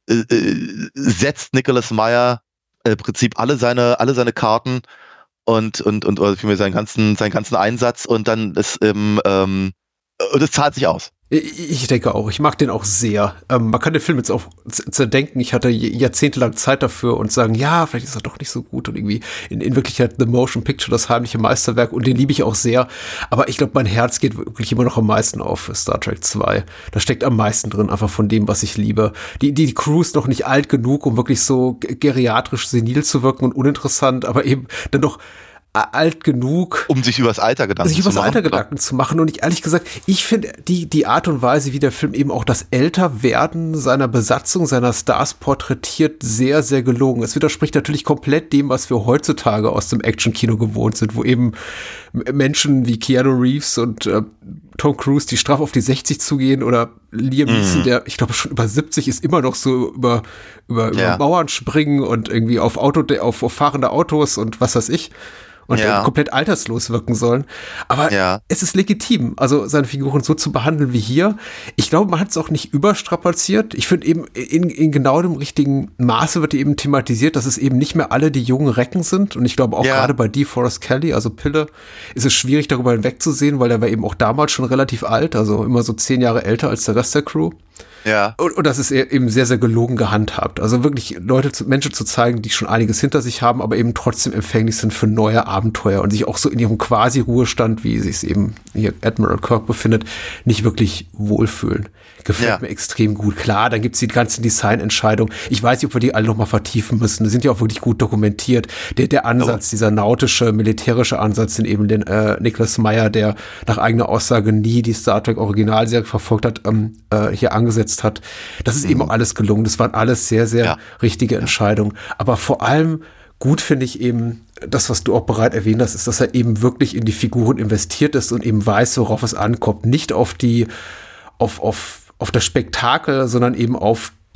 äh, setzt Nicholas Meyer äh, im Prinzip alle seine, alle seine Karten und, und, und oder vielmehr seinen ganzen, seinen ganzen Einsatz und dann ist ähm, ähm, und es zahlt sich aus. Ich denke auch. Ich mag den auch sehr. Ähm, man kann den Film jetzt auch zerdenken. Ich hatte jahrzehntelang Zeit dafür und sagen, ja, vielleicht ist er doch nicht so gut und irgendwie in, in Wirklichkeit The Motion Picture, das heimliche Meisterwerk und den liebe ich auch sehr. Aber ich glaube, mein Herz geht wirklich immer noch am meisten auf für Star Trek zwei. Da steckt am meisten drin, einfach von dem, was ich liebe. Die, die Crew ist noch nicht alt genug, um wirklich so geriatrisch senil zu wirken und uninteressant, aber eben dann doch alt genug, um sich übers Alter Gedanken sich zu übers machen. Alter Gedanken zu machen. Und ich ehrlich gesagt, ich finde die die Art und Weise, wie der Film eben auch das Älterwerden seiner Besatzung, seiner Stars porträtiert, sehr, sehr gelungen. Es widerspricht natürlich komplett dem, was wir heutzutage aus dem Action-Kino gewohnt sind, wo eben Menschen wie Keanu Reeves und äh, Tom Cruise, die straff auf die sechzig zugehen, oder Liam Neeson, mhm. der, ich glaube, schon über siebzig ist, immer noch so über über, ja. über Mauern springen und irgendwie auf Auto auf, auf fahrende Autos und was weiß ich. Und ja. komplett alterslos wirken sollen. Aber ja. es ist legitim, also seine Figuren so zu behandeln wie hier. Ich glaube, man hat es auch nicht überstrapaziert. Ich finde eben, in, in genau dem richtigen Maße wird eben thematisiert, dass es eben nicht mehr alle die jungen Recken sind. Und ich glaube auch ja. gerade bei DeForest Kelley, also Pille, ist es schwierig, darüber hinwegzusehen, weil er war eben auch damals schon relativ alt, also immer so zehn Jahre älter als der Rest der Crew. Ja. Und, und das ist eben sehr, sehr gelogen gehandhabt. Also wirklich Leute, zu, Menschen zu zeigen, die schon einiges hinter sich haben, aber eben trotzdem empfänglich sind für neue Abenteuer und sich auch so in ihrem Quasi-Ruhestand, wie sich es eben hier Admiral Kirk befindet, nicht wirklich wohlfühlen. Gefällt ja. mir extrem gut. Klar, dann gibt's die ganzen Designentscheidungen. Ich weiß nicht, ob wir die alle noch mal vertiefen müssen. Die sind ja auch wirklich gut dokumentiert. Der, der Ansatz, oh. dieser nautische, militärische Ansatz, den eben den äh, Nicholas Meyer, der nach eigener Aussage nie die Star Trek Originalserie verfolgt hat, ähm, äh, hier angesetzt hat. Das ist mhm. eben auch alles gelungen. Das waren alles sehr, sehr ja. richtige Entscheidungen. Aber vor allem gut finde ich eben, das, was du auch bereit erwähnt hast, ist, dass er eben wirklich in die Figuren investiert ist und eben weiß, worauf es ankommt. Nicht auf die, auf, auf, auf das Spektakel, sondern eben auf das,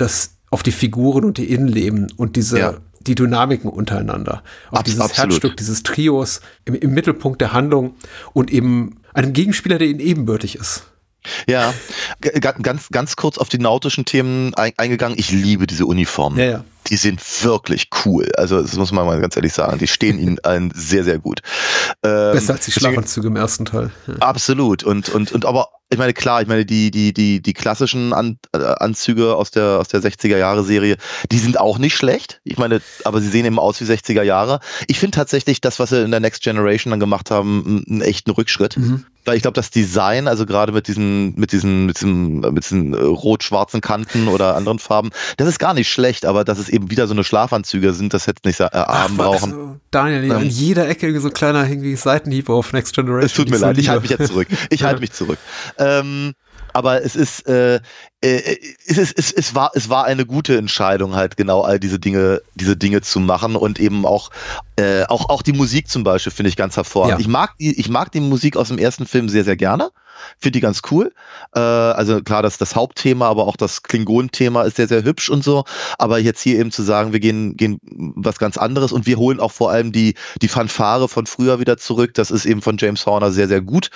auf die Figuren und die Innenleben und diese Ja. die Dynamiken untereinander. Auf Abs- dieses absolut. Herzstück dieses Trios im, im Mittelpunkt der Handlung und eben einem Gegenspieler, der ihnen ebenbürtig ist. Ja, G- ganz, ganz kurz auf die nautischen Themen ein, eingegangen. Ich liebe diese Uniformen. Ja, ja. Die sind wirklich cool. Also das muss man mal ganz ehrlich sagen. Die stehen ihnen allen sehr, sehr gut. Ähm, Besser als die deswegen- Schlafanzüge im ersten Teil. Ja. Absolut. Und, und, und aber, ich meine, klar, ich meine, die, die, die, die klassischen An, äh, Anzüge aus der, aus der sechziger-Jahre-Serie, die sind auch nicht schlecht. Ich meine, aber sie sehen eben aus wie sechziger Jahre. Ich finde tatsächlich das, was sie in der Next Generation dann gemacht haben, einen echten Rückschritt. Mhm. Weil ich glaube, das Design, also gerade mit diesen, mit diesen, mit diesen, mit diesen äh, rot-schwarzen Kanten oder anderen Farben, das ist gar nicht schlecht, aber dass es eben wieder so eine Schlafanzüge sind, das hätte nicht äh, haben brauchen. Also, Daniel, Ähm. an jeder Ecke so ein kleiner irgendwie Seitenhieb auf Next Generation. Es tut mir die so leid, ich liebe. halte mich jetzt zurück. Ich halte mich zurück. Ähm, aber es ist, äh, äh, es ist, es, es war, es war eine gute Entscheidung, halt genau all diese Dinge, diese Dinge zu machen und eben auch, äh, auch, auch die Musik zum Beispiel finde ich ganz hervorragend. Ja. Ich mag die, ich mag die Musik aus dem ersten Film sehr, sehr gerne. Finde die ganz cool. Äh, also klar, das, das Hauptthema, aber auch das Klingon-Thema ist sehr, sehr hübsch und so. Aber jetzt hier eben zu sagen, wir gehen, gehen was ganz anderes und wir holen auch vor allem die, die Fanfare von früher wieder zurück. Das ist eben von James Horner sehr, sehr gut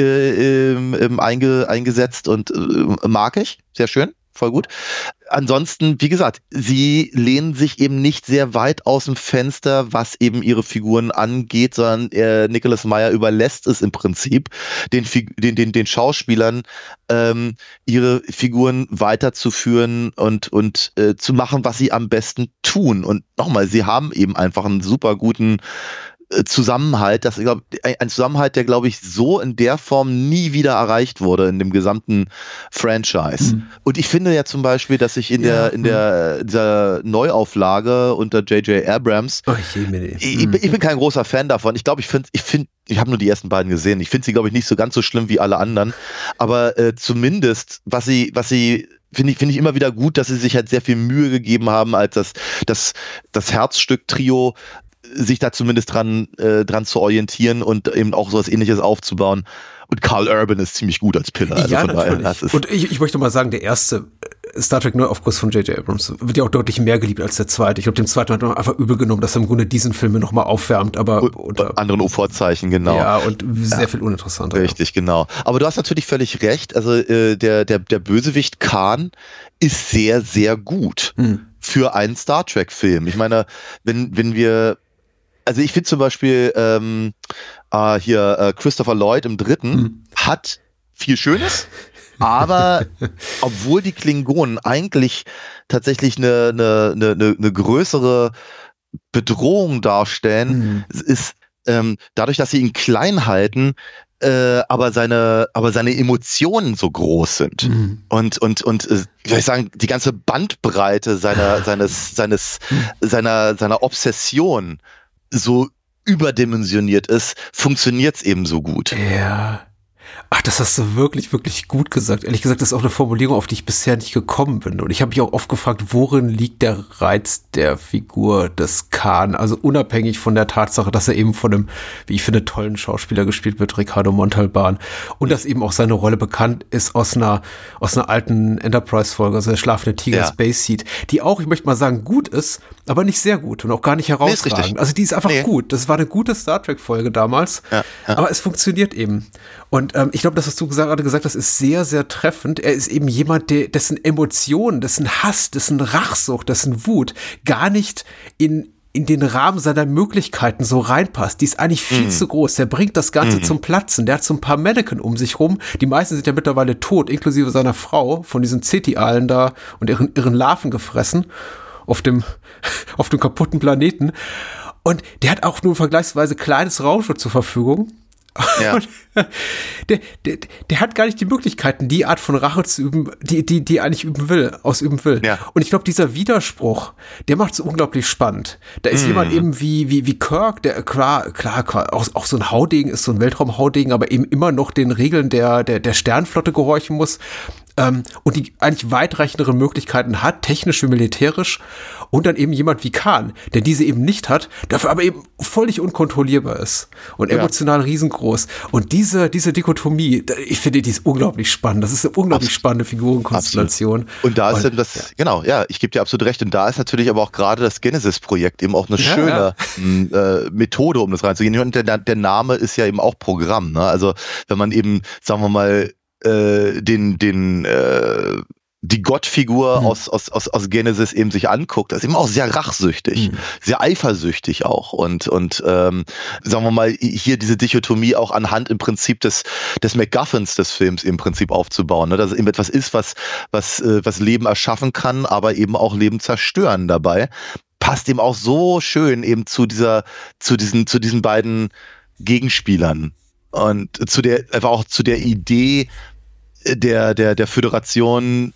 äh, ähm, ähm, einge, eingesetzt und äh, mag ich. Sehr schön. Voll gut. Ansonsten, wie gesagt, sie lehnen sich eben nicht sehr weit aus dem Fenster, was eben ihre Figuren angeht, sondern äh, Nicholas Meyer überlässt es im Prinzip den, Fig- den, den, den Schauspielern, ähm, ihre Figuren weiterzuführen und, und äh, zu machen, was sie am besten tun. Und nochmal, sie haben eben einfach einen super guten Zusammenhalt, das, ich glaub, ein Zusammenhalt, der, glaube ich, so in der Form nie wieder erreicht wurde in dem gesamten Franchise. Mhm. Und ich finde ja zum Beispiel, dass sich in ja, der, in der, dieser Neuauflage unter J J Abrams, oh, je, ich, ich bin kein großer Fan davon. Ich glaube, ich finde, ich finde, ich habe nur die ersten beiden gesehen. Ich finde sie, glaube ich, nicht so ganz so schlimm wie alle anderen. Aber äh, zumindest, was sie, was sie finde ich, finde ich immer wieder gut, dass sie sich halt sehr viel Mühe gegeben haben, als das, das, das Herzstück-Trio sich da zumindest dran, äh, dran zu orientieren und eben auch so was Ähnliches aufzubauen. Und Carl Urban ist ziemlich gut als Pillar. Also ja, von natürlich. Daher, das ist und ich, ich möchte mal sagen, der erste Star Trek Neuaufguss von J J Abrams wird ja auch deutlich mehr geliebt als der zweite. Ich glaube, dem zweiten hat man einfach übel genommen, dass er im Grunde diesen Film nochmal aufwärmt, aber unter anderen Vorzeichen, genau. Ja, und sehr ja. viel uninteressanter. Richtig, ja. genau. Aber du hast natürlich völlig recht. Also äh, der, der, der Bösewicht Khan ist sehr, sehr gut hm. für einen Star Trek-Film. Ich meine, wenn, wenn wir Also ich finde zum Beispiel ähm, äh, hier äh, Christopher Lloyd im dritten mhm. hat viel Schönes, aber obwohl die Klingonen eigentlich tatsächlich eine, eine, eine, eine größere Bedrohung darstellen, mhm. ist ähm, dadurch, dass sie ihn klein halten, äh, aber seine, aber seine Emotionen so groß sind mhm. und und und äh, wie soll ich sagen, die ganze Bandbreite seiner seines seines mhm. seiner seiner Obsession so überdimensioniert ist, funktioniert es eben so gut. Ja. Ach, das hast du wirklich, wirklich gut gesagt. Ehrlich gesagt, das ist auch eine Formulierung, auf die ich bisher nicht gekommen bin. Und ich habe mich auch oft gefragt, worin liegt der Reiz der Figur des Khan? Also unabhängig von der Tatsache, dass er eben von einem, wie ich finde, tollen Schauspieler gespielt wird, Ricardo Montalban. Und dass eben auch seine Rolle bekannt ist aus einer, aus einer alten Enterprise-Folge, also der schlafende Tiger ja. Space Seed, die auch, ich möchte mal sagen, gut ist, aber nicht sehr gut und auch gar nicht herausragend. Nee, also die ist einfach nee. gut. Das war eine gute Star Trek-Folge damals, ja, ja. aber es funktioniert eben. Und ähm, ich glaube, das, was du gesagt, gerade gesagt hast, ist sehr, sehr treffend. Er ist eben jemand, der, dessen Emotionen, dessen Hass, dessen Rachsucht, dessen Wut gar nicht in, in den Rahmen seiner Möglichkeiten so reinpasst. Die ist eigentlich viel mm. zu groß. Der bringt das Ganze mm. zum Platzen. Der hat so ein paar Mannequin um sich rum. Die meisten sind ja mittlerweile tot, inklusive seiner Frau, von diesen Ceti-Aalen da und ihren, ihren Larven gefressen auf dem, auf dem kaputten Planeten. Und der hat auch nur ein vergleichsweise kleines Raumschiff zur Verfügung. Ja. Der, der, der hat gar nicht die Möglichkeiten, die Art von Rache zu üben, die, die, die er eigentlich üben will, ausüben will. Ja. Und ich glaube, dieser Widerspruch, der macht es unglaublich spannend. Da ist mm. jemand eben wie, wie, wie Kirk, der klar, klar, klar auch, auch so ein Haudegen ist, so ein Weltraumhaudegen, aber eben immer noch den Regeln der, der, der Sternflotte gehorchen muss. Ähm, und die eigentlich weitreichendere Möglichkeiten hat, technisch wie militärisch, und dann eben jemand wie Khan, der diese eben nicht hat, dafür aber eben völlig unkontrollierbar ist und ja. emotional riesengroß groß. Und diese, diese Dichotomie, ich finde, die ist unglaublich spannend. Das ist eine unglaublich absolut. spannende Figurenkonstellation. Absolut. Und da ist dann das, ja. genau, ja, ich gebe dir absolut recht. Und da ist natürlich aber auch gerade das Genesis-Projekt eben auch eine ja, schöne ja. Äh, Methode, um das reinzugehen. Und der, der Name ist ja eben auch Programm. Ne? Also wenn man eben, sagen wir mal, äh, den, den, äh, die Gottfigur mhm. aus, aus, aus, aus Genesis eben sich anguckt, das ist eben auch sehr rachsüchtig, mhm. sehr eifersüchtig auch und, und ähm, sagen wir mal, hier diese Dichotomie auch anhand im Prinzip des, des MacGuffins des Films im Prinzip aufzubauen, ne? Dass es eben etwas ist, was, was, äh, was Leben erschaffen kann, aber eben auch Leben zerstören dabei, passt eben auch so schön eben zu dieser, zu diesen, zu diesen beiden Gegenspielern und zu der, einfach auch zu der Idee der, der, der Föderation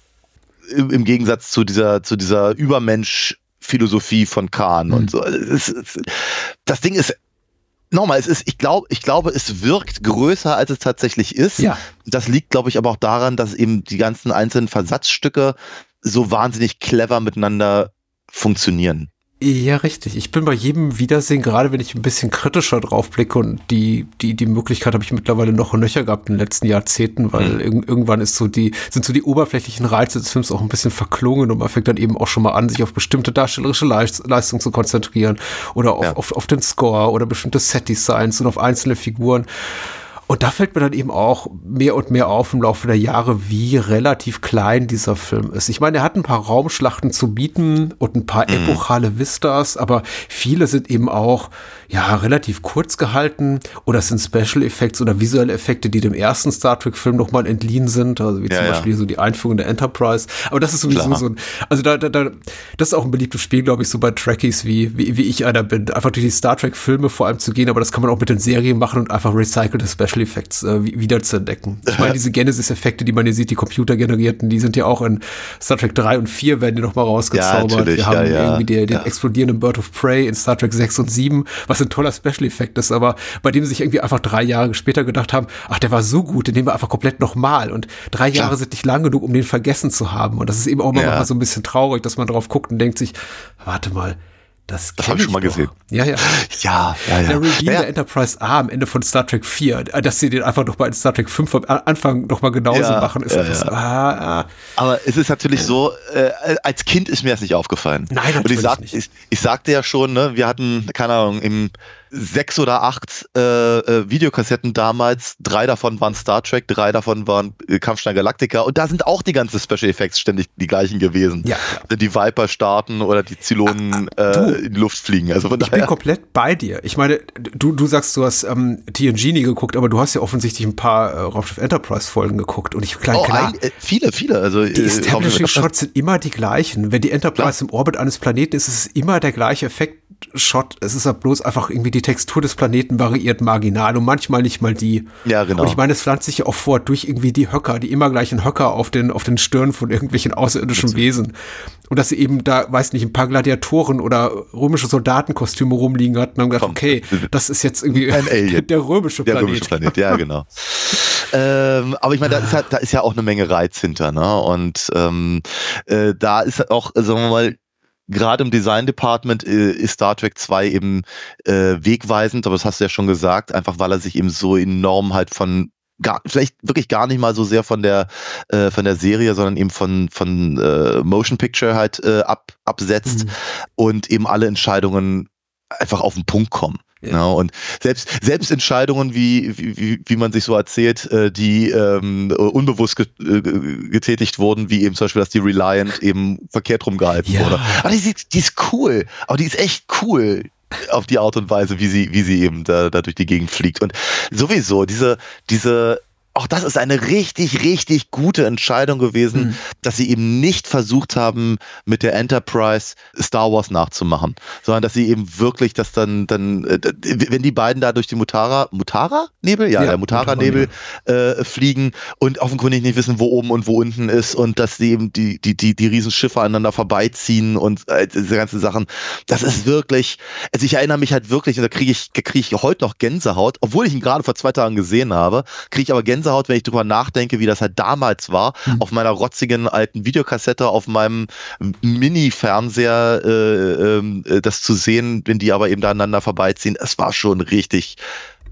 im Gegensatz zu dieser, zu dieser Übermensch-Philosophie von Khan mhm. und so. Es, es, das Ding ist, nochmal, es ist, ich glaube, ich glaube, es wirkt größer, als es tatsächlich ist. Ja. Das liegt, glaube ich, aber auch daran, dass eben die ganzen einzelnen Versatzstücke so wahnsinnig clever miteinander funktionieren. Ja, richtig. Ich bin bei jedem Wiedersehen, gerade wenn ich ein bisschen kritischer drauf blicke und die, die, die Möglichkeit habe ich mittlerweile noch und nöcher gehabt in den letzten Jahrzehnten, weil mhm. irg- irgendwann ist so die, sind so die oberflächlichen Reize des Films auch ein bisschen verklungen und man fängt dann eben auch schon mal an, sich auf bestimmte darstellerische Leist- Leistungen zu konzentrieren oder auf, ja. auf, auf den Score oder bestimmte Set-Designs und auf einzelne Figuren. Und da fällt mir dann eben auch mehr und mehr auf im Laufe der Jahre, wie relativ klein dieser Film ist. Ich meine, er hat ein paar Raumschlachten zu bieten und ein paar mhm. epochale Vistas, aber viele sind eben auch ja relativ kurz gehalten oder es sind Special Effects oder visuelle Effekte, die dem ersten Star Trek-Film nochmal entliehen sind, also wie ja, zum Beispiel ja. so die Einführung der Enterprise. Aber das ist sowieso Klar. so ein, also da, da, da, das ist auch ein beliebtes Spiel, glaube ich, so bei Trekkies, wie, wie, wie ich einer bin, einfach durch die Star Trek-Filme vor allem zu gehen, aber das kann man auch mit den Serien machen und einfach recycelte Special Effects äh, wieder zu entdecken. Ich meine, diese Genesis-Effekte, die man hier sieht, die computergenerierten, die sind ja auch in Star Trek drei und vier werden die nochmal rausgezaubert. Ja, wir haben ja, ja. irgendwie den, den ja. explodierenden Bird of Prey in Star Trek sechs und sieben, was ein toller Special-Effekt ist, aber bei dem sie sich irgendwie einfach drei Jahre später gedacht haben, ach, der war so gut, den nehmen wir einfach komplett nochmal und drei Klar. Jahre sind nicht lang genug, um den vergessen zu haben und das ist eben auch ja. mal so ein bisschen traurig, dass man drauf guckt und denkt sich, warte mal, Das, das habe ich schon mal doch. gesehen. Ja, ja. Ja, ja, ja. Der Reveal ja, ja. der Enterprise A am Ende von Star Trek vier, dass sie den einfach noch mal in Star Trek fünf am Anfang noch mal genauso ja, machen, ist ja, einfach so, ja. ah, ah. Aber es ist natürlich so, äh, als Kind ist mir das nicht aufgefallen. Nein, natürlich Und ich sag, nicht. Ich, ich sagte ja schon, ne, wir hatten, keine Ahnung, im sechs oder acht äh, äh, Videokassetten damals, drei davon waren Star Trek, drei davon waren äh, Kampfstein Galactica und da sind auch die ganzen Special Effects ständig die gleichen gewesen. Ja, klar. Die Viper starten oder die Zylonen ah, ah, äh, in die Luft fliegen. Also von ich daher. bin komplett bei dir. Ich meine, du, du sagst, du hast ähm, T N G nie geguckt, aber du hast ja offensichtlich ein paar äh, Raumschiff Enterprise Folgen geguckt und ich klar, oh, klar ein, äh, viele, viele. Also, die äh, Establishing Shots sind immer die gleichen. Wenn die Enterprise klar. im Orbit eines Planeten ist, ist es immer der gleiche Effekt. Shot, es ist ja bloß einfach irgendwie die Textur des Planeten variiert marginal und manchmal nicht mal die. Ja, genau. Und ich meine, es pflanzt sich ja auch fort durch irgendwie die Höcker, die immer gleichen Höcker auf den, auf den Stirn von irgendwelchen außerirdischen das Wesen. Und dass sie eben da, weiß nicht, ein paar Gladiatoren oder römische Soldatenkostüme rumliegen hatten und haben gedacht, okay, das ist jetzt irgendwie ein Alien. der römische Planet. Der römische Planet, ja, genau. ähm, aber ich meine, da ist, halt, da ist ja auch eine Menge Reiz hinter, ne? Und ähm, äh, da ist auch, sagen wir mal, gerade im Design Department äh, ist Star Trek zwei eben äh, wegweisend, aber das hast du ja schon gesagt, einfach weil er sich eben so enorm halt von gar, vielleicht wirklich gar nicht mal so sehr von der äh, von der Serie, sondern eben von von äh, Motion Picture halt äh, ab, absetzt mhm. und eben alle Entscheidungen einfach auf den Punkt kommen. Ja. Ja, und selbst, selbst Entscheidungen, wie, wie, wie man sich so erzählt, äh, die ähm, unbewusst get, äh, getätigt wurden, wie eben zum Beispiel, dass die Reliant eben verkehrt rumgehalten ja. wurde. Aber die, die ist cool, aber die ist echt cool auf die Art und Weise, wie sie, wie sie eben da, da durch die Gegend fliegt. Und sowieso, diese, diese auch das ist eine richtig, richtig gute Entscheidung gewesen, mhm. dass sie eben nicht versucht haben, mit der Enterprise Star Wars nachzumachen, sondern dass sie eben wirklich das dann, dann, wenn die beiden da durch die Mutara, Mutara-Nebel? Ja, ja, der Mutara-Nebel äh, fliegen und offenkundig nicht wissen, wo oben und wo unten ist und dass sie eben die, die, die, die Riesenschiffe aneinander vorbeiziehen und äh, diese ganzen Sachen. Das ist wirklich, also ich erinnere mich halt wirklich, und da kriege ich, kriege ich heute noch Gänsehaut, obwohl ich ihn gerade vor zwei Tagen gesehen habe, kriege ich aber Gänsehaut, wenn ich drüber nachdenke, wie das halt damals war, mhm. auf meiner rotzigen alten Videokassette, auf meinem Mini-Fernseher, äh, äh, das zu sehen, wenn die aber eben da aneinander vorbeiziehen. Es war schon richtig,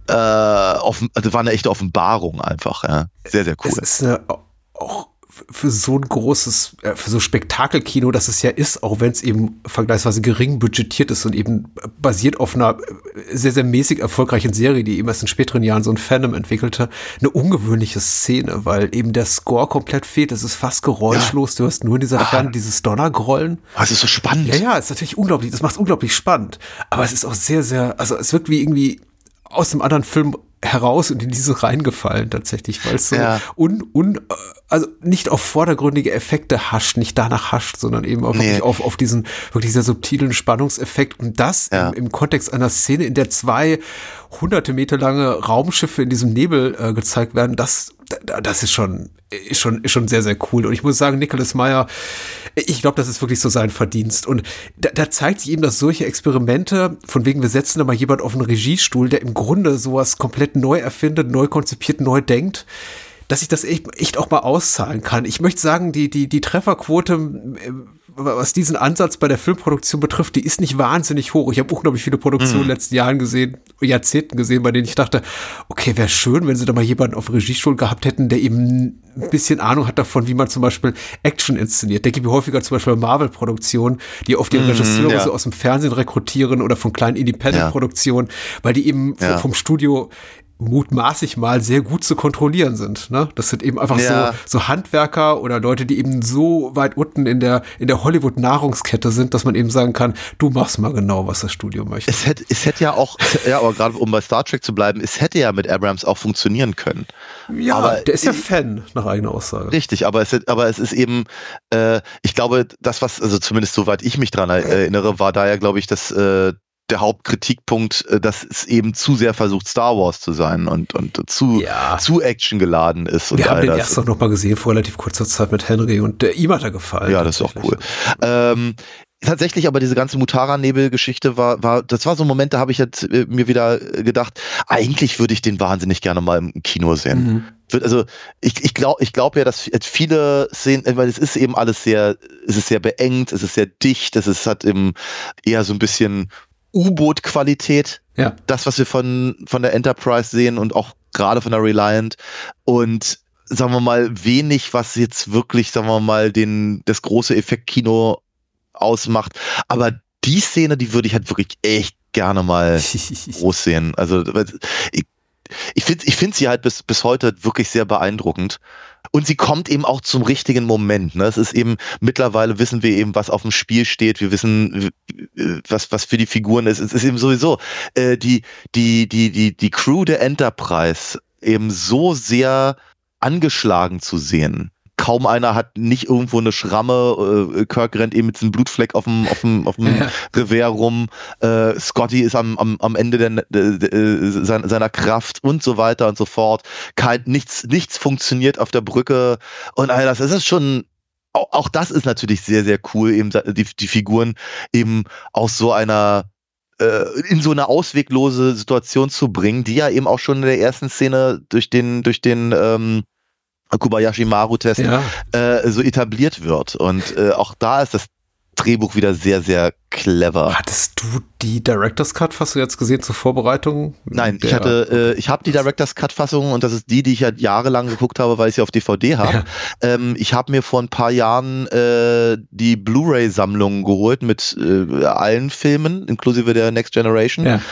äh, offen, also war eine echte Offenbarung einfach. Ja. Sehr, sehr cool. Es ist eine, auch für so ein großes, für so Spektakelkino, das es ja ist, auch wenn es eben vergleichsweise gering budgetiert ist und eben basiert auf einer sehr, sehr mäßig erfolgreichen Serie, die eben erst in späteren Jahren so ein Fandom entwickelte, eine ungewöhnliche Szene, weil eben der Score komplett fehlt. Es ist fast geräuschlos. Ja. Du hörst nur in dieser Ferne dieses Donnergrollen. Das ist so spannend. Ja, ja, es ist natürlich unglaublich. Das macht es unglaublich spannend. Aber es ist auch sehr, sehr, also es wirkt wie irgendwie aus einem anderen Film heraus und in diese reingefallen tatsächlich, weil es so ja. un, un, also nicht auf vordergründige Effekte hascht, nicht danach hascht, sondern eben auch nee. wirklich auf, auf diesen wirklich sehr subtilen Spannungseffekt und das ja. im, im Kontext einer Szene, in der zwei hunderte Meter lange Raumschiffe in diesem Nebel äh, gezeigt werden, das, das ist schon, ist schon, ist schon sehr, sehr cool. Und ich muss sagen, Nicholas Meyer, ich glaube, das ist wirklich so sein Verdienst. Und da, da zeigt sich eben, dass solche Experimente, von wegen wir setzen da mal jemand auf einen Regiestuhl, der im Grunde sowas komplett neu erfindet, neu konzipiert, neu denkt, dass ich das echt, echt auch mal auszahlen kann. Ich möchte sagen, die, die, die Trefferquote, was diesen Ansatz bei der Filmproduktion betrifft, die ist nicht wahnsinnig hoch. Ich habe unglaublich viele Produktionen in den letzten Jahren gesehen, Jahrzehnten gesehen, bei denen ich dachte, okay, wäre schön, wenn sie da mal jemanden auf Regiestuhl gehabt hätten, der eben ein bisschen Ahnung hat davon, wie man zum Beispiel Action inszeniert. Denke ich mir häufiger zum Beispiel Marvel-Produktionen, die oft die mm, Regisseure ja. so aus dem Fernsehen rekrutieren oder von kleinen Independent-Produktionen, ja. weil die eben ja. vom Studio mutmaßlich mal sehr gut zu kontrollieren sind. Ne? Das sind eben einfach ja. so, so Handwerker oder Leute, die eben so weit unten in der, in der Hollywood-Nahrungskette sind, dass man eben sagen kann, du machst mal genau, was das Studio möchte. Es hätte, es hätte ja auch, ja, aber gerade um bei Star Trek zu bleiben, es hätte ja mit Abrams auch funktionieren können. Ja, aber der ist ja Fan, nach eigener Aussage. Richtig, aber es, aber es ist eben, äh, ich glaube, das, was, also zumindest soweit ich mich dran erinnere, war da ja, glaube ich, das, äh, der Hauptkritikpunkt, dass es eben zu sehr versucht, Star Wars zu sein und, und zu, ja. zu Action geladen ist. Und Wir haben all den das. erst auch noch mal gesehen, vor relativ kurzer Zeit mit Henry und der, ihm hat er gefallen. Ja, das ist auch cool. Ähm, tatsächlich aber diese ganze Mutara-Nebel-Geschichte war, war, das war so ein Moment, da habe ich jetzt äh, mir wieder gedacht, eigentlich würde ich den wahnsinnig gerne mal im Kino sehen. Mhm. Also ich, ich glaube ich glaub ja, dass viele Szenen, weil es ist eben alles sehr, es ist sehr beengt, es ist sehr dicht, es ist, hat eben eher so ein bisschen U-Boot-Qualität, ja. das, was wir von, von der Enterprise sehen und auch gerade von der Reliant und sagen wir mal, wenig, was jetzt wirklich, sagen wir mal, den, das große Effektkino ausmacht. Aber die Szene, die würde ich halt wirklich echt gerne mal groß sehen. Also ich, ich finde ich finde sie halt bis, bis heute wirklich sehr beeindruckend. Und sie kommt eben auch zum richtigen Moment. Ne? Es ist eben, mittlerweile wissen wir eben, was auf dem Spiel steht. Wir wissen, was, was für die Figuren ist. Es ist eben sowieso äh, die, die, die, die, die Crew der Enterprise eben so sehr angeschlagen zu sehen. Kaum einer hat nicht irgendwo eine Schramme. Äh, Kirk rennt eben mit diesem Blutfleck auf dem, auf dem, auf dem ja. Revers rum. Äh, Scotty ist am, am, am Ende der, der, der, seiner, seiner Kraft und so weiter und so fort. Kein, nichts, nichts funktioniert auf der Brücke und all das. Es ist schon, auch, auch das ist natürlich sehr, sehr cool, eben die, die Figuren eben aus so einer äh, in so eine ausweglose Situation zu bringen, die ja eben auch schon in der ersten Szene durch den, durch den ähm, Kobayashi Maru-Test ja. äh, so etabliert wird. Und äh, auch da ist das Drehbuch wieder sehr, sehr clever. Hattest du die Director's Cut-Fassung jetzt gesehen zur Vorbereitung? Nein, ich hatte, äh, ich habe die Director's Cut-Fassung und das ist die, die ich ja jahrelang geguckt habe, weil ich sie auf D V D habe. Ja. Ähm, ich habe mir vor ein paar Jahren äh, die Blu-ray-Sammlung geholt mit äh, allen Filmen, inklusive der Next Generation. Ja.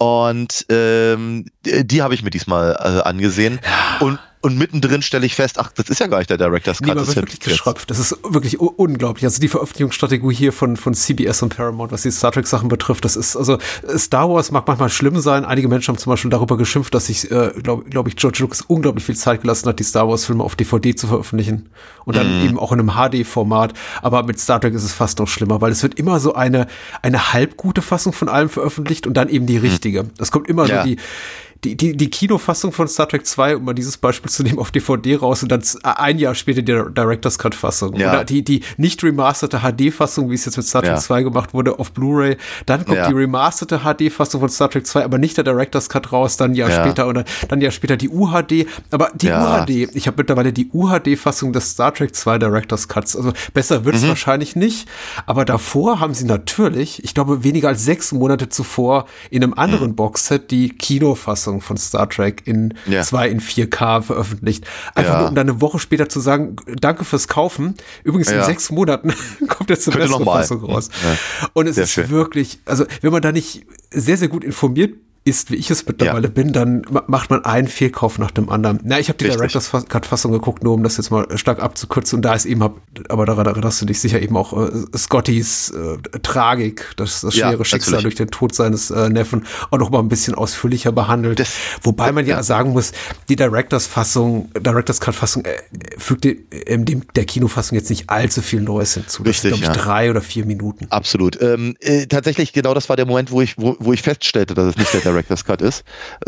Und ähm, die, die habe ich mir diesmal äh, angesehen. Ja. Und Und mittendrin stelle ich fest, ach, das ist ja gar nicht der Director's Cut. Nee, man wird wirklich geschröpft. Das ist wirklich u- unglaublich. Also die Veröffentlichungsstrategie hier von, von C B S und Paramount, was die Star Trek Sachen betrifft, das ist, also Star Wars mag manchmal schlimm sein. Einige Menschen haben zum Beispiel darüber geschimpft, dass sich, äh, glaube glaub ich, George Lucas unglaublich viel Zeit gelassen hat, die Star Wars Filme auf D V D zu veröffentlichen. Und dann mm. eben auch in einem H D-Format. Aber mit Star Trek ist es fast noch schlimmer, weil es wird immer so eine, eine halbgute Fassung von allem veröffentlicht und dann eben die richtige. Das kommt immer ja. so die, Die, die, die Kinofassung von Star Trek zwei, um mal dieses Beispiel zu nehmen, auf D V D raus und dann ein Jahr später die Director's Cut-Fassung. Ja. Oder die, die nicht remasterte H D-Fassung, wie es jetzt mit Star Trek ja. zwei gemacht wurde, auf Blu-ray. Dann kommt ja. die remasterte H D-Fassung von Star Trek zwei, aber nicht der Director's Cut raus, dann ein Jahr ja. später oder dann ein Jahr später die U H D. Aber die ja. U H D, ich habe mittlerweile die U H D-Fassung des Star Trek zwei Director's Cuts. Also besser wird es mhm. wahrscheinlich nicht. Aber davor haben sie natürlich, ich glaube weniger als sechs Monate zuvor, in einem anderen mhm. Boxset die Kinofassung Fassung von Star Trek in ja. zwei in vier K veröffentlicht. Einfach ja. nur, um dann eine Woche später zu sagen, danke fürs Kaufen. Übrigens ja. in sechs Monaten kommt jetzt eine Könnte bessere Fassung raus. Ja. Und es Sehr ist schön. wirklich, also wenn man da nicht sehr, sehr gut informiert ist, wie ich es mittlerweile ja. bin, dann ma- macht man einen Fehlkauf nach dem anderen. Na, ich habe die Director's Cut-Fassung geguckt, nur um das jetzt mal stark abzukürzen. Und da ist eben, hab, aber daran erinnerst du dich sicher eben auch äh, Scottys äh, Tragik, das, das schwere ja, Schicksal natürlich. durch den Tod seines äh, Neffen auch noch mal ein bisschen ausführlicher behandelt. Das, Wobei man ja, ja sagen muss, die Director's Fassung, Director's Cut-Fassung äh, fügte in dem, der Kinofassung jetzt nicht allzu viel Neues hinzu. Das Richtig, sind, glaube ich, ja. drei oder vier Minuten. Absolut. Ähm, äh, tatsächlich, genau das war der Moment, wo ich, wo, wo ich feststellte, dass es nicht der Director's Cut ist.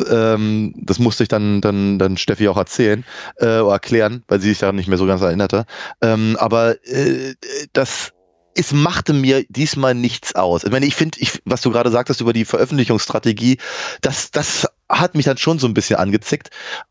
Ähm, das musste ich dann, dann, dann Steffi auch erzählen äh, oder erklären, weil sie sich daran nicht mehr so ganz erinnerte. Ähm, aber äh, das es machte mir diesmal nichts aus. Ich meine, ich finde, ich, was du gerade sagtest über die Veröffentlichungsstrategie, das, das hat mich dann schon so ein bisschen angezickt.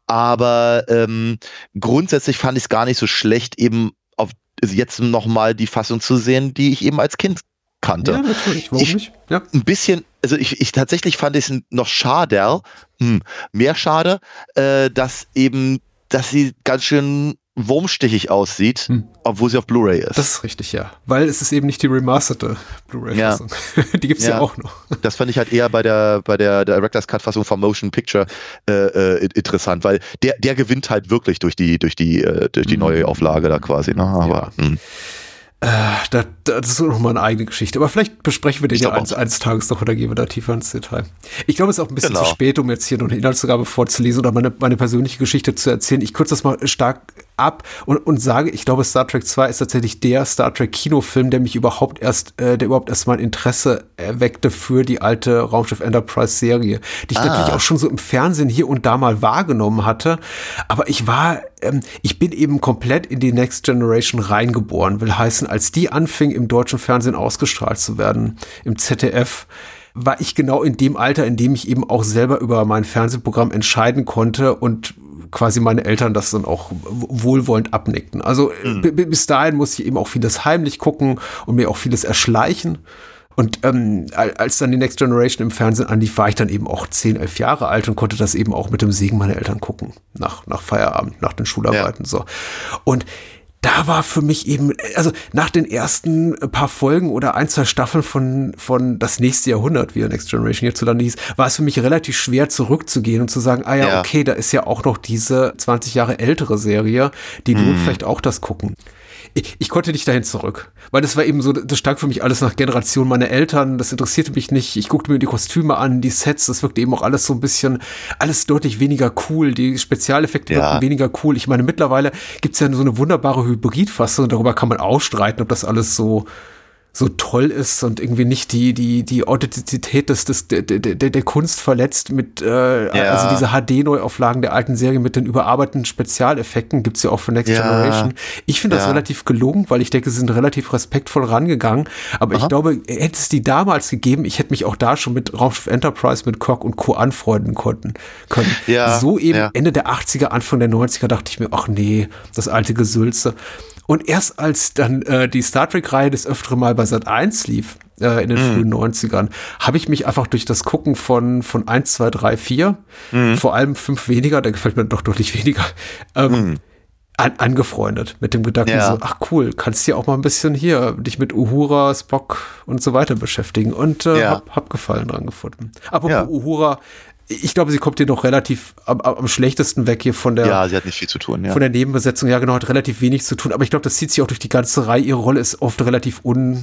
Aber ähm, grundsätzlich fand ich es gar nicht so schlecht, eben auf jetzt nochmal die Fassung zu sehen, die ich eben als Kind kannte. Ja, natürlich. Warum ich, nicht? Ja. Ein bisschen, also ich, ich tatsächlich fand es noch schade, hm, mehr schade, äh, dass eben, dass sie ganz schön wurmstichig aussieht, hm. obwohl sie auf Blu-ray ist. Das ist richtig, ja. Weil es ist eben nicht die remasterte Blu-ray-Fassung. Ja. Die gibt's ja. ja auch noch. Das fand ich halt eher bei der bei der Director's Cut-Fassung von Motion Picture äh, äh, interessant, weil der der gewinnt halt wirklich durch die durch die äh, durch die neue Auflage da quasi. Ne? Aber ja. hm. Äh, das, das ist noch mal eine eigene Geschichte. Aber vielleicht besprechen wir den ja eines, eines Tages noch oder gehen wir da tiefer ins Detail. Ich glaube, es ist auch ein bisschen genau. zu spät, um jetzt hier noch eine Inhaltsangabe vorzulesen oder meine, meine persönliche Geschichte zu erzählen. Ich kürze das mal stark ab und, und sage, ich glaube, Star Trek zwei ist tatsächlich der Star Trek Kinofilm, der mich überhaupt erst, äh, der überhaupt erst mal Interesse erweckte für die alte Raumschiff Enterprise Serie, die ich ah. natürlich auch schon so im Fernsehen hier und da mal wahrgenommen hatte. Aber ich war, ähm, ich bin eben komplett in die Next Generation reingeboren, will heißen, als die anfing, im deutschen Fernsehen ausgestrahlt zu werden, im Z D F, war ich genau in dem Alter, in dem ich eben auch selber über mein Fernsehprogramm entscheiden konnte und quasi meine Eltern das dann auch wohlwollend abnickten. Also mhm. b- bis dahin musste ich eben auch vieles heimlich gucken und mir auch vieles erschleichen. Und ähm, als dann die Next Generation im Fernsehen anlief, war ich dann eben auch zehn, elf Jahre alt und konnte das eben auch mit dem Segen meiner Eltern gucken, nach, nach Feierabend, nach den Schularbeiten. Ja. So. Und da war für mich eben, also nach den ersten paar Folgen oder ein, zwei Staffeln von, von Das nächste Jahrhundert, wie Next Generation hierzulande hieß, war es für mich relativ schwer zurückzugehen und zu sagen, ah ja, ja. okay, da ist ja auch noch diese zwanzig Jahre ältere Serie, die lohnt hm. vielleicht auch das gucken. Ich, ich konnte nicht dahin zurück, weil das war eben so, das stank für mich alles nach Generation meiner Eltern, das interessierte mich nicht, ich guckte mir die Kostüme an, die Sets, das wirkte eben auch alles so ein bisschen, alles deutlich weniger cool, die Spezialeffekte ja. wirkten weniger cool. Ich meine, mittlerweile gibt's ja so eine wunderbare Hybridfassung, darüber kann man auch streiten, ob das alles so so toll ist und irgendwie nicht die die die Authentizität des, des der, der, der Kunst verletzt mit äh, ja. also diese H D-Neuauflagen der alten Serie mit den überarbeiteten Spezialeffekten gibt's ja auch für Next ja. Generation. Ich finde das ja. relativ gelungen, weil ich denke, sie sind relativ respektvoll rangegangen, aber Aha. ich glaube, hätte es die damals gegeben, ich hätte mich auch da schon mit Raumschiff Enterprise, mit Kirk und Co. anfreunden konnten, können. Ja. So eben ja. Ende der achtziger, Anfang der neunziger dachte ich mir, ach nee, das alte Gesülze. Und erst als dann äh, die Star Trek-Reihe des Öfteren mal bei Sat eins lief, äh, in den mm. frühen neunzigern, habe ich mich einfach durch das Gucken von von eins, zwei, drei, vier, mm. vor allem fünf weniger, da gefällt mir doch deutlich weniger, ähm, mm. an, angefreundet mit dem Gedanken ja. so, ach cool, kannst ja auch mal ein bisschen hier dich mit Uhura, Spock und so weiter beschäftigen und äh, ja. hab, hab Gefallen dran gefunden. Apropos ja. Uhura, ich glaube, sie kommt hier noch relativ am, am schlechtesten weg hier von der. Ja, sie hat nicht viel zu tun, ja. Von der Nebenbesetzung, ja genau, hat relativ wenig zu tun. Aber ich glaube, das zieht sich auch durch die ganze Reihe. Ihre Rolle ist oft relativ un,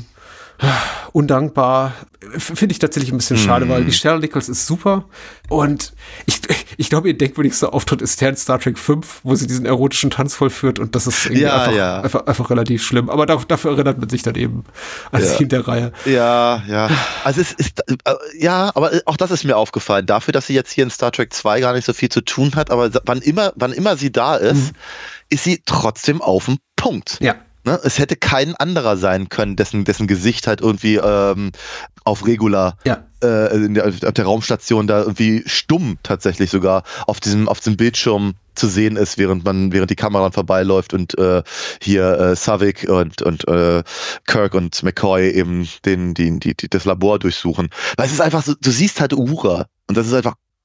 undankbar. Finde ich tatsächlich ein bisschen mm. schade, weil die Cheryl Nichols ist super. Und ich, ich glaube, ihr denkwürdigster Auftritt ist der in Star Trek fünf, wo sie diesen erotischen Tanz vollführt. Und das ist irgendwie ja, einfach, ja. Einfach, einfach relativ schlimm. Aber dafür, dafür erinnert man sich dann eben an ja. sie in der Reihe. Ja, ja. Also es ist, äh, ja, aber auch das ist mir aufgefallen. Dafür, dass sie jetzt hier in Star Trek zwei gar nicht so viel zu tun hat, aber wann immer, wann immer sie da ist, mhm. ist sie trotzdem auf dem Punkt. Ja. Ne? Es hätte kein anderer sein können, dessen, dessen Gesicht halt irgendwie ähm, auf Regular ja. äh, in der, auf der Raumstation da irgendwie stumm tatsächlich sogar auf diesem, auf diesem Bildschirm zu sehen ist, während man, während die Kamera vorbeiläuft und äh, hier äh, Savick und, und äh, Kirk und McCoy eben den, die, die, die, das Labor durchsuchen. Weil es ist einfach so, du siehst halt Uhura und das ist einfach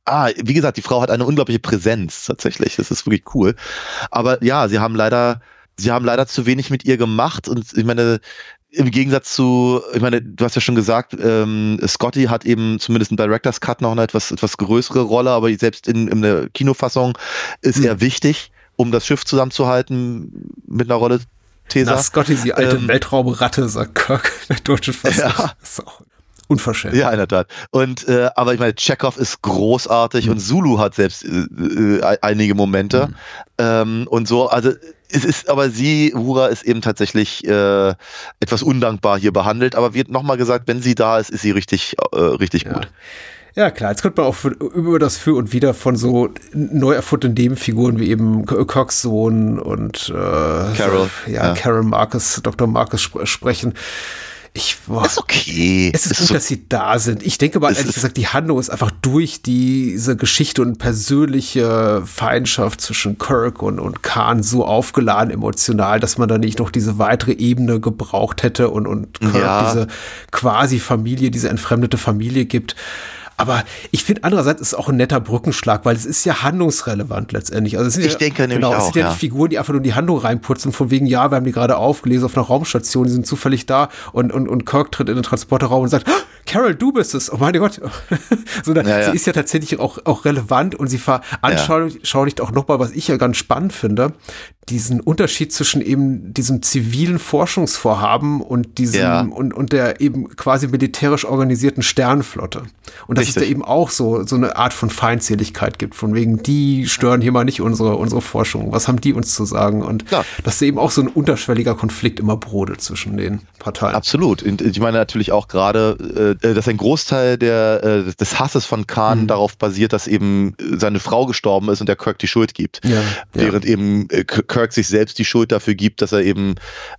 Ah, wie gesagt, die Frau hat eine unglaubliche Präsenz tatsächlich. Das ist wirklich cool. Aber ja, sie haben leider, sie haben leider zu wenig mit ihr gemacht. Und ich meine, im Gegensatz zu, ich meine, du hast ja schon gesagt, ähm, Scotty hat eben zumindest im Director's Cut noch eine etwas, etwas größere Rolle, aber selbst in, in der Kinofassung ist mhm. er wichtig, um das Schiff zusammenzuhalten mit einer Rolle Tesa. Na, Scotty, die alte ähm, Weltraumratte, sagt Kirk in der deutschen Fassung. Ja. Das ist auch unverschämt. Ja, in der Tat. Und, äh, aber ich meine, Chekhov ist großartig mhm. und Zulu hat selbst äh, äh, einige Momente mhm. ähm, und so, also es ist, aber sie, Uhura, ist eben tatsächlich äh, etwas undankbar hier behandelt, aber wird nochmal gesagt, wenn sie da ist, ist sie richtig, äh, richtig ja. gut. Ja, klar, jetzt könnte man auch für, über das Für und Wider von so neu erfundenen Nebenfiguren wie eben Kirks Sohn und äh, Carol. So, ja, ja, Carol Marcus, Doktor Marcus sp- sprechen. Ich, boah, ist okay. Es ist, ist gut, so, dass sie da sind. Ich denke mal, ehrlich gesagt, die Handlung ist einfach durch diese Geschichte und persönliche Feindschaft zwischen Kirk und, und Khan so aufgeladen emotional, dass man da nicht noch diese weitere Ebene gebraucht hätte und, und Kirk ja. diese quasi Familie, diese entfremdete Familie gibt. Aber ich finde, andererseits ist es auch ein netter Brückenschlag, weil es ist ja handlungsrelevant letztendlich. Also es sind ich ja, denke nämlich genau, auch, es sind ja, ja nicht Figuren, die einfach nur die Handlung reinputzen, von wegen, ja, wir haben die gerade aufgelesen auf einer Raumstation, die sind zufällig da und, und, und Kirk tritt in den Transporterraum und sagt, oh, Carol, du bist es, oh mein Gott. so, da, ja, ja. Sie ist ja tatsächlich auch, auch relevant und sie veranschaulicht ja. auch nochmal, was ich ja ganz spannend finde, diesen Unterschied zwischen eben diesem zivilen Forschungsvorhaben und diesem ja. und, und der eben quasi militärisch organisierten Sternenflotte. Und dass Richtig. es da eben auch so, so eine Art von Feindseligkeit gibt, von wegen, die stören hier mal nicht unsere, unsere Forschung. Was haben die uns zu sagen? Und Klar. dass da eben auch so ein unterschwelliger Konflikt immer brodelt zwischen den Parteien. Absolut. Und ich meine natürlich auch gerade, äh, dass ein Großteil der, äh, des Hasses von Khan mhm. darauf basiert, dass eben seine Frau gestorben ist und der Kirk die Schuld gibt. Ja. Während ja. eben äh, Kirk sich selbst die Schuld dafür gibt, dass er eben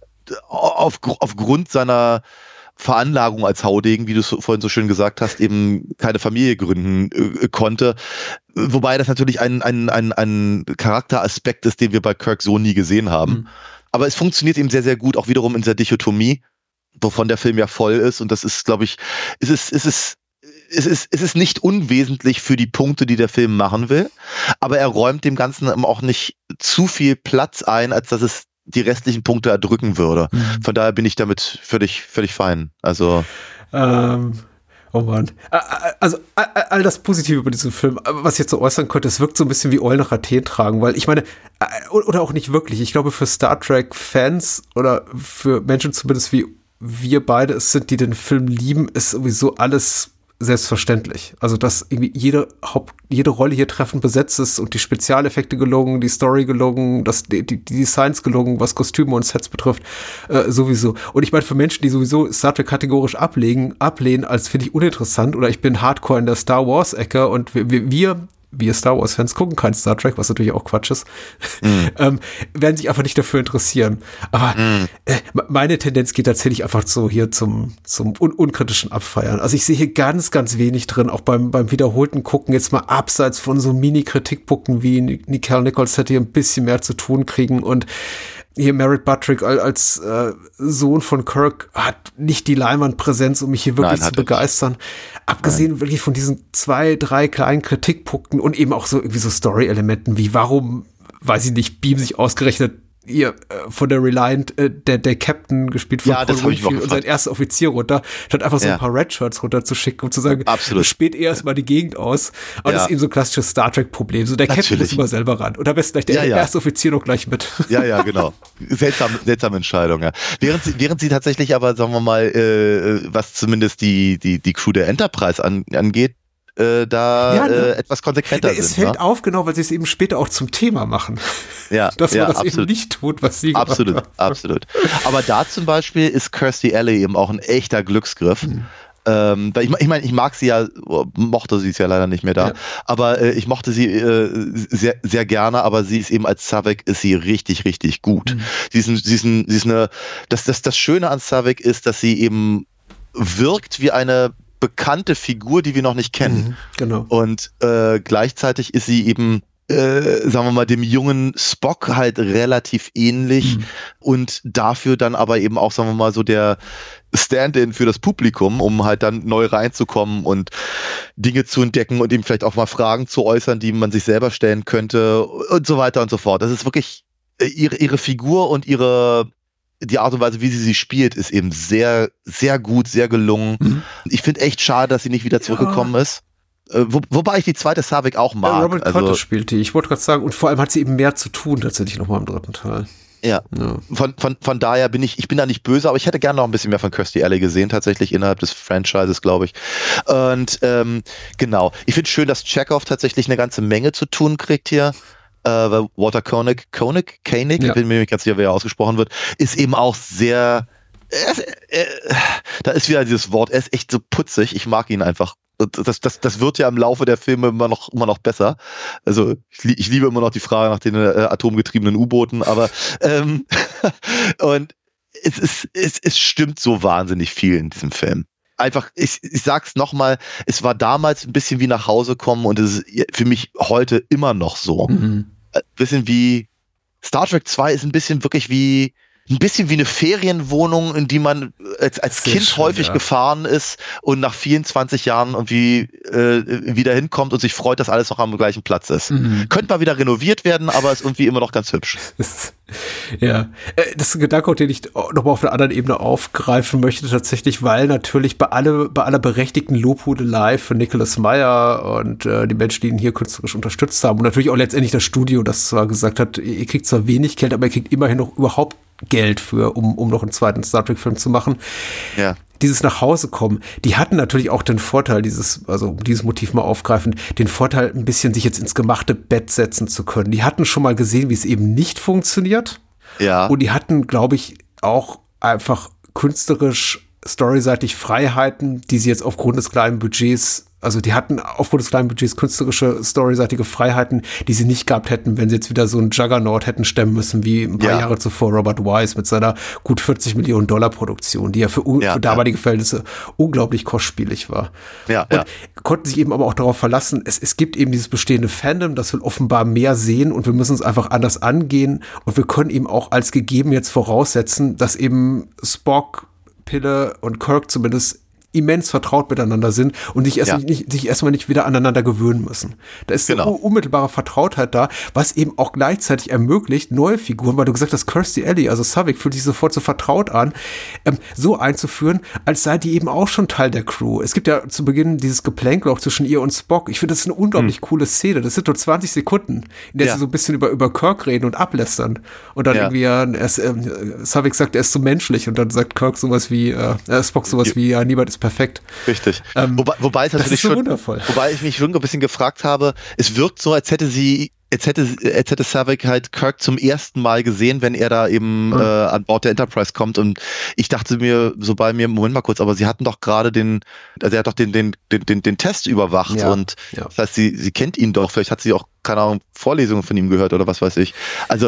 auf, aufgrund seiner Veranlagung als Haudegen, wie du es vorhin so schön gesagt hast, eben keine Familie gründen äh, konnte. Wobei das natürlich ein, ein, ein, ein Charakteraspekt ist, den wir bei Kirk so nie gesehen haben. Mhm. Aber es funktioniert eben sehr, sehr gut, auch wiederum in dieser Dichotomie, wovon der Film ja voll ist. Und das ist, glaube ich, es ist, es ist, es ist, es ist nicht unwesentlich für die Punkte, die der Film machen will. Aber er räumt dem Ganzen auch nicht zu viel Platz ein, als dass es die restlichen Punkte erdrücken würde. Mhm. Von daher bin ich damit völlig, völlig fein. Also ähm, oh Mann. Also all das Positive über diesen Film, was ich jetzt so äußern könnte, es wirkt so ein bisschen wie Eulen nach Athen tragen, weil ich meine, oder auch nicht wirklich, ich glaube für Star Trek-Fans oder für Menschen zumindest wie wir beide es sind, die den Film lieben, ist sowieso alles selbstverständlich. Also, dass irgendwie jede Haupt, jede Rolle hier treffend besetzt ist und die Spezialeffekte gelungen, die Story gelungen, das, die, die Designs gelungen, was Kostüme und Sets betrifft, äh, sowieso. Und ich meine, für Menschen, die sowieso Star Trek kategorisch ablegen, ablehnen, als finde ich uninteressant oder ich bin Hardcore in der Star Wars-Ecke und wir, wir, wir wir Star Wars-Fans gucken kein Star Trek, was natürlich auch Quatsch ist, mm. ähm, werden sich einfach nicht dafür interessieren. Aber mm. äh, meine Tendenz geht tatsächlich einfach so hier zum, zum un- unkritischen Abfeiern. Also ich sehe hier ganz, ganz wenig drin, auch beim, beim wiederholten Gucken, jetzt mal abseits von so Mini-Kritikpunkten wie Nicole Nichols hätte hier ein bisschen mehr zu tun kriegen und hier Merritt Buttrick als äh, Sohn von Kirk hat nicht die Leinwandpräsenz, um mich hier wirklich Nein, zu begeistern. Abgesehen Nein. wirklich von diesen zwei, drei kleinen Kritikpunkten und eben auch so irgendwie so Story-Elementen wie warum, weiß ich nicht, beamen sich ausgerechnet ihr äh, von der Reliant, äh, der, der Captain gespielt von ja, Paul Winfield und sein erster Offizier runter, statt einfach so ja. ein paar Redshirts runterzuschicken, um zu sagen, Absolut. späht erstmal die Gegend aus. Aber ja. das ist eben so ein klassisches Star Trek-Problem. So der Natürlich. Captain muss immer selber ran. Und am besten gleich der ja, ja. erste Offizier noch gleich mit. Ja, ja, genau. Seltsam, seltsame Entscheidung, ja. Während sie, während sie tatsächlich aber, sagen wir mal, äh, was zumindest die, die, die Crew der Enterprise an, angeht, Äh, da ja, ne? äh, etwas konsequenter ja, es sind. Es fällt ne? auf, genau, weil sie es eben später auch zum Thema machen. Ja, dass man ja, das absolut. eben nicht tut, was sie Absolut, gemacht absolut. Aber da zum Beispiel ist Kirstie Alley eben auch ein echter Glücksgriff. Hm. Ähm, ich meine, ich, mein, ich mag sie ja, mochte sie ist ja leider nicht mehr da, ja. aber äh, ich mochte sie äh, sehr, sehr gerne, aber sie ist eben als Saavik ist sie richtig, richtig gut. Hm. Sie ist, sie ist, sie ist eine, das, das, das Schöne an Saavik ist, dass sie eben wirkt wie eine bekannte Figur, die wir noch nicht kennen. Mhm, genau. Und äh, gleichzeitig ist sie eben äh, sagen wir mal, dem jungen Spock halt relativ ähnlich mhm. und dafür dann aber eben auch, sagen wir mal, so der Stand-in für das Publikum, um halt dann neu reinzukommen und Dinge zu entdecken und eben vielleicht auch mal Fragen zu äußern, die man sich selber stellen könnte und so weiter und so fort. Das ist wirklich ihre, ihre Figur und ihre die Art und Weise, wie sie sie spielt, ist eben sehr, sehr gut, sehr gelungen. Mhm. Ich finde echt schade, dass sie nicht wieder zurückgekommen ja. ist. Wo, wobei ich die zweite Saavik auch mag. Ja, Robert also, Curtis spielt die. Ich wollte gerade sagen, und vor allem hat sie eben mehr zu tun, tatsächlich nochmal im dritten Teil. Ja, ja. Von, von, von daher bin ich, ich bin da nicht böse, aber ich hätte gerne noch ein bisschen mehr von Kirstie Alley gesehen, tatsächlich innerhalb des Franchises, glaube ich. Und ähm, genau, ich finde es schön, dass Chekhov tatsächlich eine ganze Menge zu tun kriegt hier. Äh, weil Walter Koenig, Koenig, Koenig, ja. ich bin mir nicht ganz sicher, wie er ausgesprochen wird, ist eben auch sehr, äh, äh, da ist wieder dieses Wort, er ist echt so putzig, ich mag ihn einfach. Das, das, das wird ja im Laufe der Filme immer noch, immer noch besser. Also ich, ich liebe immer noch die Frage nach den äh, atomgetriebenen U-Booten, aber ähm, und es, ist, es, es stimmt so wahnsinnig viel in diesem Film. Einfach, ich, ich sag's nochmal, es war damals ein bisschen wie nach Hause kommen und es ist für mich heute immer noch so. Mhm. Ein bisschen wie Star Trek zwei ist ein bisschen wirklich wie ein bisschen wie eine Ferienwohnung, in die man als, als Kind schön, häufig ja. gefahren ist und nach vierundzwanzig Jahren irgendwie äh, wieder hinkommt und sich freut, dass alles noch am gleichen Platz ist. Mhm. Könnte mal wieder renoviert werden, aber ist irgendwie immer noch ganz hübsch. Ja, das ist ein Gedanke, den ich nochmal auf einer anderen Ebene aufgreifen möchte, tatsächlich, weil natürlich bei, alle, bei aller berechtigten Lobhudelei für Nicholas Meyer und äh, die Menschen, die ihn hier künstlerisch unterstützt haben und natürlich auch letztendlich das Studio, das zwar gesagt hat, ihr kriegt zwar wenig Geld, aber ihr kriegt immerhin noch überhaupt Geld für, um, um noch einen zweiten Star Trek-Film zu machen. Ja. Dieses nach Hause kommen, die hatten natürlich auch den Vorteil, dieses, also dieses Motiv mal aufgreifen, den Vorteil, ein bisschen sich jetzt ins gemachte Bett setzen zu können. Die hatten schon mal gesehen, wie es eben nicht funktioniert. Ja. Und die hatten, glaube ich, auch einfach künstlerisch, storyseitig Freiheiten, die sie jetzt aufgrund des kleinen Budgets, also die hatten aufgrund des kleinen Budgets künstlerische, storyseitige Freiheiten, die sie nicht gehabt hätten, wenn sie jetzt wieder so einen Juggernaut hätten stemmen müssen, wie ein paar ja. Jahre zuvor Robert Wise mit seiner gut vierzig Millionen Dollar Produktion, die ja für, ja, für damalige ja. Verhältnisse unglaublich kostspielig war. Ja, und ja. konnten sich eben aber auch darauf verlassen, es, es gibt eben dieses bestehende Fandom, das will offenbar mehr sehen und wir müssen es einfach anders angehen und wir können eben auch als gegeben jetzt voraussetzen, dass eben Spock, Pille und Kirk zumindest immens vertraut miteinander sind und sich, erst ja. nicht, sich erstmal nicht wieder aneinander gewöhnen müssen. Da ist genau. eine unmittelbare Vertrautheit da, was eben auch gleichzeitig ermöglicht, neue Figuren, weil du gesagt hast, Kirstie Alley, also Saavik, fühlt sich sofort so vertraut an, ähm, so einzuführen, als sei die eben auch schon Teil der Crew. Es gibt ja zu Beginn dieses Geplänkel auch zwischen ihr und Spock. Ich finde, das ist eine unglaublich hm. coole Szene. Das sind nur zwanzig Sekunden, in der ja. sie so ein bisschen über, über Kirk reden und ablästern. Und dann ja. irgendwie, ja, er ist, ähm, Saavik sagt, er ist so menschlich und dann sagt Kirk sowas wie, äh, Spock sowas ja. wie, ja, niemand ist perfekt. Richtig. Ähm, wobei, wobei es natürlich so schon, wundervoll. Wobei ich mich schon ein bisschen gefragt habe, es wirkt so, als hätte sie, als hätte, als hätte Saavik halt Kirk zum ersten Mal gesehen, wenn er da eben mhm. äh, an Bord der Enterprise kommt und ich dachte mir so bei mir, Moment mal kurz, aber sie hatten doch gerade den, also er hat doch den, den, den, den, den Test überwacht ja. und ja. das heißt, sie, sie kennt ihn doch, vielleicht hat sie auch, keine Ahnung, Vorlesungen von ihm gehört oder was weiß ich. Also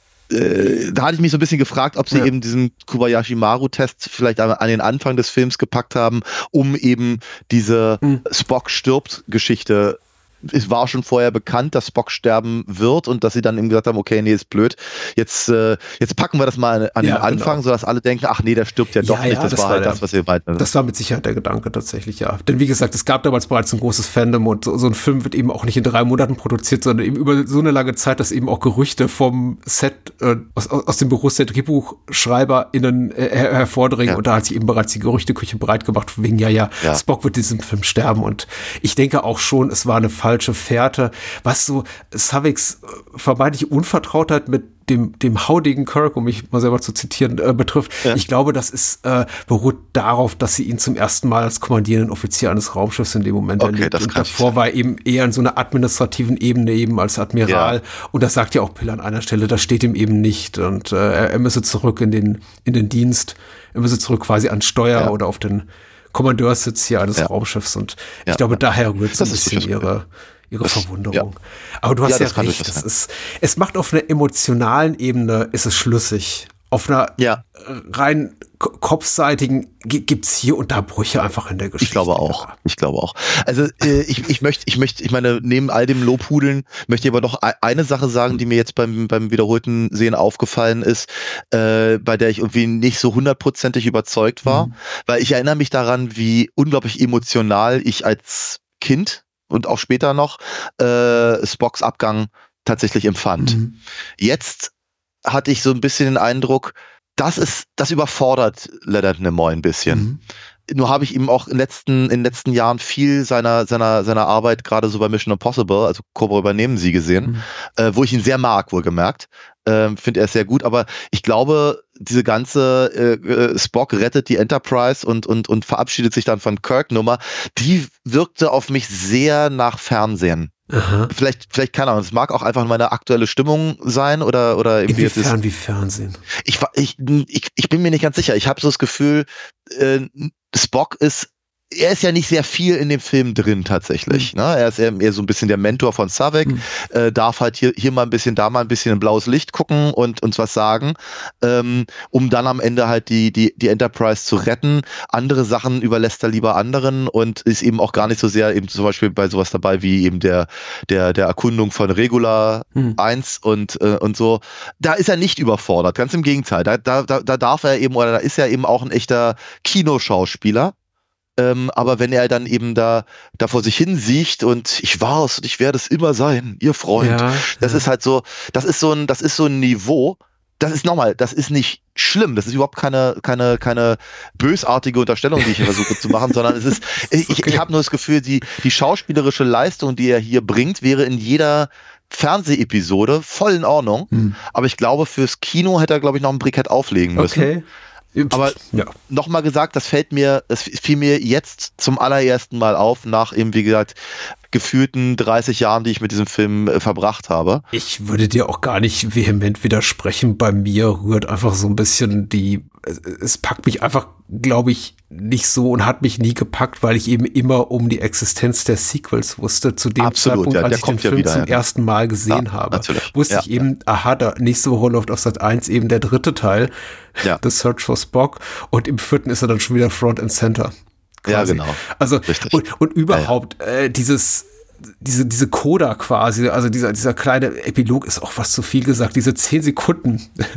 da hatte ich mich so ein bisschen gefragt, ob sie ja. eben diesen Kobayashi Maru-Test vielleicht an den Anfang des Films gepackt haben, um eben diese mhm. Spock stirbt Geschichte. Es war schon vorher bekannt, dass Spock sterben wird und dass sie dann eben gesagt haben, okay, nee, ist blöd. Jetzt, äh, jetzt packen wir das mal an ja, den Anfang, genau. sodass alle denken, ach nee, der stirbt ja doch ja, nicht. Ja, das, das war halt der, das, was ihr meinten. Das war mit Sicherheit der Gedanke tatsächlich, ja. Denn wie gesagt, es gab damals bereits ein großes Fandom und so, so ein Film wird eben auch nicht in drei Monaten produziert, sondern eben über so eine lange Zeit, dass eben auch Gerüchte vom Set, äh, aus, aus dem Büro der DrehbuchschreiberInnen äh, her hervordringen. Ja. Und da hat sich eben bereits die Gerüchteküche breit gemacht, wegen, ja, ja, ja, Spock wird in diesem Film sterben. Und ich denke auch schon, es war eine falsche Fährte, was so Saaviks vermeintliche Unvertrautheit mit dem, dem haudigen Kirk, um mich mal selber zu zitieren, äh, betrifft. Ja. Ich glaube, das ist, äh, beruht darauf, dass sie ihn zum ersten Mal als kommandierenden Offizier eines Raumschiffs in dem Moment okay, erlebt. Und davor war er eben eher in so einer administrativen Ebene eben als Admiral. Ja. Und das sagt ja auch Pille an einer Stelle, das steht ihm eben nicht. Und äh, er, er müsse zurück in den, in den Dienst, er müsse zurück quasi an Steuer ja. oder auf den Kommandeurssitz hier eines ja. Raumschiffs. Und ich ja. glaube, daher rührt so ein bisschen ihre ihre das, Verwunderung. Ja. Aber du hast ja, ja recht, das ist, es macht auf einer emotionalen Ebene, ist es schlüssig. Auf einer ja. rein kopfseitigen gibt es hier und da Brüche einfach in der Geschichte. Ich glaube auch. Ich glaube auch. Also äh, ich, ich möchte, ich möchte, ich meine, neben all dem Lobhudeln möchte ich aber noch eine Sache sagen, die mir jetzt beim, beim wiederholten Sehen aufgefallen ist, äh, bei der ich irgendwie nicht so hundertprozentig überzeugt war, mhm. weil ich erinnere mich daran, wie unglaublich emotional ich als Kind und auch später noch äh, Spocks Abgang tatsächlich empfand. Mhm. Jetzt hatte ich so ein bisschen den Eindruck, das ist, das überfordert Leonard Nimoy ein bisschen. Mhm. Nur habe ich ihm auch in, letzten, in den letzten Jahren viel seiner, seiner, seiner Arbeit, gerade so bei Mission Impossible, also Cobra übernehmen Sie gesehen, mhm. äh, wo ich ihn sehr mag, wohlgemerkt. Ähm, finde er sehr gut, aber ich glaube, diese ganze äh, Spock rettet die Enterprise und, und, und verabschiedet sich dann von Kirk-Nummer, die wirkte auf mich sehr nach Fernsehen. Aha. Vielleicht, vielleicht keine Ahnung, es mag auch einfach meine aktuelle Stimmung sein oder, oder irgendwie. Inwiefern ist, wie Fernsehen? Ich, ich, ich, ich bin mir nicht ganz sicher. Ich habe so das Gefühl, äh, Spock ist er ist ja nicht sehr viel in dem Film drin tatsächlich. Mhm. Ne? Er ist eher, eher so ein bisschen der Mentor von Saavik, mhm. äh, darf halt hier, hier mal ein bisschen, da mal ein bisschen in blaues Licht gucken und uns was sagen, ähm, um dann am Ende halt die, die, die Enterprise zu retten. Andere Sachen überlässt er lieber anderen und ist eben auch gar nicht so sehr eben zum Beispiel bei sowas dabei wie eben der, der, der Erkundung von Regula mhm. eins und, äh, und so. Da ist er nicht überfordert, ganz im Gegenteil. Da, da, da darf er eben, oder da ist er eben auch ein echter Kinoschauspieler. Ähm, aber wenn er dann eben da, da vor sich hin siecht und ich war's und ich werde es immer sein, ihr Freund, ja, das ja. ist halt so, das ist so ein, das ist so ein Niveau, das ist nochmal, das ist nicht schlimm, das ist überhaupt keine, keine, keine bösartige Unterstellung, die ich hier versuche zu machen, sondern es ist, ich, okay. ich habe nur das Gefühl, die, die schauspielerische Leistung, die er hier bringt, wäre in jeder Fernsehepisode voll in Ordnung, hm. aber ich glaube, fürs Kino hätte er, glaube ich, noch ein Brikett auflegen müssen. Okay. Aber ja. nochmal gesagt, das fällt mir, das fiel mir jetzt zum allerersten Mal auf, nach eben, wie gesagt, gefühlten dreißig Jahren, die ich mit diesem Film äh, verbracht habe. Ich würde dir auch gar nicht vehement widersprechen. Bei mir rührt einfach so ein bisschen die, es, es packt mich einfach, glaube ich, nicht so und hat mich nie gepackt, weil ich eben immer um die Existenz der Sequels wusste. Zu dem Absolut, Zeitpunkt, ja, als ich den Film ja zum wieder, ersten Mal gesehen ja, habe, natürlich. wusste ja, ich eben, ja. aha, da nächste Woche läuft auf Sat eins eben der dritte Teil, ja. The Search for Spock, und im vierten ist er dann schon wieder Front and Center. Quasi. Ja, genau. Also, und, und überhaupt, ja, ja. Äh, dieses, diese, diese Coda quasi, also dieser, dieser kleine Epilog ist auch was zu viel gesagt, diese zehn Sekunden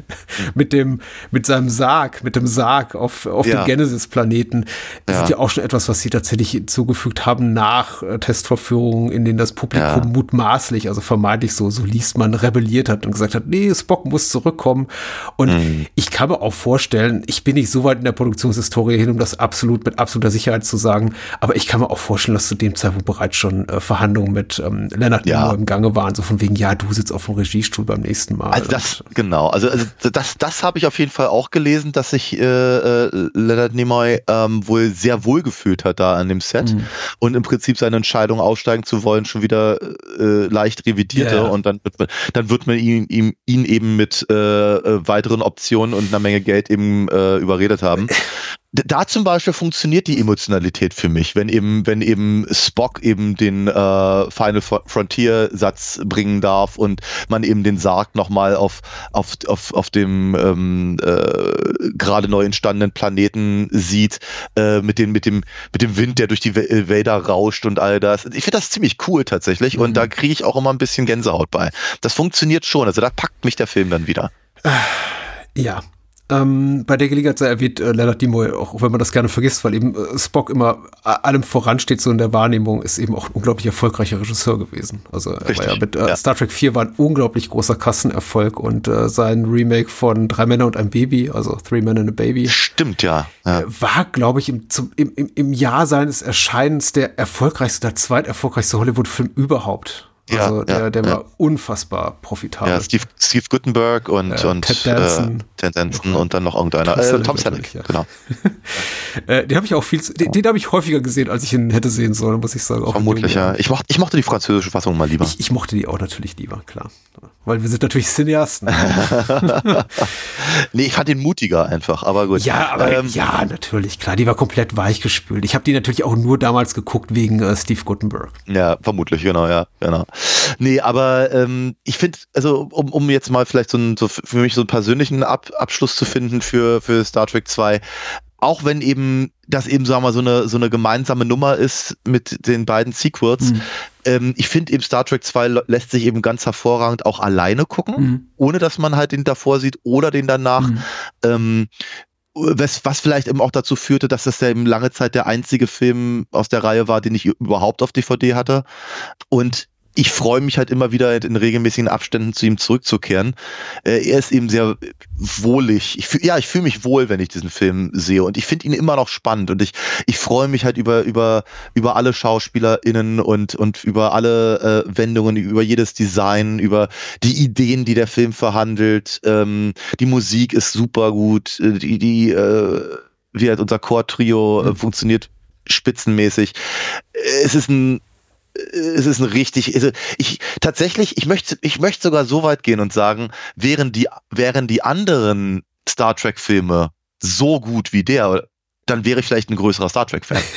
mit dem, mit seinem Sarg, mit dem Sarg auf, auf ja. dem Genesis-Planeten, ja. sind ja auch schon etwas, was sie tatsächlich hinzugefügt haben nach äh, Testvorführungen, in denen das Publikum ja. mutmaßlich, also vermeintlich so, so liest man, rebelliert hat und gesagt hat, nee, Spock muss zurückkommen. Und mhm. ich kann mir auch vorstellen, ich bin nicht so weit in der Produktionshistorie hin, um das absolut mit absoluter Sicherheit zu sagen, aber ich kann mir auch vorstellen, dass zu dem Zeitpunkt bereits schon äh, Verhandlungen mit ähm, Leonard Nimoy ja. im Gange waren, so von wegen, ja, du sitzt auf dem Regiestuhl beim nächsten Mal. Also das, genau, also, also das, das habe ich auf jeden Fall auch gelesen, dass sich äh, äh, Leonard Nimoy ähm, wohl sehr wohl gefühlt hat da an dem Set mhm. und im Prinzip seine Entscheidung, aussteigen zu wollen, schon wieder äh, leicht revidierte yeah. und dann wird man, dann wird man ihn, ihn, ihn eben mit äh, weiteren Optionen und einer Menge Geld eben äh, überredet haben. Da zum Beispiel funktioniert die Emotionalität für mich, wenn eben, wenn eben Spock eben den äh, Final Frontier Satz bringen darf und man eben den Sarg nochmal auf, auf, auf, auf dem ähm, äh, gerade neu entstandenen Planeten sieht, äh, mit dem, mit dem, mit dem Wind, der durch die Wälder rauscht und all das. Ich finde das ziemlich cool tatsächlich, mhm. und da kriege ich auch immer ein bisschen Gänsehaut bei. Das funktioniert schon, also da packt mich der Film dann wieder. Ja. Ähm, bei der Gelegenheit sei erwähnt, äh, Leonard Nimoy, auch wenn man das gerne vergisst, weil eben äh, Spock immer äh, allem voransteht, so in der Wahrnehmung, ist eben auch ein unglaublich erfolgreicher Regisseur gewesen. Also er Richtig, war ja mit äh, ja. Star Trek vier war ein unglaublich großer Kassenerfolg und äh, sein Remake von Drei Männer und ein Baby, also Three Men and a Baby. Stimmt, ja. ja. Äh, war, glaube ich, im, zum, im, im, im Jahr seines Erscheinens der erfolgreichste, der zweiterfolgreichste Hollywood-Film überhaupt. Also ja, der, ja, der war ja. unfassbar profitabel. Ja, Steve, Steve Guttenberg und, äh, und Ted Danson, äh, Ted Danson und dann noch irgendeiner. Tom, äh, Tom Selleck, ja. genau. äh, den habe ich auch viel, den, den habe ich häufiger gesehen, als ich ihn hätte sehen sollen, muss ich sagen. Auch vermutlich, ja. Ich mochte, ich mochte die französische Fassung mal lieber. Ich, ich mochte die auch natürlich lieber, klar. Weil wir sind natürlich Cineasten. Nee, ich fand den mutiger einfach, aber gut. Ja, aber ähm, ja, natürlich, klar, die war komplett weichgespült. Ich habe die natürlich auch nur damals geguckt wegen äh, Steve Guttenberg. Ja, vermutlich, genau, ja, genau. Nee, aber ähm, ich finde, also um, um jetzt mal vielleicht so, ein, so für mich so einen persönlichen Ab, Abschluss zu finden für, für Star Trek zwei, auch wenn eben das eben, sagen wir mal, so eine, so eine gemeinsame Nummer ist mit den beiden Sequels, mhm. ähm, ich finde eben Star Trek zwei lässt sich eben ganz hervorragend auch alleine gucken, mhm. ohne dass man halt den davor sieht oder den danach. Mhm. Ähm, was, was vielleicht eben auch dazu führte, dass das ja eben lange Zeit der einzige Film aus der Reihe war, den ich überhaupt auf D V D hatte. Und ich freue mich halt immer wieder in regelmäßigen Abständen zu ihm zurückzukehren. Äh, er ist eben sehr wohlig. Ich fühl, ja, ich fühle mich wohl, wenn ich diesen Film sehe. Und ich finde ihn immer noch spannend. Und ich, ich freue mich halt über, über, über alle SchauspielerInnen und, und über alle äh, Wendungen, über jedes Design, über die Ideen, die der Film verhandelt. Ähm, die Musik ist super gut. Die, die, äh, wie halt unser Core-Trio äh, funktioniert spitzenmäßig. Es ist ein Es ist ein richtig, also ich tatsächlich, ich möchte, ich möchte sogar so weit gehen und sagen, wären die, wären die anderen Star Trek Filme so gut wie der, dann wäre ich vielleicht ein größerer Star Trek Fan.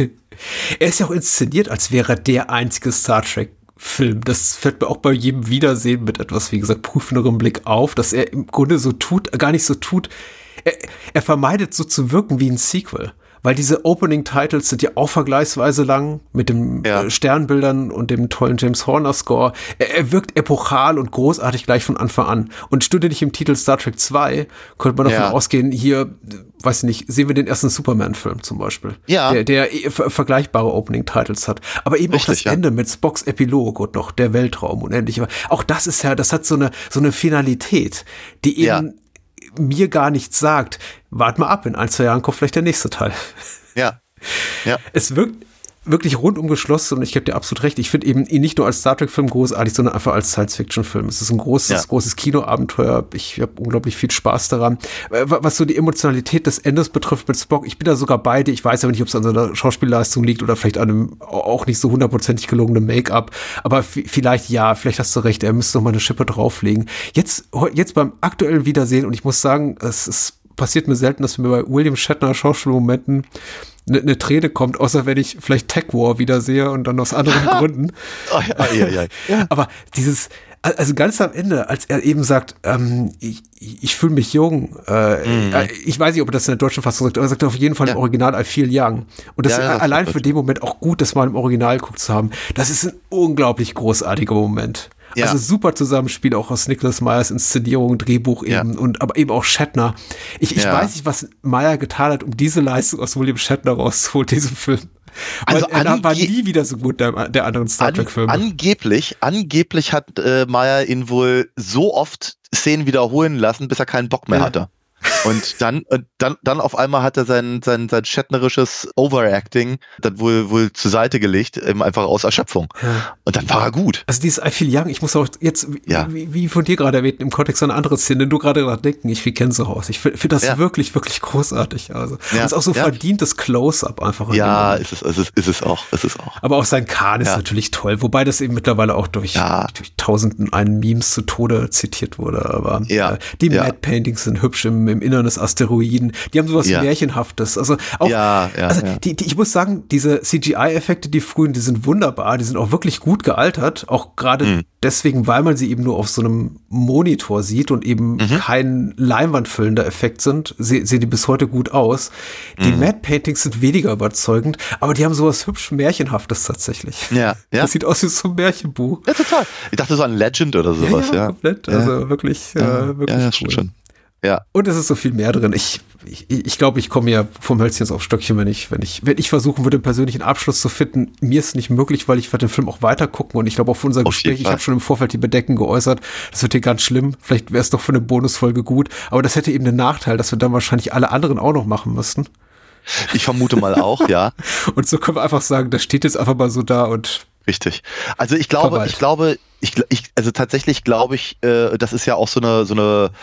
Er ist ja auch inszeniert, als wäre er der einzige Star Trek Film. Das fällt mir auch bei jedem Wiedersehen mit etwas, wie gesagt, prüfenderem Blick auf, dass er im Grunde so tut, gar nicht so tut. Er, er vermeidet so zu wirken wie ein Sequel. Weil diese Opening-Titles sind ja auch vergleichsweise lang mit den ja. äh, Sternbildern und dem tollen James Horner-Score. Er, er wirkt epochal und großartig gleich von Anfang an. Und stünde nicht im Titel Star Trek zwei, könnte man davon ja. ausgehen, hier, weiß ich nicht, sehen wir den ersten Superman-Film zum Beispiel. Ja. Der, der äh, ver- vergleichbare Opening-Titles hat. Aber eben Richtig, auch das ja. Ende mit Spocks Epilog und noch der Weltraum unendlich. Aber auch das ist ja, das hat so eine, so eine Finalität, die eben ja. mir gar nichts sagt. Wart mal ab, in ein, zwei Jahren kommt vielleicht der nächste Teil. Ja. ja. Es wirkt wirklich rundum geschlossen und ich gebe dir absolut recht. Ich finde eben ihn nicht nur als Star Trek-Film großartig, sondern einfach als Science-Fiction-Film. Es ist ein großes, ja. großes Kinoabenteuer. Ich habe unglaublich viel Spaß daran. Was so die Emotionalität des Endes betrifft mit Spock, ich bin da sogar beide. Ich weiß aber nicht, ob es an seiner Schauspielleistung liegt oder vielleicht an einem auch nicht so hundertprozentig gelungenen Make-up. Aber f- vielleicht ja, vielleicht hast du recht. Er müsste noch mal eine Schippe drauflegen. Jetzt, jetzt beim aktuellen Wiedersehen und ich muss sagen, es ist passiert mir selten, dass mir bei William Shatner Schauspielmomenten eine, eine Träne kommt, außer wenn ich vielleicht Tech War wiedersehe und dann aus anderen Gründen. Oh, ja, ja, ja. Ja. Aber dieses, also ganz am Ende, als er eben sagt, ähm, ich, ich fühle mich jung, äh, mm. ich weiß nicht, ob er das in der deutschen Fassung sagt, aber er sagt auf jeden Fall ja. im Original I feel young. Und das ja, ja, ist allein das für den Moment auch gut, das mal im Original geguckt zu haben. Das ist ein unglaublich großartiger Moment. Ja. Also super Zusammenspiel auch aus Nicholas Meyers Inszenierung, Drehbuch eben ja. und aber eben auch Shatner. Ich, ich ja. weiß nicht, was Meyer getan hat, um diese Leistung aus William Shatner rauszuholen, diesem Film. Also Weil er ange- war nie wieder so gut der, der anderen Star Trek-Filme. An, angeblich, angeblich hat äh, Meyer ihn wohl so oft Szenen wiederholen lassen, bis er keinen Bock mehr ja. hatte. Und dann, und dann, dann auf einmal hat er sein, sein, sein shatnerisches Overacting dann wohl, wohl zur Seite gelegt, eben einfach aus Erschöpfung. Ja. Und dann war er gut. Also dieses I Feel Young, ich muss auch jetzt, ja. wie, wie von dir gerade erwähnt, im Kontext einer anderen Szene, du gerade gerade denken, ich krieg Gänsehaut. Ich finde find das ja. wirklich, wirklich großartig. Also, ja. das ist auch so ja. verdientes Close-Up einfach. Ja, ist es, ist es, ist es auch, ist es auch. Aber auch sein Kahn ist ja. natürlich toll, wobei das eben mittlerweile auch durch, ja. durch tausenden einen Memes zu Tode zitiert wurde. Aber ja. äh, die ja. Matte Paintings sind hübsch im, im Innern des Asteroiden. Die haben sowas ja. Märchenhaftes. Also auch, ja, ja, also ja. Die, die, ich muss sagen, diese C G I-Effekte, die frühen, die sind wunderbar. Die sind auch wirklich gut gealtert. Auch gerade mhm. deswegen, weil man sie eben nur auf so einem Monitor sieht und eben mhm. kein leinwandfüllender Effekt sind, se- sehen die bis heute gut aus. Die mhm. Matte Paintings sind weniger überzeugend, aber die haben sowas hübsch Märchenhaftes tatsächlich. Ja, ja. Das sieht aus wie so ein Märchenbuch. Ja, total. Ich dachte so an Legend oder sowas. Ja, ja, ja. komplett. Also ja. wirklich, ja. Äh, wirklich ja, ja, cool. schon. Ja. Und es ist so viel mehr drin. Ich ich, ich glaube, ich komme ja vom Hölzchen aufs Stöckchen, wenn ich, wenn ich, wenn ich versuchen würde, einen persönlichen Abschluss zu finden. Mir ist nicht möglich, weil ich werde den Film auch weiter gucken und ich glaube auch für unser Auf Gespräch, ich Fall. habe schon im Vorfeld die Bedenken geäußert, das wird hier ganz schlimm. Vielleicht wäre es doch für eine Bonusfolge gut, aber das hätte eben den Nachteil, dass wir dann wahrscheinlich alle anderen auch noch machen müssten. Ich vermute mal auch, ja. Und so können wir einfach sagen, das steht jetzt einfach mal so da und richtig. Also ich glaube, Verwalt. ich glaube, ich, ich, also tatsächlich glaube ich, äh, das ist ja auch so eine, so eine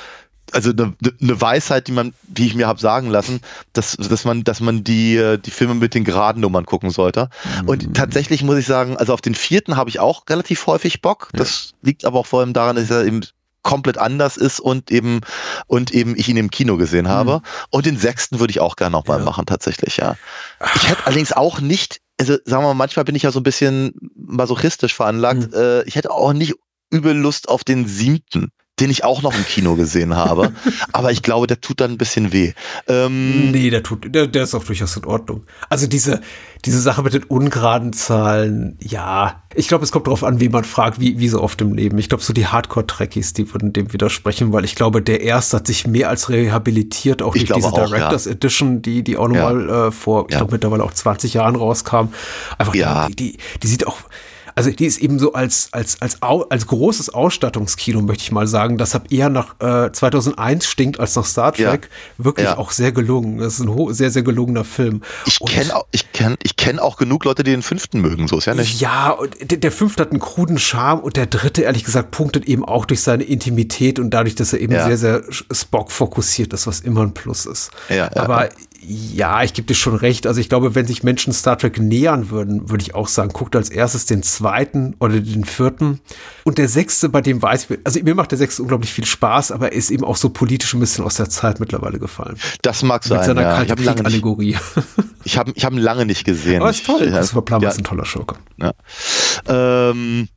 also eine, eine Weisheit, die man, die ich mir habe sagen lassen, dass, dass man, dass man die, die Filme mit den geraden Nummern gucken sollte. Mhm. Und tatsächlich muss ich sagen, also auf den vierten habe ich auch relativ häufig Bock. Ja. Das liegt aber auch vor allem daran, dass er eben komplett anders ist und eben und eben ich ihn im Kino gesehen habe. Mhm. Und den sechsten würde ich auch gerne nochmal ja. machen, tatsächlich, ja. Ich hätte allerdings auch nicht, also sagen wir mal, manchmal bin ich ja so ein bisschen masochistisch veranlagt, mhm. äh, ich hätte auch nicht übel Lust auf den siebten, den ich auch noch im Kino gesehen habe. Aber ich glaube, der tut dann ein bisschen weh. Ähm, nee, der tut, der, der ist auch durchaus in Ordnung. Also diese, diese Sache mit den ungeraden Zahlen, ja, ich glaube, es kommt darauf an, wie man fragt, wie, wie so oft im Leben. Ich glaube, so die Hardcore-Trekkies, die würden dem widersprechen, weil ich glaube, der erste hat sich mehr als rehabilitiert, auch ich durch diese auch, Directors ja. Edition, die, die auch nochmal ja. äh, vor, ich ja. glaube, mittlerweile auch zwanzig Jahren rauskam. Einfach, ja. die, die, die sieht auch, also die ist eben so als, als, als, als großes Ausstattungskino, möchte ich mal sagen. Das hat eher nach äh, zweitausendeins stinkt als nach Star Trek. Ja. Wirklich ja. auch sehr gelungen. Das ist ein ho- sehr, sehr gelungener Film. Ich kenne auch, ich kenn, ich kenn auch genug Leute, die den fünften mögen. So ist ja nicht. Ja, und der, der fünfte hat einen kruden Charme und der dritte, ehrlich gesagt, punktet eben auch durch seine Intimität und dadurch, dass er eben ja. sehr, sehr Spock fokussiert ist, was immer ein Plus ist. Ja, ja, Aber ja. ja, ich gebe dir schon recht. Also ich glaube, wenn sich Menschen Star Trek nähern würden, würde ich auch sagen, guckt als erstes den zweiten oder den vierten. Und der sechste, bei dem weiß ich, also mir macht der sechste unglaublich viel Spaß, aber er ist eben auch so politisch ein bisschen aus der Zeit mittlerweile gefallen. Das mag sein, mit seiner ja. Kalte Krieg-Allegorie. Ich habe ich hab ihn lange nicht gesehen. Aber ist toll. Ich, Christopher Plummer ja. ist ein toller Schurke. Ja. Ähm,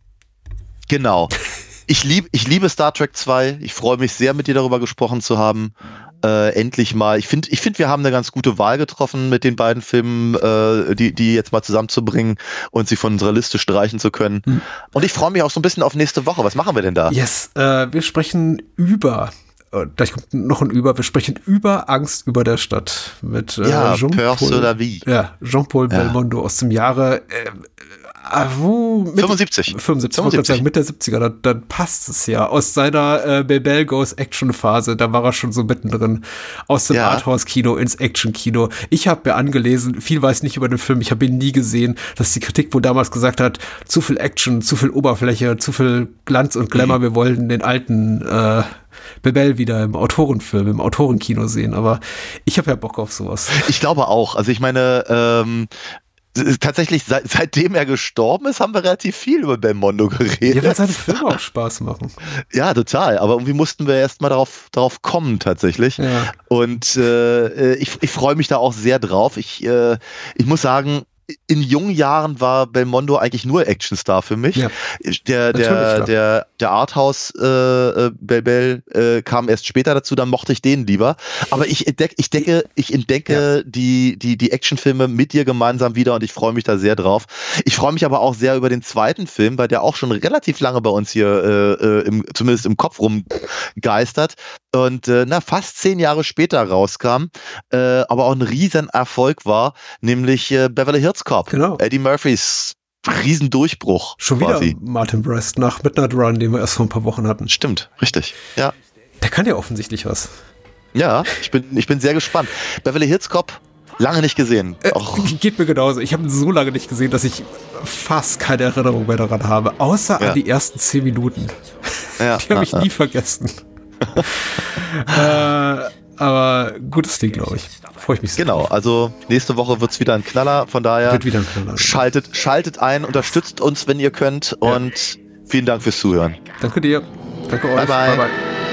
genau. Ich, lieb, ich liebe Star Trek zwei. Ich freue mich sehr, mit dir darüber gesprochen zu haben. Äh, endlich mal. Ich finde, ich finde, wir haben eine ganz gute Wahl getroffen mit den beiden Filmen, äh, die, die jetzt mal zusammenzubringen und sie von unserer Liste streichen zu können. Hm. Und ich freue mich auch so ein bisschen auf nächste Woche. Was machen wir denn da? Yes, äh, wir sprechen über, äh, gleich kommt noch ein Über, wir sprechen über Angst über der Stadt mit äh, ja, Jean-Paul, Peur sur la vie. Ja, Jean-Paul ja. Belmondo aus dem Jahre äh, Ah, wo, mit, fünfundsiebzig. fünfundsiebzig, fünfundsiebzig. Sagen, mit der siebziger, dann, dann passt es ja. Aus seiner äh, Bebel Goes Action-Phase, da war er schon so mittendrin. Aus dem ja. Arthouse-Kino ins Action-Kino. Ich habe mir angelesen, viel weiß nicht über den Film, ich habe ihn nie gesehen, dass die Kritik wohl damals gesagt hat, zu viel Action, zu viel Oberfläche, zu viel Glanz und Glamour, mhm. wir wollten den alten äh, Bebel wieder im Autorenfilm, im Autorenkino sehen, aber ich habe ja Bock auf sowas. Ich glaube auch, also ich meine, ähm, tatsächlich, seit, seitdem er gestorben ist, haben wir relativ viel über Belmondo geredet. Ja, weil seine Filme auch Spaß machen. Ja, total. Aber irgendwie mussten wir erst mal darauf, darauf kommen, tatsächlich. Ja. Und äh, ich, ich freue mich da auch sehr drauf. Ich, äh, ich muss sagen, in jungen Jahren war Belmondo eigentlich nur Actionstar für mich. Ja, der, der, der, der Arthouse äh, Bel äh, kam erst später dazu, dann mochte ich den lieber. Aber ich entdecke, ich denke, ich entdecke ja. die, die, die Actionfilme mit dir gemeinsam wieder und ich freue mich da sehr drauf. Ich freue mich aber auch sehr über den zweiten Film, weil der auch schon relativ lange bei uns hier äh, im, zumindest im Kopf rumgeistert und äh, na, fast zehn Jahre später rauskam, äh, aber auch ein riesen Erfolg war, nämlich äh, Beverly Hills Cop. Genau. Eddie Murphys Riesendurchbruch. Schon quasi. Wieder Martin Brest nach Midnight Run, den wir erst vor ein paar Wochen hatten. Stimmt, richtig. Ja. Der kann ja offensichtlich was. Ja, ich bin, ich bin sehr gespannt. Beverly Hills Cop, lange nicht gesehen. Äh, geht mir genauso. Ich habe ihn so lange nicht gesehen, dass ich fast keine Erinnerung mehr daran habe. Außer ja. an die ersten zehn Minuten. Ja. Die habe ja, ich ja. nie vergessen. äh, aber gutes Ding, glaube ich. Freue ich mich sehr. Genau, also nächste Woche wird es wieder ein Knaller, von daher wird wieder ein Knaller. Schaltet, schaltet ein, unterstützt uns, wenn ihr könnt ja. und vielen Dank fürs Zuhören. Danke dir. Danke euch. Bye bye. bye, bye.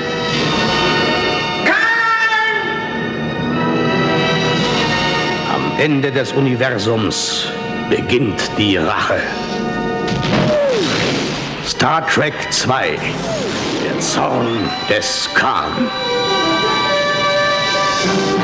Am Ende des Universums beginnt die Rache. Star Trek zwei. Der Zorn des Khan.